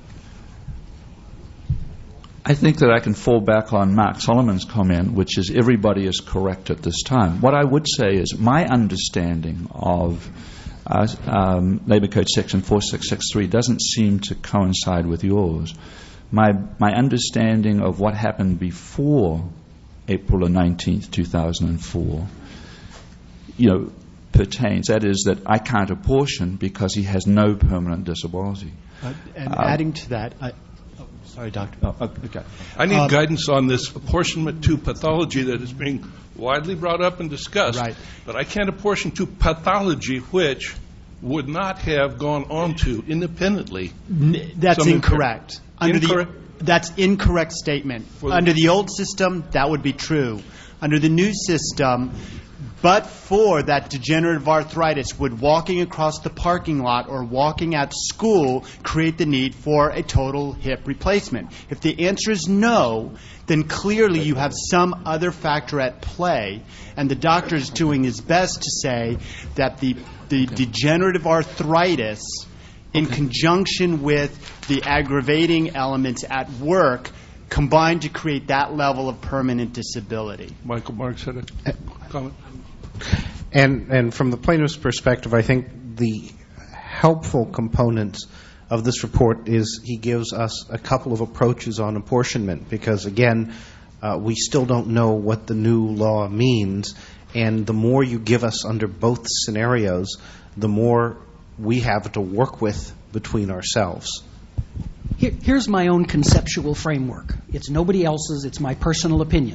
I think that I can fall back on Mark Solomon's comment, which is everybody is correct at this time. What I would say is my understanding of uh, um, Labour Code Section four six six three doesn't seem to coincide with yours. My my understanding of what happened before April nineteenth, two thousand four, you know, pertains. That is that I can't apportion because he has no permanent disability. Uh, and uh, adding to that, I, oh, sorry, Doctor. Oh, okay. I need Um, guidance on this apportionment to pathology that is being widely brought up and discussed. Right. But I can't apportion to pathology which would not have gone on to independently. N- that's some incorrect. impair- Under Incorrect? the that's incorrect statement. For the- Under the old system, that would be true. Under the new system, but for that degenerative arthritis, would walking across the parking lot or walking at school create the need for a total hip replacement? If the answer is no, then clearly you have some other factor at play, and the doctor is doing his best to say that the, the degenerative arthritis, in conjunction with the aggravating elements at work, combined to create that level of permanent disability. Michael Marks had a comment. And and from the plaintiff's perspective, I think the helpful component of this report is he gives us a couple of approaches on apportionment, because again, uh, we still don't know what the new law means, and the more you give us under both scenarios, the more we have to work with between ourselves. Here, here's my own conceptual framework. It's nobody else's. It's my personal opinion.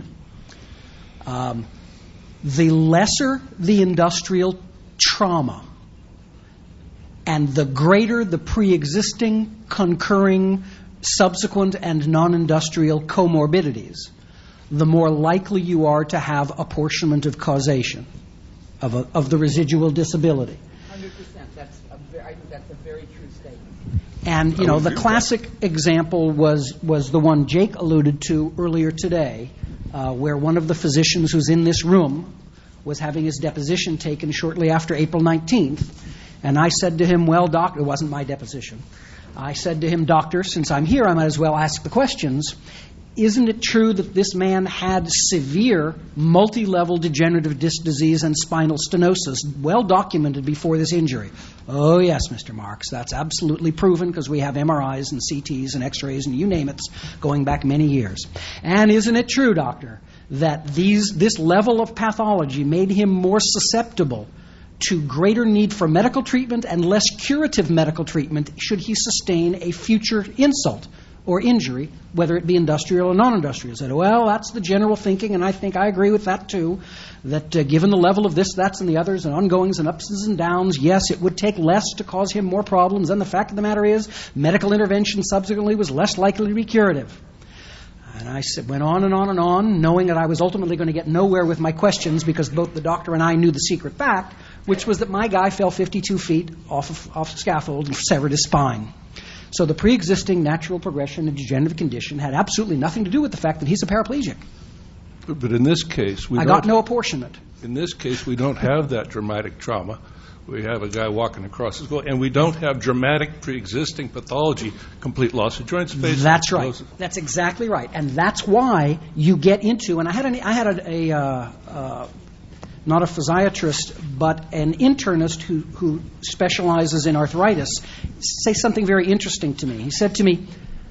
Um, the lesser the industrial trauma and the greater the pre-existing, concurring, subsequent, and non-industrial comorbidities, the more likely you are to have apportionment of causation of, a, of the residual disability. one hundred percent. That's a very, I think that's a very true statement. And, you know, the classic example was, was the one Jake alluded to earlier today, uh, where one of the physicians who's in this room was having his deposition taken shortly after April nineteenth. And I said to him, well, doc, it wasn't my deposition. I said to him, doctor, since I'm here, I might as well ask the questions. Isn't it true that this man had severe multi-level degenerative disc disease and spinal stenosis, well documented before this injury? Oh, yes, Mister Marks, that's absolutely proven because we have M R Is and C Ts and X-rays and you name it going back many years. And isn't it true, doctor, that these this level of pathology made him more susceptible to greater need for medical treatment and less curative medical treatment should he sustain a future insult or injury, whether it be industrial or non-industrial? I said, well, that's the general thinking, and I think I agree with that too, that uh, given the level of this, that's, and the others, and ongoings and ups and downs, yes, it would take less to cause him more problems, and the fact of the matter is medical intervention subsequently was less likely to be curative. And I said, went on and on and on, knowing that I was ultimately going to get nowhere with my questions because both the doctor and I knew the secret fact, which was that my guy fell fifty-two feet off of, off the scaffold and severed his spine. So the pre-existing natural progression of degenerative condition had absolutely nothing to do with the fact that he's a paraplegic. But, but in this case, we I don't, got no apportionment. In this case, we don't have that dramatic trauma. We have a guy walking across his and we don't have dramatic pre-existing pathology, complete loss of joint space. That's right. That's exactly right, and that's why you get into. And I had an, I had a, a uh, uh, not a physiatrist, but an internist who who specializes in arthritis say something very interesting to me. He said to me,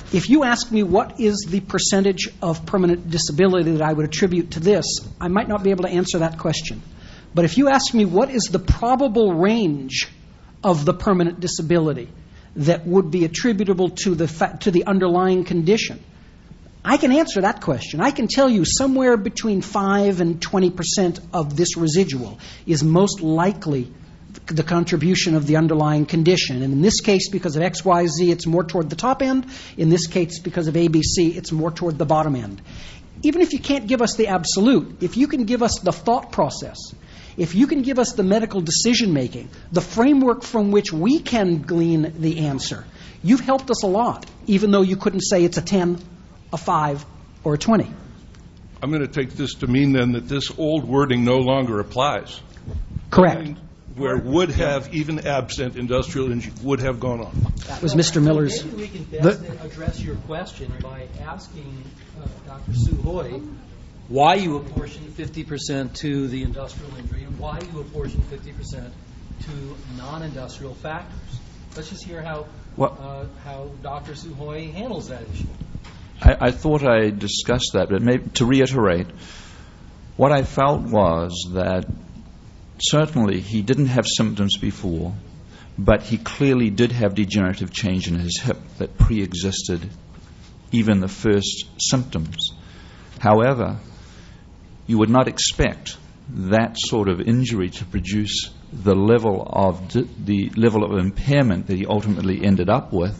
If you ask me what is the percentage of permanent disability that I would attribute to this, I might not be able to answer that question. But if you ask me what is the probable range of the permanent disability that would be attributable to the fa- to the underlying condition, I can answer that question. I can tell you somewhere between five and twenty percent of this residual is most likely the contribution of the underlying condition. And in this case, because of X Y Z, it's more toward the top end. In this case, because of A B C, it's more toward the bottom end. Even if you can't give us the absolute, if you can give us the thought process, if you can give us the medical decision-making, the framework from which we can glean the answer, you've helped us a lot, even though you couldn't say it's a ten, a five, or a twenty. I'm going to take this to mean then that this old wording no longer applies. Correct. Where would have, even absent industrial injury, would have gone on. That was Mister Miller's. Maybe we can best address your question by asking uh, Doctor Suhoy why you apportion fifty percent to the industrial injury and why you apportion fifty percent to non-industrial factors. Let's just hear how uh, how Doctor Suhoy handles that issue. I, I thought I discussed that, but maybe to reiterate, what I felt was that certainly he didn't have symptoms before, but he clearly did have degenerative change in his hip that pre-existed even the first symptoms. However, you would not expect that sort of injury to produce the level of di- the level of impairment that he ultimately ended up with,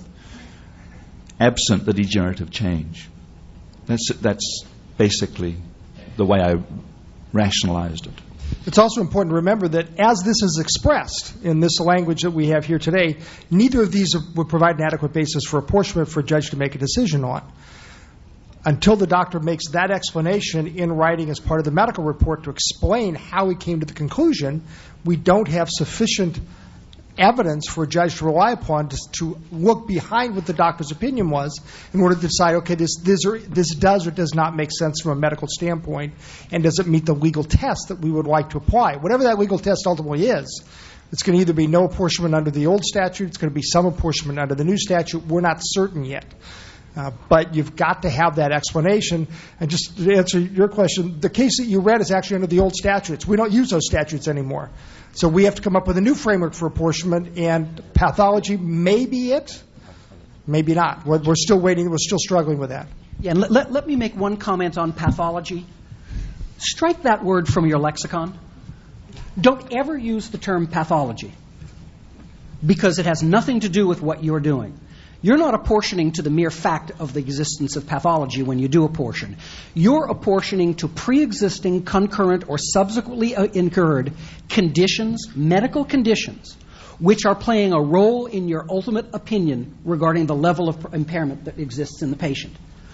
absent the degenerative change. That's that's basically the way I rationalized it. It's also important to remember that as this is expressed in this language that we have here today, neither of these would provide an adequate basis for apportionment for a judge to make a decision on. Until the doctor makes that explanation in writing as part of the medical report to explain how he came to the conclusion, we don't have sufficient evidence for a judge to rely upon to, to look behind what the doctor's opinion was in order to decide, okay, this this, or, this does or does not make sense from a medical standpoint, and does it meet the legal test that we would like to apply. Whatever that legal test ultimately is, it's going to either be no apportionment under the old statute, it's going to be some apportionment under the new statute. We're not certain yet. Uh, but you've got to have that explanation. And just to answer your question, the case that you read is actually under the old statutes. We don't use those statutes anymore. So we have to come up with a new framework for apportionment, and pathology may be it, maybe not. We're, we're still waiting. We're still struggling with that. Yeah, and let, let, let me make one comment on pathology. Strike that word from your lexicon. Don't ever use the term pathology, because it has nothing to do with what you're doing. You're not apportioning to the mere fact of the existence of pathology when you do apportion. You're apportioning to pre-existing, concurrent, or subsequently incurred conditions, medical conditions, which are playing a role in your ultimate opinion regarding the level of impairment that exists in the patient.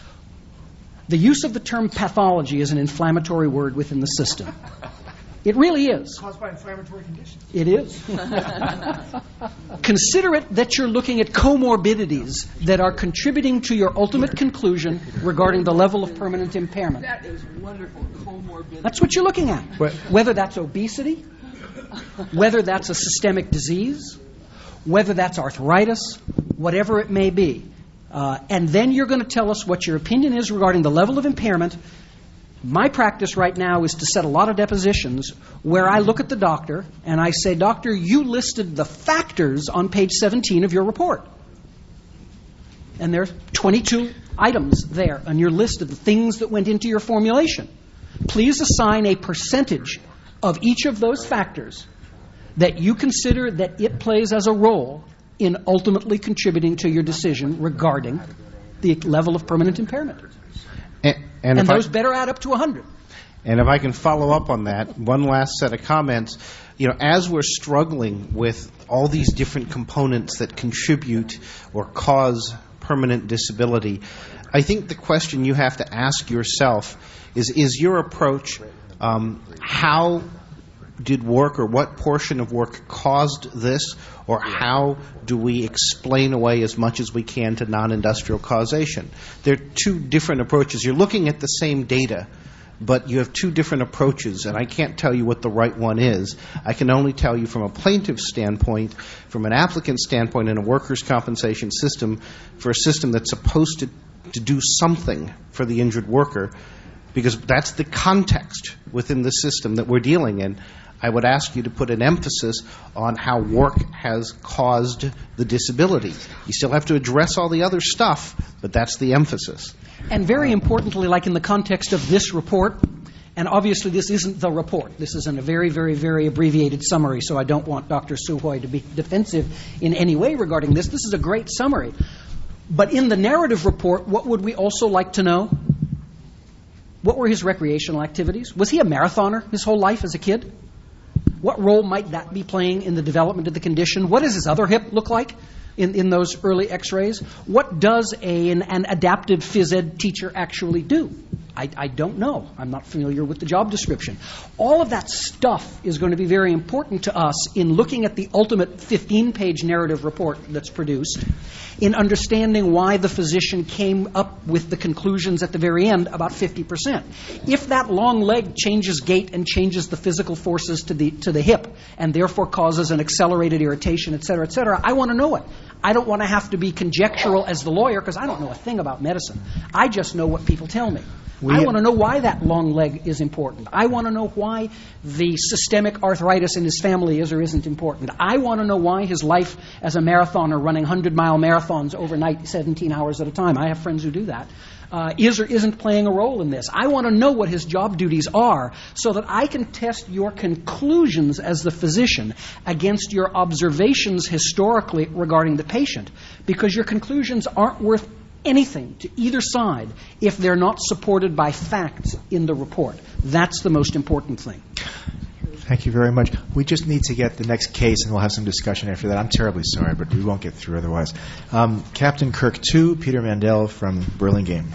The use of the term pathology is an inflammatory word within the system. It really is. Caused by inflammatory conditions. It is. Consider it that you're looking at comorbidities that are contributing to your ultimate conclusion regarding the level of permanent impairment. That is wonderful. Comorbidity. That's what you're looking at. Whether that's obesity, whether that's a systemic disease, whether that's arthritis, whatever it may be. Uh, and then you're going to tell us what your opinion is regarding the level of impairment. My practice right now is to set a lot of depositions where I look at the doctor and I say, Doctor, you listed the factors on page seventeen of your report. And there are twenty-two items there on your list of the things that went into your formulation. Please assign a percentage of each of those factors that you consider that it plays as a role in ultimately contributing to your decision regarding the level of permanent impairment. And, and, and those I, better add up to one hundred. And if I can follow up on that, one last set of comments. You know, as we're struggling with all these different components that contribute or cause permanent disability, I think the question you have to ask yourself is, is your approach, um, how did work or what portion of work caused this, or how do we explain away as much as we can to non-industrial causation? There are two different approaches. You're looking at the same data, but you have two different approaches, and I can't tell you what the right one is. I can only tell you from a plaintiff's standpoint, from an applicant standpoint in a workers' compensation system, for a system that's supposed to, to do something for the injured worker, because that's the context within the system that we're dealing in. I would ask you to put an emphasis on how work has caused the disability. You still have to address all the other stuff, but that's the emphasis. And very importantly, like in the context of this report, and obviously this isn't the report. This is in a very, very, very abbreviated summary, so I don't want Doctor Suhoi to be defensive in any way regarding this. This is a great summary. But in the narrative report, what would we also like to know? What were his recreational activities? Was he a marathoner his whole life as a kid? What role might that be playing in the development of the condition? What does his other hip look like in, in those early x-rays? What does a, an, an adaptive phys ed teacher actually do? I, I don't know. I'm not familiar with the job description. All of that stuff is going to be very important to us in looking at the ultimate fifteen-page narrative report that's produced, in understanding why the physician came up with the conclusions at the very end about fifty percent. If that long leg changes gait and changes the physical forces to the to the hip and therefore causes an accelerated irritation, et cetera, et cetera, I want to know it. I don't want to have to be conjectural as the lawyer because I don't know a thing about medicine. I just know what people tell me. We I want to know why that long leg is important. I want to know why the systemic arthritis in his family is or isn't important. I want to know why his life as a marathoner running hundred-mile marathons overnight, seventeen hours at a time, I have friends who do that, uh, is or isn't playing a role in this. I want to know what his job duties are so that I can test your conclusions as the physician against your observations historically regarding the patient, because your conclusions aren't worth anything to either side if they're not supported by facts in the report. That's the most important thing. Thank you very much. We just need to get the next case, and we'll have some discussion after that. I'm terribly sorry, but we won't get through otherwise. Um, Captain Kirk two, Peter Mandel from Burlingame.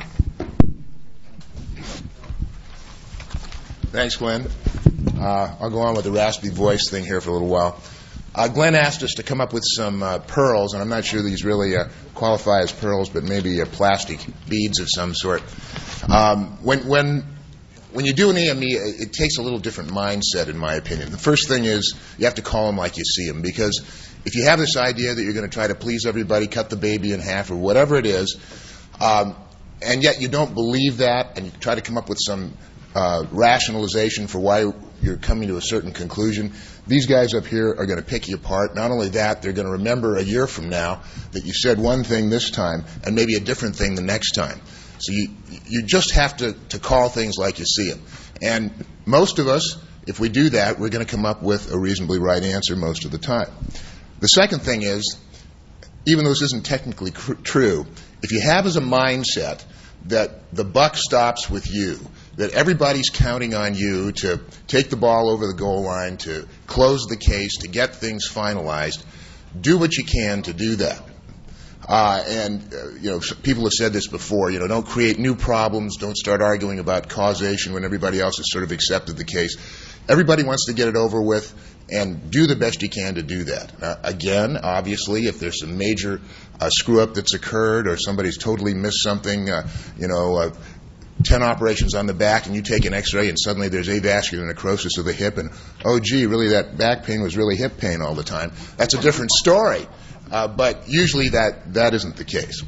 Thanks, Glenn. Uh, I'll go on with the raspy voice thing here for a little while. Uh, Glenn asked us to come up with some uh, pearls, and I'm not sure these really uh, qualify as pearls, but maybe uh, plastic beads of some sort. Um, when when when you do an A M E, it takes a little different mindset, in my opinion. The first thing is you have to call them like you see them, because if you have this idea that you're going to try to please everybody, cut the baby in half, or whatever it is, um, and yet you don't believe that, and you try to come up with some uh, rationalization for why you're coming to a certain conclusion, these guys up here are going to pick you apart. Not only that, they're going to remember a year from now that you said one thing this time and maybe a different thing the next time. So you you just have to, to call things like you see them. And most of us, if we do that, we're going to come up with a reasonably right answer most of the time. The second thing is, even though this isn't technically cr- true, if you have as a mindset that the buck stops with you, that everybody's counting on you to take the ball over the goal line, to close the case, to get things finalized, do what you can to do that. Uh, and, uh, you know, people have said this before, you know, don't create new problems, don't start arguing about causation when everybody else has sort of accepted the case. Everybody wants to get it over with, and do the best you can to do that. Uh, again, obviously, if there's some major uh, screw-up that's occurred or somebody's totally missed something, uh, you know, uh, ten operations on the back and you take an x-ray and suddenly there's avascular necrosis of the hip and, oh, gee, really that back pain was really hip pain all the time. That's a different story. Uh, but usually that, that isn't the case.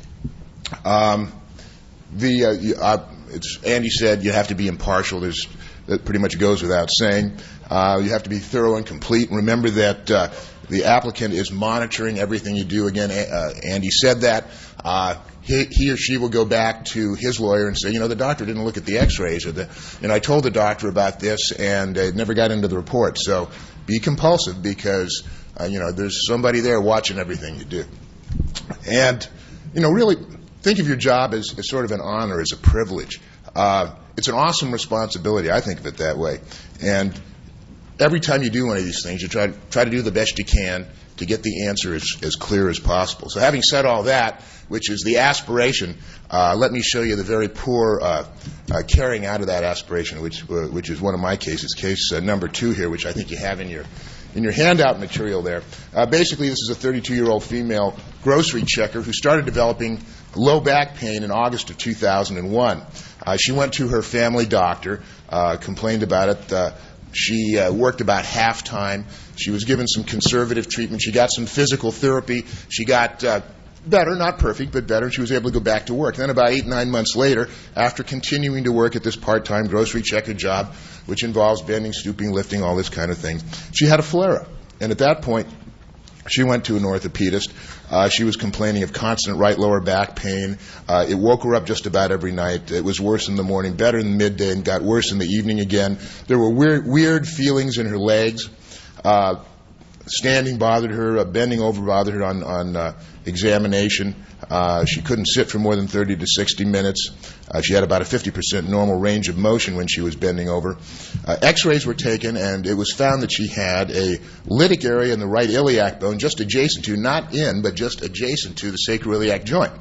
Um, the uh, you, uh, it's, Andy said you have to be impartial. There's, that pretty much goes without saying. Uh, you have to be thorough and complete. And remember that uh, the applicant is monitoring everything you do. Again, uh, Andy said that. Uh, he, he or she will go back to his lawyer and say, you know, the doctor didn't look at the x-rays, or the, you know, I told the doctor about this and it never got into the report. So be compulsive, because, uh, you know, there's somebody there watching everything you do. And, you know, really think of your job as, as sort of an honor, as a privilege. Uh, it's an awesome responsibility. I think of it that way. And every time you do one of these things, you try, try to do the best you can to get the answer as, as clear as possible. So having said all that, which is the aspiration, uh, let me show you the very poor uh, uh, carrying out of that aspiration, which uh, which is one of my cases, case uh, number two here, which I think you have in your in your handout material there. Uh, basically, this is a thirty-two-year-old female grocery checker who started developing low back pain in August of two thousand one. Uh, she went to her family doctor, uh, complained about it. Uh, she uh, worked about half time. She was given some conservative treatment. She got some physical therapy. She got uh, better, not perfect, but better. She was able to go back to work. Then about eight, nine months later, after continuing to work at this part-time grocery checker job, which involves bending, stooping, lifting, all this kind of thing, she had a flare-up. And at that point, she went to an orthopedist. Uh, she was complaining of constant right lower back pain. Uh, it woke her up just about every night. It was worse in the morning, better in the midday, and got worse in the evening again. There were weird, weird feelings in her legs. Uh, standing bothered her. Uh, bending over bothered her on, on uh, examination. Uh, she couldn't sit for more than thirty to sixty minutes. Uh, she had about a fifty percent normal range of motion when she was bending over. Uh, X-rays were taken, and it was found that she had a lytic area in the right iliac bone just adjacent to, not in, but just adjacent to the sacroiliac joint.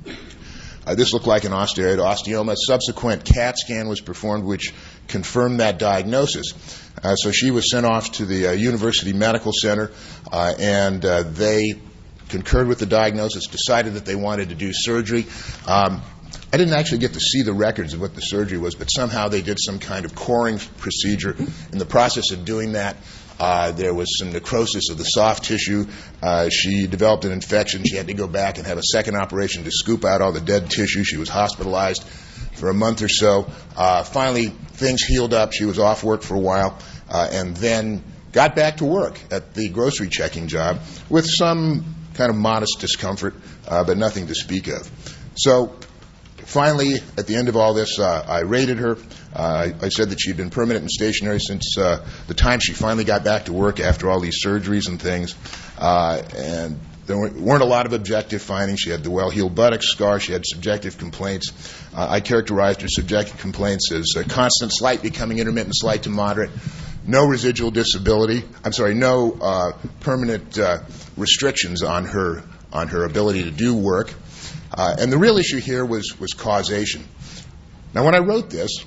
Uh, this looked like an osteoid osteoma. A subsequent CAT scan was performed, which confirmed that diagnosis. Uh, so she was sent off to the uh, University Medical Center, uh, and uh, they concurred with the diagnosis, decided that they wanted to do surgery. Um, I didn't actually get to see the records of what the surgery was, but somehow they did some kind of coring procedure. In the process of doing that, uh, there was some necrosis of the soft tissue. Uh, she developed an infection. She had to go back and have a second operation to scoop out all the dead tissue. She was hospitalized for a month or so. Uh, finally, things healed up. She was off work for a while, uh, and then got back to work at the grocery checking job with some kind of modest discomfort, uh, but nothing to speak of. So finally, at the end of all this, uh, I rated her. Uh, I, I said that she'd been permanent and stationary since uh, the time she finally got back to work after all these surgeries and things. Uh, and there weren't a lot of objective findings. She had the well-healed buttocks scar. She had subjective complaints. Uh, I characterized her subjective complaints as uh, constant slight becoming intermittent, slight to moderate. No residual disability. I'm sorry, no uh, permanent uh, restrictions on her on her ability to do work. Uh, and the real issue here was was causation. Now, when I wrote this,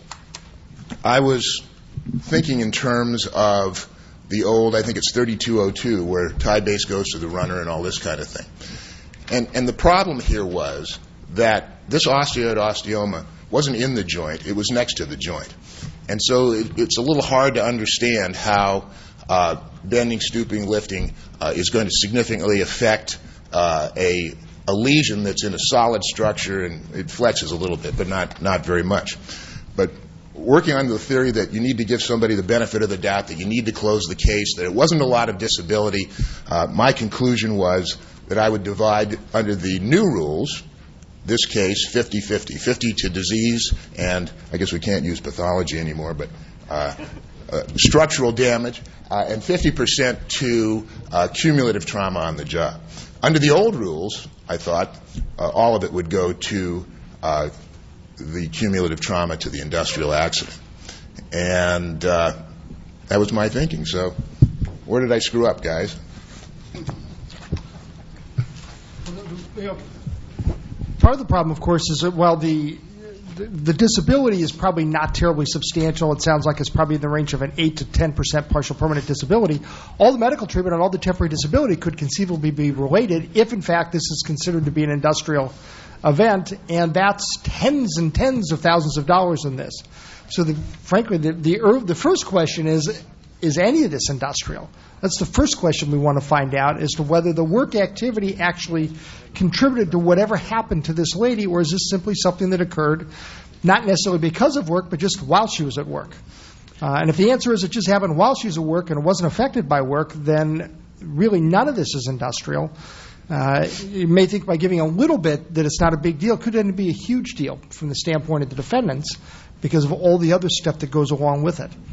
I was thinking in terms of the old, I think it's thirty-two oh two, where tie base goes to the runner and all this kind of thing. And and the problem here was that this osteoid osteoma wasn't in the joint; it was next to the joint. And so it, it's a little hard to understand how uh, bending, stooping, lifting uh, is going to significantly affect uh, a, a lesion that's in a solid structure, and it flexes a little bit, but not, not very much. But working on the theory that you need to give somebody the benefit of the doubt, that you need to close the case, that it wasn't a lot of disability, uh, my conclusion was that I would divide under the new rules, this case, fifty-fifty. fifty to disease, and I guess we can't use pathology anymore, but uh, uh, structural damage, uh, and fifty percent to uh, cumulative trauma on the job. Under the old rules, I thought uh, all of it would go to uh, the cumulative trauma to the industrial accident. And uh, that was my thinking. So where did I screw up, guys? Part of the problem, of course, is that while the, the the disability is probably not terribly substantial, it sounds like it's probably in the range of an eight to ten percent partial permanent disability, all the medical treatment and all the temporary disability could conceivably be related if, in fact, this is considered to be an industrial event, and that's tens and tens of thousands of dollars in this. So, the, frankly, the, the the first question is, is any of this industrial? That's the first question we want to find out, as to whether the work activity actually contributed to whatever happened to this lady, or is this simply something that occurred not necessarily because of work, but just while she was at work. Uh, and if the answer is it just happened while she was at work and it wasn't affected by work, then really none of this is industrial. Uh, you may think by giving a little bit that it's not a big deal. Could it be a huge deal from the standpoint of the defendants because of all the other stuff that goes along with it?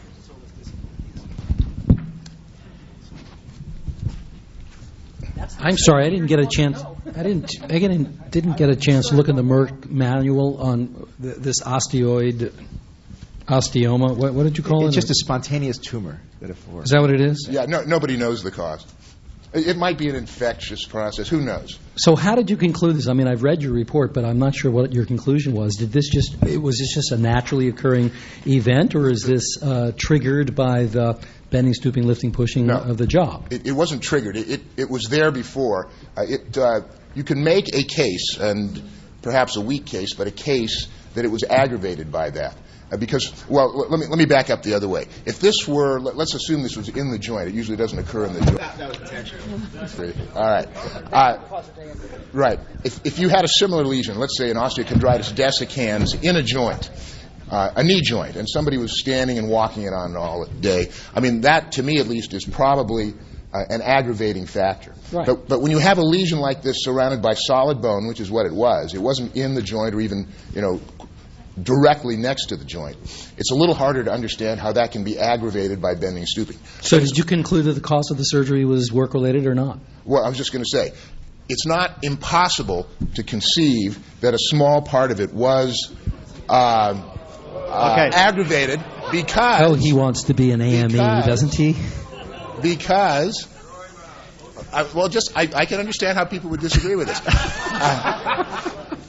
I'm sorry, I didn't get a chance. I didn't. I didn't, didn't get a chance to look in the Merck manual on th- this osteoid osteoma. What, what did you call it's it? It's just a spontaneous tumor. Is that what it is? Yeah. No, nobody knows the cause. It might be an infectious process. Who knows? So how did you conclude this? I mean, I've read your report, but I'm not sure what your conclusion was. Did this just was this just a naturally occurring event, or is this uh, triggered by the bending, stooping, lifting, pushing No. of the job. It, it wasn't triggered. It, it, it was there before. Uh, it, uh, you can make a case, and perhaps a weak case, but a case that it was aggravated by that. Uh, because, well, l- let me let me back up the other way. If this were, let, let's assume this was in the joint. It usually doesn't occur in the joint. That, that was intentional. All right. Uh, right. If, if you had a similar lesion, let's say an osteochondritis dissecans in a joint, uh, a knee joint, and somebody was standing and walking it on all day, I mean, that, to me at least, is probably uh, an aggravating factor. Right. But, but when you have a lesion like this surrounded by solid bone, which is what it was, it wasn't in the joint or even, you know, directly next to the joint, it's a little harder to understand how that can be aggravated by bending and stooping. So did you conclude that the cause of the surgery was work-related or not? Well, I was just going to say, it's not impossible to conceive that a small part of it was uh, uh, Okay. aggravated because... Oh, he wants to be an A M E, because- doesn't he? Because... I, well, just I, I can understand how people would disagree with this. Uh,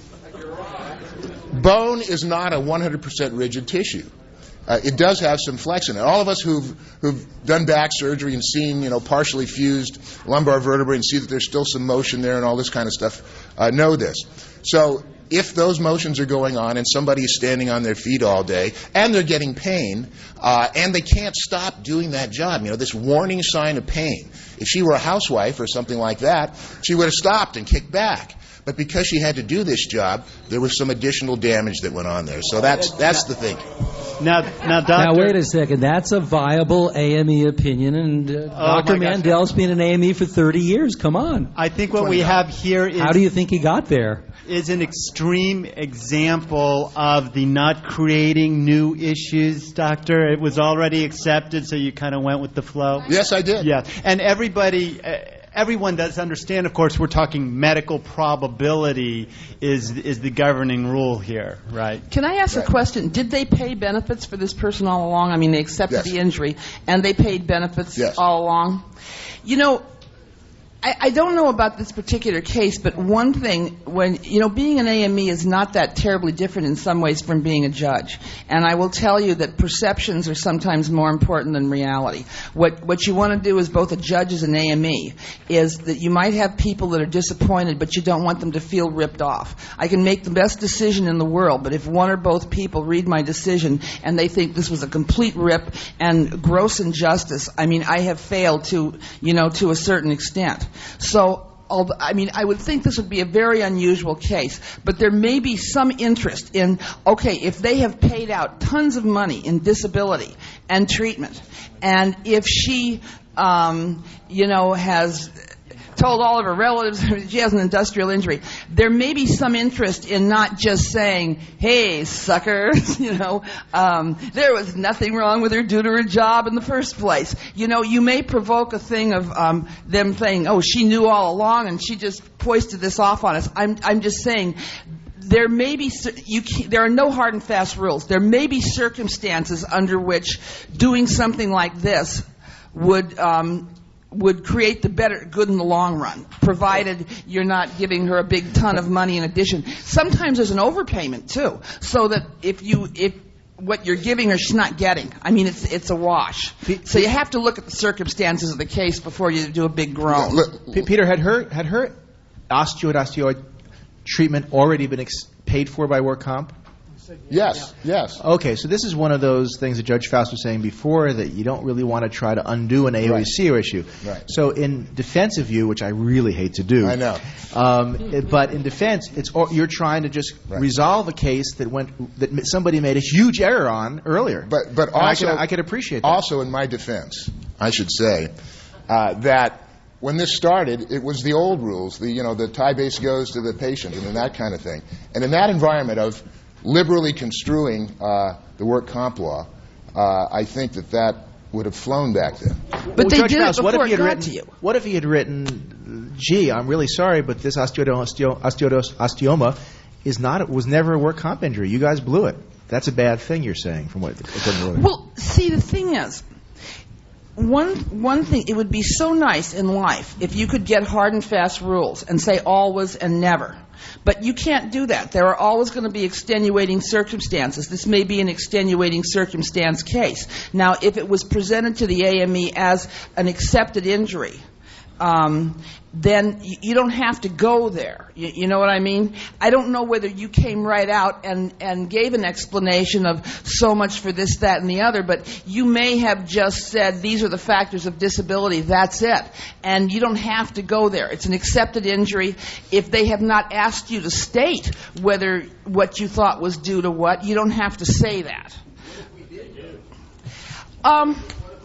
bone is not a one hundred percent rigid tissue. Uh, it does have some flex in it. All of us who've who've done back surgery and seen, you know, partially fused lumbar vertebrae and see that there's still some motion there and all this kind of stuff uh, know this. So if those motions are going on and somebody is standing on their feet all day and they're getting pain uh, and they can't stop doing that job, you know, this warning sign of pain. If she were a housewife or something like that, she would have stopped and kicked back. But because she had to do this job, there was some additional damage that went on there. So that's that's the thing. Now, now, doctor. Now, wait a second. That's a viable A M E opinion, and uh, Oh, Doctor my gosh. Mandel's been an A M E for thirty years. Come on. I think what we have here is How do you think he got there? is an extreme example of the not creating new issues, doctor. It was already accepted, so you kind of went with the flow. Yes, I did. Yeah, and everybody. Uh, Everyone does understand, of course, we're talking medical probability is is the governing rule here, right? Can I ask a question? Did they pay benefits for this person all along? I mean, they accepted Yes. the injury, and they paid benefits Yes. all along? You know, I, I don't know about this particular case, but one thing, when, you know, being an A M E is not that terribly different in some ways from being a judge. And I will tell you that perceptions are sometimes more important than reality. What what you want to do as both a judge as an A M E is that you might have people that are disappointed, but you don't want them to feel ripped off. I can make the best decision in the world, but if one or both people read my decision and they think this was a complete rip and gross injustice, I mean, I have failed to, you know, to a certain extent. So, although, I mean, I would think this would be a very unusual case, but there may be some interest in, okay, if they have paid out tons of money in disability and treatment, and if she, um, you know, has told all of her relatives she has an industrial injury, there may be some interest in not just saying, hey, suckers, you know, um, there was nothing wrong with her due to her job in the first place. You know, you may provoke a thing of um, them saying, oh, she knew all along and she just foisted this off on us. I'm, I'm just saying, there may be you can, there are no hard and fast rules. There may be circumstances under which doing something like this would um, would create the better good in the long run, provided you're not giving her a big ton of money in addition. Sometimes there's an overpayment too, so that if you if what you're giving her she's not getting, I mean it's it's a wash. So you have to look at the circumstances of the case before you do a big groan. P- Peter, had her had her osteoid osteoid treatment already been ex- paid for by work comp? Yes, yes. Okay, so this is one of those things that Judge Faust was saying before, that you don't really want to try to undo an A O E C Right. issue. Right. So in defense of you, which I really hate to do, I know. Um, it- but in defense, it's all, you're trying to just Right. resolve a case that went that m- somebody made a huge error on earlier. But but And I also could, I could appreciate that. Also, in my defense, I should say uh, that when this started, it was the old rules. The you know the tie base goes to the patient and then that kind of thing. And in that environment of liberally construing uh, the work comp law, uh, I think that that would have flown back then. But Well, they Judge did Faust, it what if before he it had got written, to you. What if he had written, gee, I'm really sorry, but this osteodo- osteo- osteodos- osteoma is not was never a work comp injury. You guys blew it. That's a bad thing you're saying from what it doesn't really. Well, see, the thing is, one one thing, it would be so nice in life if you could get hard and fast rules and say always and never. But you can't do that. There are always going to be extenuating circumstances. This may be an extenuating circumstance case. Now, if it was presented to the A M E as an accepted injury, um, then you don't have to go there. You, you know what I mean? I don't know whether you came right out and, and gave an explanation of so much for this, that, and the other, but you may have just said these are the factors of disability, that's it. And you don't have to go there. It's an accepted injury. If they have not asked you to state whether what you thought was due to what, you don't have to say that. Um...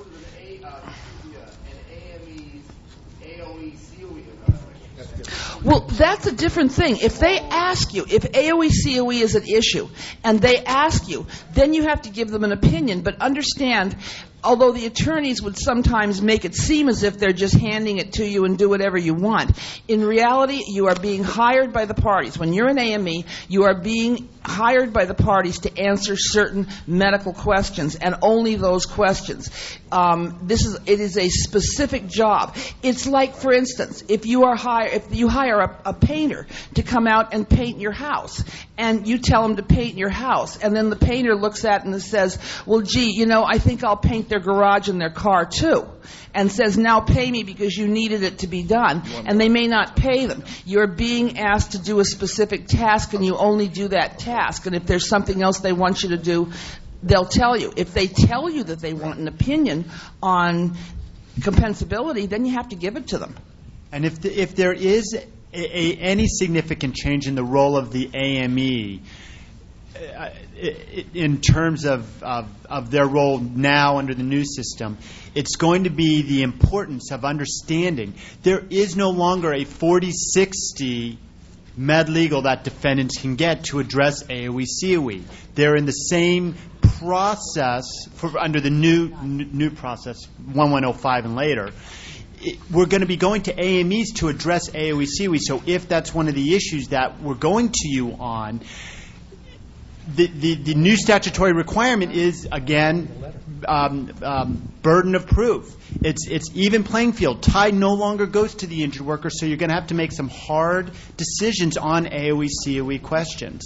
Well, that's a different thing. If they ask you, if A O E C O E is an issue, and they ask you, then you have to give them an opinion. But understand, although the attorneys would sometimes make it seem as if they're just handing it to you and do whatever you want, in reality, you are being hired by the parties. When you're an A M E, you are being hired by the parties to answer certain medical questions, and only those questions. Um, this is it is a specific job. It's like, for instance, if you are hire if you hire a, a painter to come out and paint your house, and you tell him to paint your house, and then the painter looks at it and says, "Well, gee, you know, I think I'll paint their garage and their car too," and says, "Now pay me because you needed it to be done," and they may not pay them. You're being asked to do a specific task, and you only do that task. And if there's something else they want you to do, they'll tell you. If they tell you that they want an opinion on compensability, then you have to give it to them. And if the, if there is a, a, any significant change in the role of the A M E, uh, in terms of, of, of their role now under the new system, it's going to be the importance of understanding there is no longer a forty sixty med legal that defendants can get to address A O E C O E. They're in the same process for, under the new new process, eleven oh five and later. It, we're going to be going to A M Es to address A O E C O E. So if that's one of the issues that we're going to you on, The, the, the new statutory requirement is, again, um, um, burden of proof. It's it's even playing field. Tide no longer goes to the injured worker, so you're going to have to make some hard decisions on A O E C O E questions.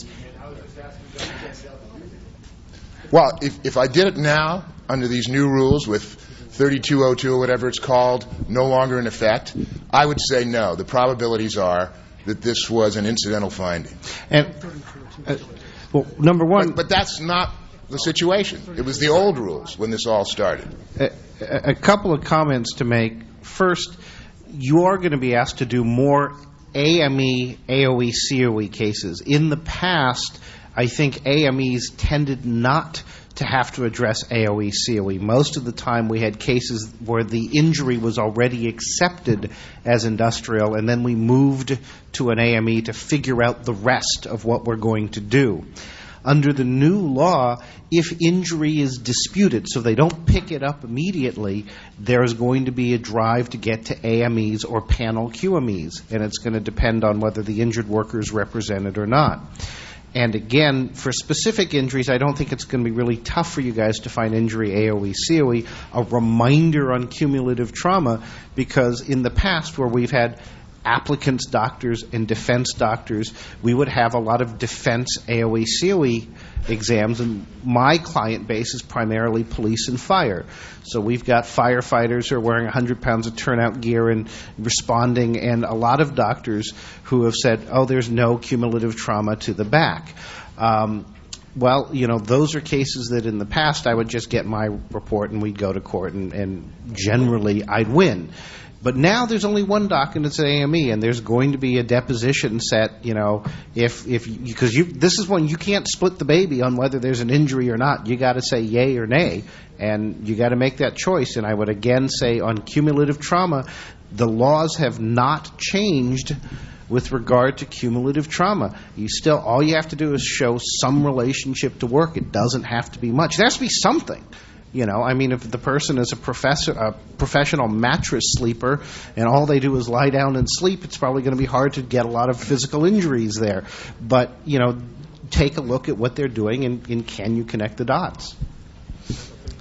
Well, if, if I did it now under these new rules with thirty-two oh two or whatever it's called, no longer in effect, I would say no. The probabilities are that this was an incidental finding. And uh, well, number one, but, but that's not the situation. It was the old rules when this all started. A, a couple of comments to make. First, you are going to be asked to do more A M E, A O E, C O E cases. In the past, I think A M Es tended not to have to address A O E, C O E. Most of the time we had cases where the injury was already accepted as industrial, and then we moved to an A M E to figure out the rest of what we're going to do. Under the new law, if injury is disputed, so they don't pick it up immediately, there's going to be a drive to get to A M Es or panel Q M Es, and it's going to depend on whether the injured worker is represented or not. And again, for specific injuries, I don't think it's going to be really tough for you guys to find injury A O E, C O E, a reminder on cumulative trauma, because in the past where we've had applicants, doctors, and defense doctors, we would have a lot of defense A O E, C O E exams, and my client base is primarily police and fire. So we've got firefighters who are wearing one hundred pounds of turnout gear and responding, and a lot of doctors who have said, oh, there's no cumulative trauma to the back. Um, well, you know, those are cases that in the past I would just get my report and we'd go to court, and, and generally I'd win. But now there's only one doc, and it's an A M E, and there's going to be a deposition set. You know, if if because you, you this is when you can't split the baby on whether there's an injury or not. You got to say yay or nay, and you got to make that choice. And I would again say on cumulative trauma, the laws have not changed with regard to cumulative trauma. You still all you have to do is show some relationship to work. It doesn't have to be much. There has to be something. You know, I mean, if the person is a professor, a professional mattress sleeper, and all they do is lie down and sleep, it's probably going to be hard to get a lot of physical injuries there. But, you know, take a look at what they're doing, and, and can you connect the dots?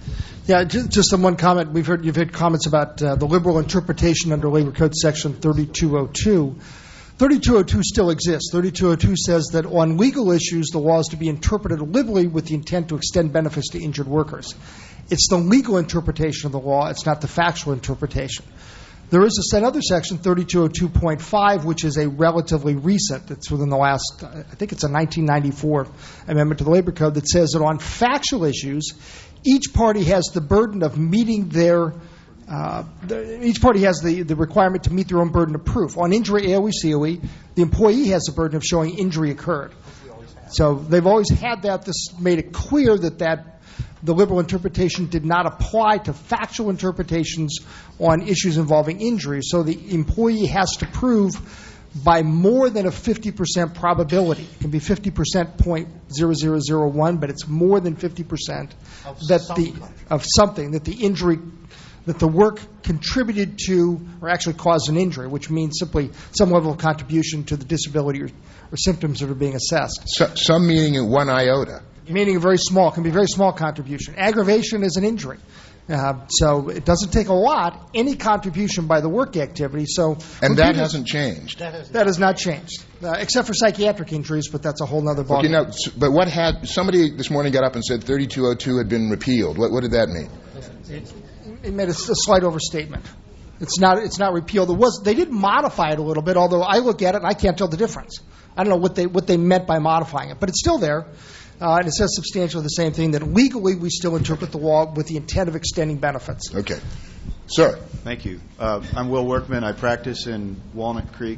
Yeah, just, just some one comment. We've heard you've had comments about uh, the liberal interpretation under Labor Code Section thirty-two oh two. thirty-two oh two still exists. thirty-two oh two says that on legal issues, the law is to be interpreted liberally with the intent to extend benefits to injured workers. It's the legal interpretation of the law. It's not the factual interpretation. There is another section, thirty-two oh two point five, which is a relatively recent, it's within the last, I think it's a nineteen ninety-four amendment to the Labor Code that says that on factual issues, each party has the burden of meeting their, uh, the, each party has the, the requirement to meet their own burden of proof. On injury, A O E, C O E, the employee has the burden of showing injury occurred. So they've always had that. This made it clear that that the liberal interpretation did not apply to factual interpretations on issues involving injury. So the employee has to prove by more than a fifty percent probability. It can be fifty percent point zero zero zero one, but it's more than fifty percent that the of something that the injury that the work contributed to or actually caused an injury, which means simply some level of contribution to the disability or, or symptoms that are being assessed. So, some meaning in one iota. Meaning a very small, can be a very small contribution. Aggravation is an injury. Uh, so it doesn't take a lot, any contribution by the work activity. So And that hasn't changed. That has, that has not changed, uh, except for psychiatric injuries, but that's a whole other ballgame. Okay, now, but what had, somebody this morning got up and said thirty-two oh two had been repealed. What, what did that mean? It, it made a, a slight overstatement. It's not, it's not repealed. It was, they did modify it a little bit, although I look at it and I can't tell the difference. I don't know what they, what they meant by modifying it, but it's still there. Uh, and it says substantially the same thing, that legally we still interpret the law with the intent of extending benefits. Okay. Sir. Thank you. Uh, I'm Will Workman. I practice in Walnut Creek.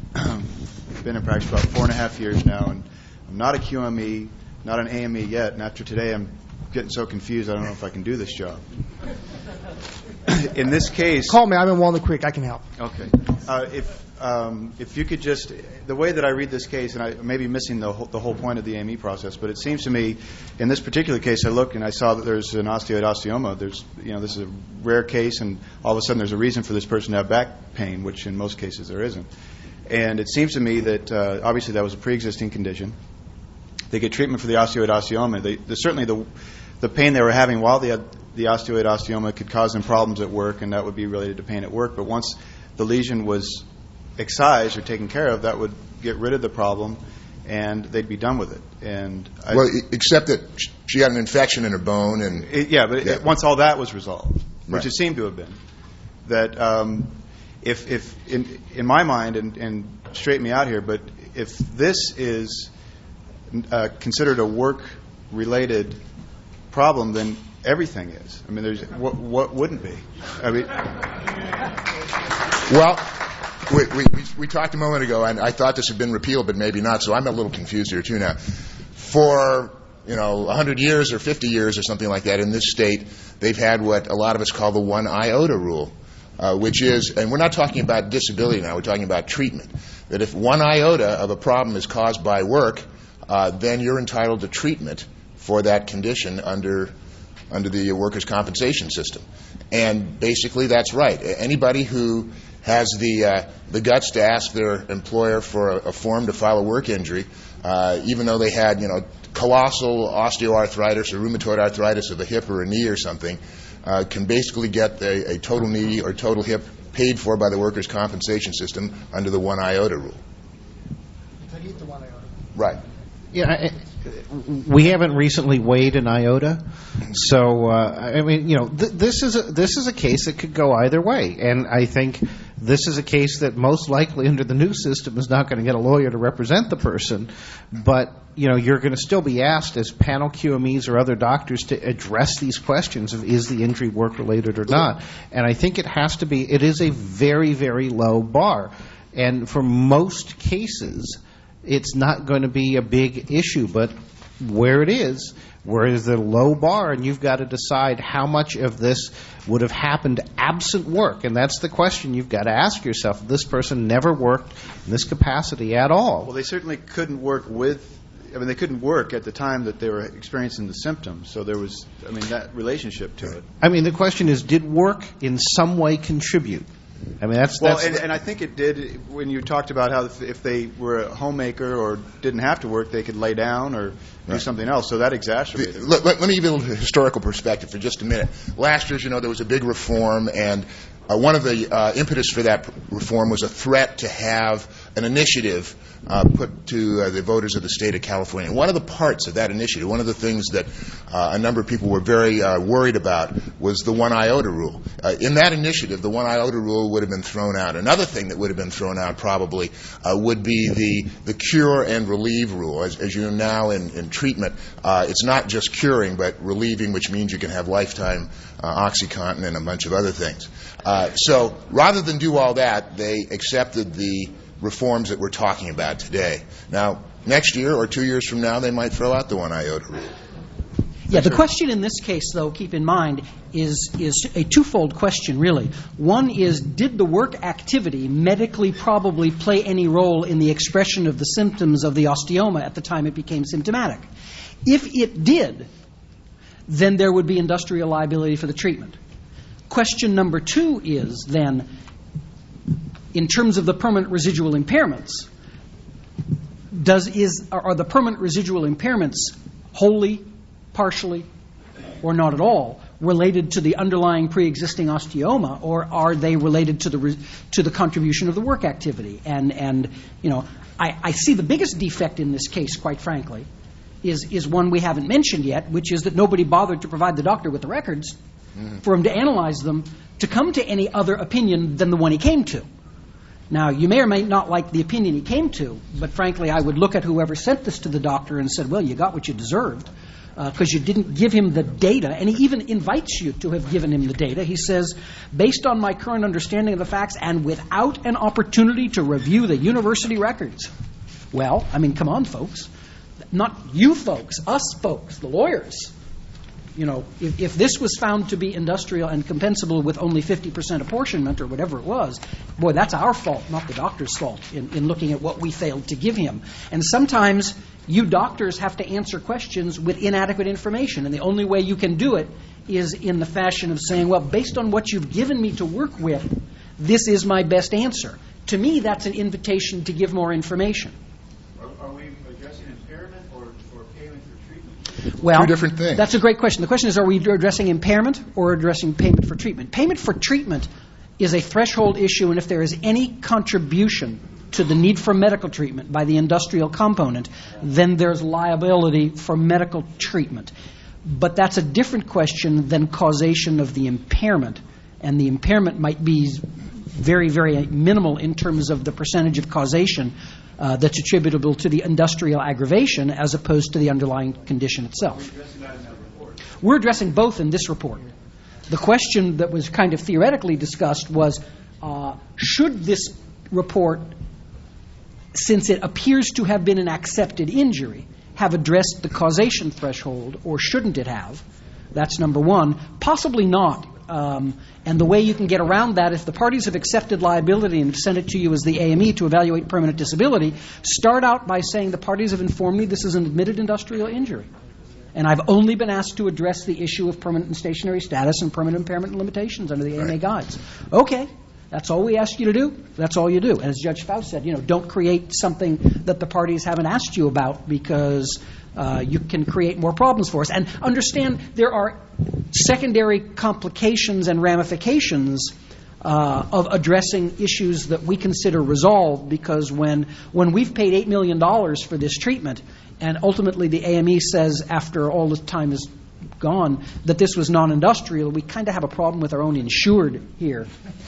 Been in practice about four and a half years now, and I'm not a Q M E, not an A M E yet, and after today I'm getting so confused I don't know if I can do this job. In this case... Call me. I'm in Walnut Creek. I can help. Okay. Uh, if um, if you could just... The way that I read this case, and I may be missing the whole, the whole point of the A M E process, but it seems to me, in this particular case, I looked and I saw that there's an osteoid osteoma. There's, you know, this is a rare case, and all of a sudden there's a reason for this person to have back pain, which in most cases there isn't. And it seems to me that uh, obviously that was a pre-existing condition. They get treatment for the osteoid osteoma. They, certainly the the pain they were having while they had the osteoid osteoma could cause them problems at work, and that would be related to pain at work. But once the lesion was excised or taken care of, that would get rid of the problem, and they'd be done with it. And I, well, except that she got an infection in her bone, and it, yeah, but yeah. It, once all that was resolved, which right. it seemed to have been, that um, if if in in my mind, and, and straighten me out here, but if this is uh, considered a work-related problem, then everything is. I mean, there's what, what wouldn't be? I mean, well, we, we we talked a moment ago, and I thought this had been repealed, but maybe not. So I'm a little confused here too now. For you know, one hundred years or fifty years or something like that in this state, they've had what a lot of us call the one iota rule, uh, which is, and we're not talking about disability now. We're talking about treatment. That if one iota of a problem is caused by work, uh, then you're entitled to treatment for that condition under under the workers' compensation system. And basically that's right. Anybody who has the uh, the guts to ask their employer for a, a form to file a work injury, uh, even though they had, you know, colossal osteoarthritis or rheumatoid arthritis of a hip or a knee or something, uh, can basically get a, a total knee or total hip paid for by the workers' compensation system under the one iota rule. Right. Yeah, I, we haven't recently weighed an iota, so uh, I mean, you know, th- this is a, this is a case that could go either way, and I think this is a case that most likely under the new system is not going to get a lawyer to represent the person, but you know, you're going to still be asked as panel Q M Es or other doctors to address these questions of is the injury work related or not, and I think it has to be. It is a very very low bar, and for most cases, it's not going to be a big issue, but where it is, where is the low bar, and you've got to decide how much of this would have happened absent work, and that's the question you've got to ask yourself. This person never worked in this capacity at all. Well, they certainly couldn't work with, I mean, they couldn't work at the time that they were experiencing the symptoms, so there was, I mean, that relationship to it. I mean, the question is, did work in some way contribute? I mean, that's, well, that's and, and I think it did when you talked about how if, if they were a homemaker or didn't have to work, they could lay down or do Right. something else. So that exacerbated. The, it. let, let me give you a little historical perspective for just a minute. Last year, as you know, there was a big reform, and uh, one of the uh, impetus for that reform was a threat to have an initiative uh, put to uh, the voters of the state of California. One of the parts of that initiative, one of the things that uh, a number of people were very uh, worried about was the one iota rule. Uh, in that initiative, the one iota rule would have been thrown out. Another thing that would have been thrown out probably uh, would be the, the cure and relieve rule. As, as you know now in, in treatment, uh, it's not just curing but relieving, which means you can have lifetime uh, OxyContin and a bunch of other things. Uh, so rather than do all that, they accepted the reforms that we're talking about today. Now, next year or two years from now, they might throw out the one iota rule. Yeah, the question in this case, though, keep in mind, is is a twofold question, really. One is, did the work activity medically probably play any role in the expression of the symptoms of the osteoma at the time it became symptomatic? If it did, then there would be industrial liability for the treatment. Question number two is, then, in terms of the permanent residual impairments, does is are the permanent residual impairments wholly, partially, or not at all related to the underlying pre-existing osteoma, or are they related to the re, to the contribution of the work activity? And and you know, I, I see the biggest defect in this case, quite frankly, is is one we haven't mentioned yet, which is that nobody bothered to provide the doctor with the records mm-hmm. for him to analyze them to come to any other opinion than the one he came to. Now, you may or may not like the opinion he came to, but frankly, I would look at whoever sent this to the doctor and said, well, you got what you deserved, because uh, you didn't give him the data, and he even invites you to have given him the data. He says, based on my current understanding of the facts and without an opportunity to review the university records. Well, I mean, come on, folks. Not you folks, us folks, the lawyers. You know, if, if this was found to be industrial and compensable with only fifty percent apportionment or whatever it was, boy, that's our fault, not the doctor's fault in, in looking at what we failed to give him. And sometimes you doctors have to answer questions with inadequate information, and the only way you can do it is in the fashion of saying, well, based on what you've given me to work with, this is my best answer. To me, that's an invitation to give more information. Are, are we addressing impairment or, or payment for treatment? Well, two different things. That's a great question. The question is, are we addressing impairment or addressing payment for treatment? Payment for treatment is a threshold issue, and if there is any contribution to the need for medical treatment by the industrial component, then there's liability for medical treatment. But that's a different question than causation of the impairment, and the impairment might be very, very minimal in terms of the percentage of causation uh, that's attributable to the industrial aggravation as opposed to the underlying condition itself. We're addressing both in this report. The question that was kind of theoretically discussed was, uh, should this report, since it appears to have been an accepted injury, have addressed the causation threshold, or shouldn't it have? That's number one. Possibly not. Um, and the way you can get around that, if the parties have accepted liability and sent it to you as the A M E to evaluate permanent disability, start out by saying the parties have informed me this is an admitted industrial injury. And I've only been asked to address the issue of permanent and stationary status and permanent impairment and limitations under the A M A guides. Okay. That's all we ask you to do. That's all you do. And as Judge Faust said, you know, don't create something that the parties haven't asked you about, because uh, you can create more problems for us. And understand there are secondary complications and ramifications uh, of addressing issues that we consider resolved, because when when we've paid eight million dollars for this treatment, and ultimately the A M E says after all the time is gone that this was non-industrial, we kind of have a problem with our own insured here.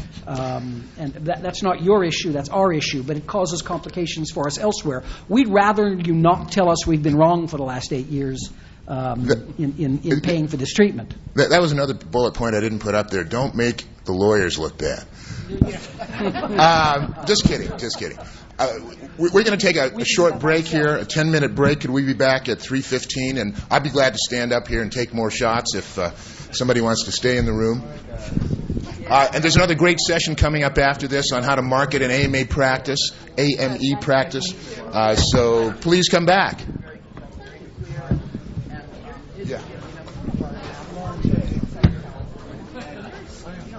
Um, and that, that's not your issue, that's our issue, but it causes complications for us elsewhere. We'd rather you not tell us we've been wrong for the last eight years um, in, in, in paying for this treatment. That, that was another bullet point I didn't put up there. Don't make the lawyers look bad. um, just kidding, just kidding. Uh, we're going to take a, a short break here, a ten-minute break. Could we be back at three fifteen? And I'd be glad to stand up here and take more shots if uh, somebody wants to stay in the room. Uh, and there's another great session coming up after this on how to market an A M A practice, A M E practice. Uh, so please come back. Yeah.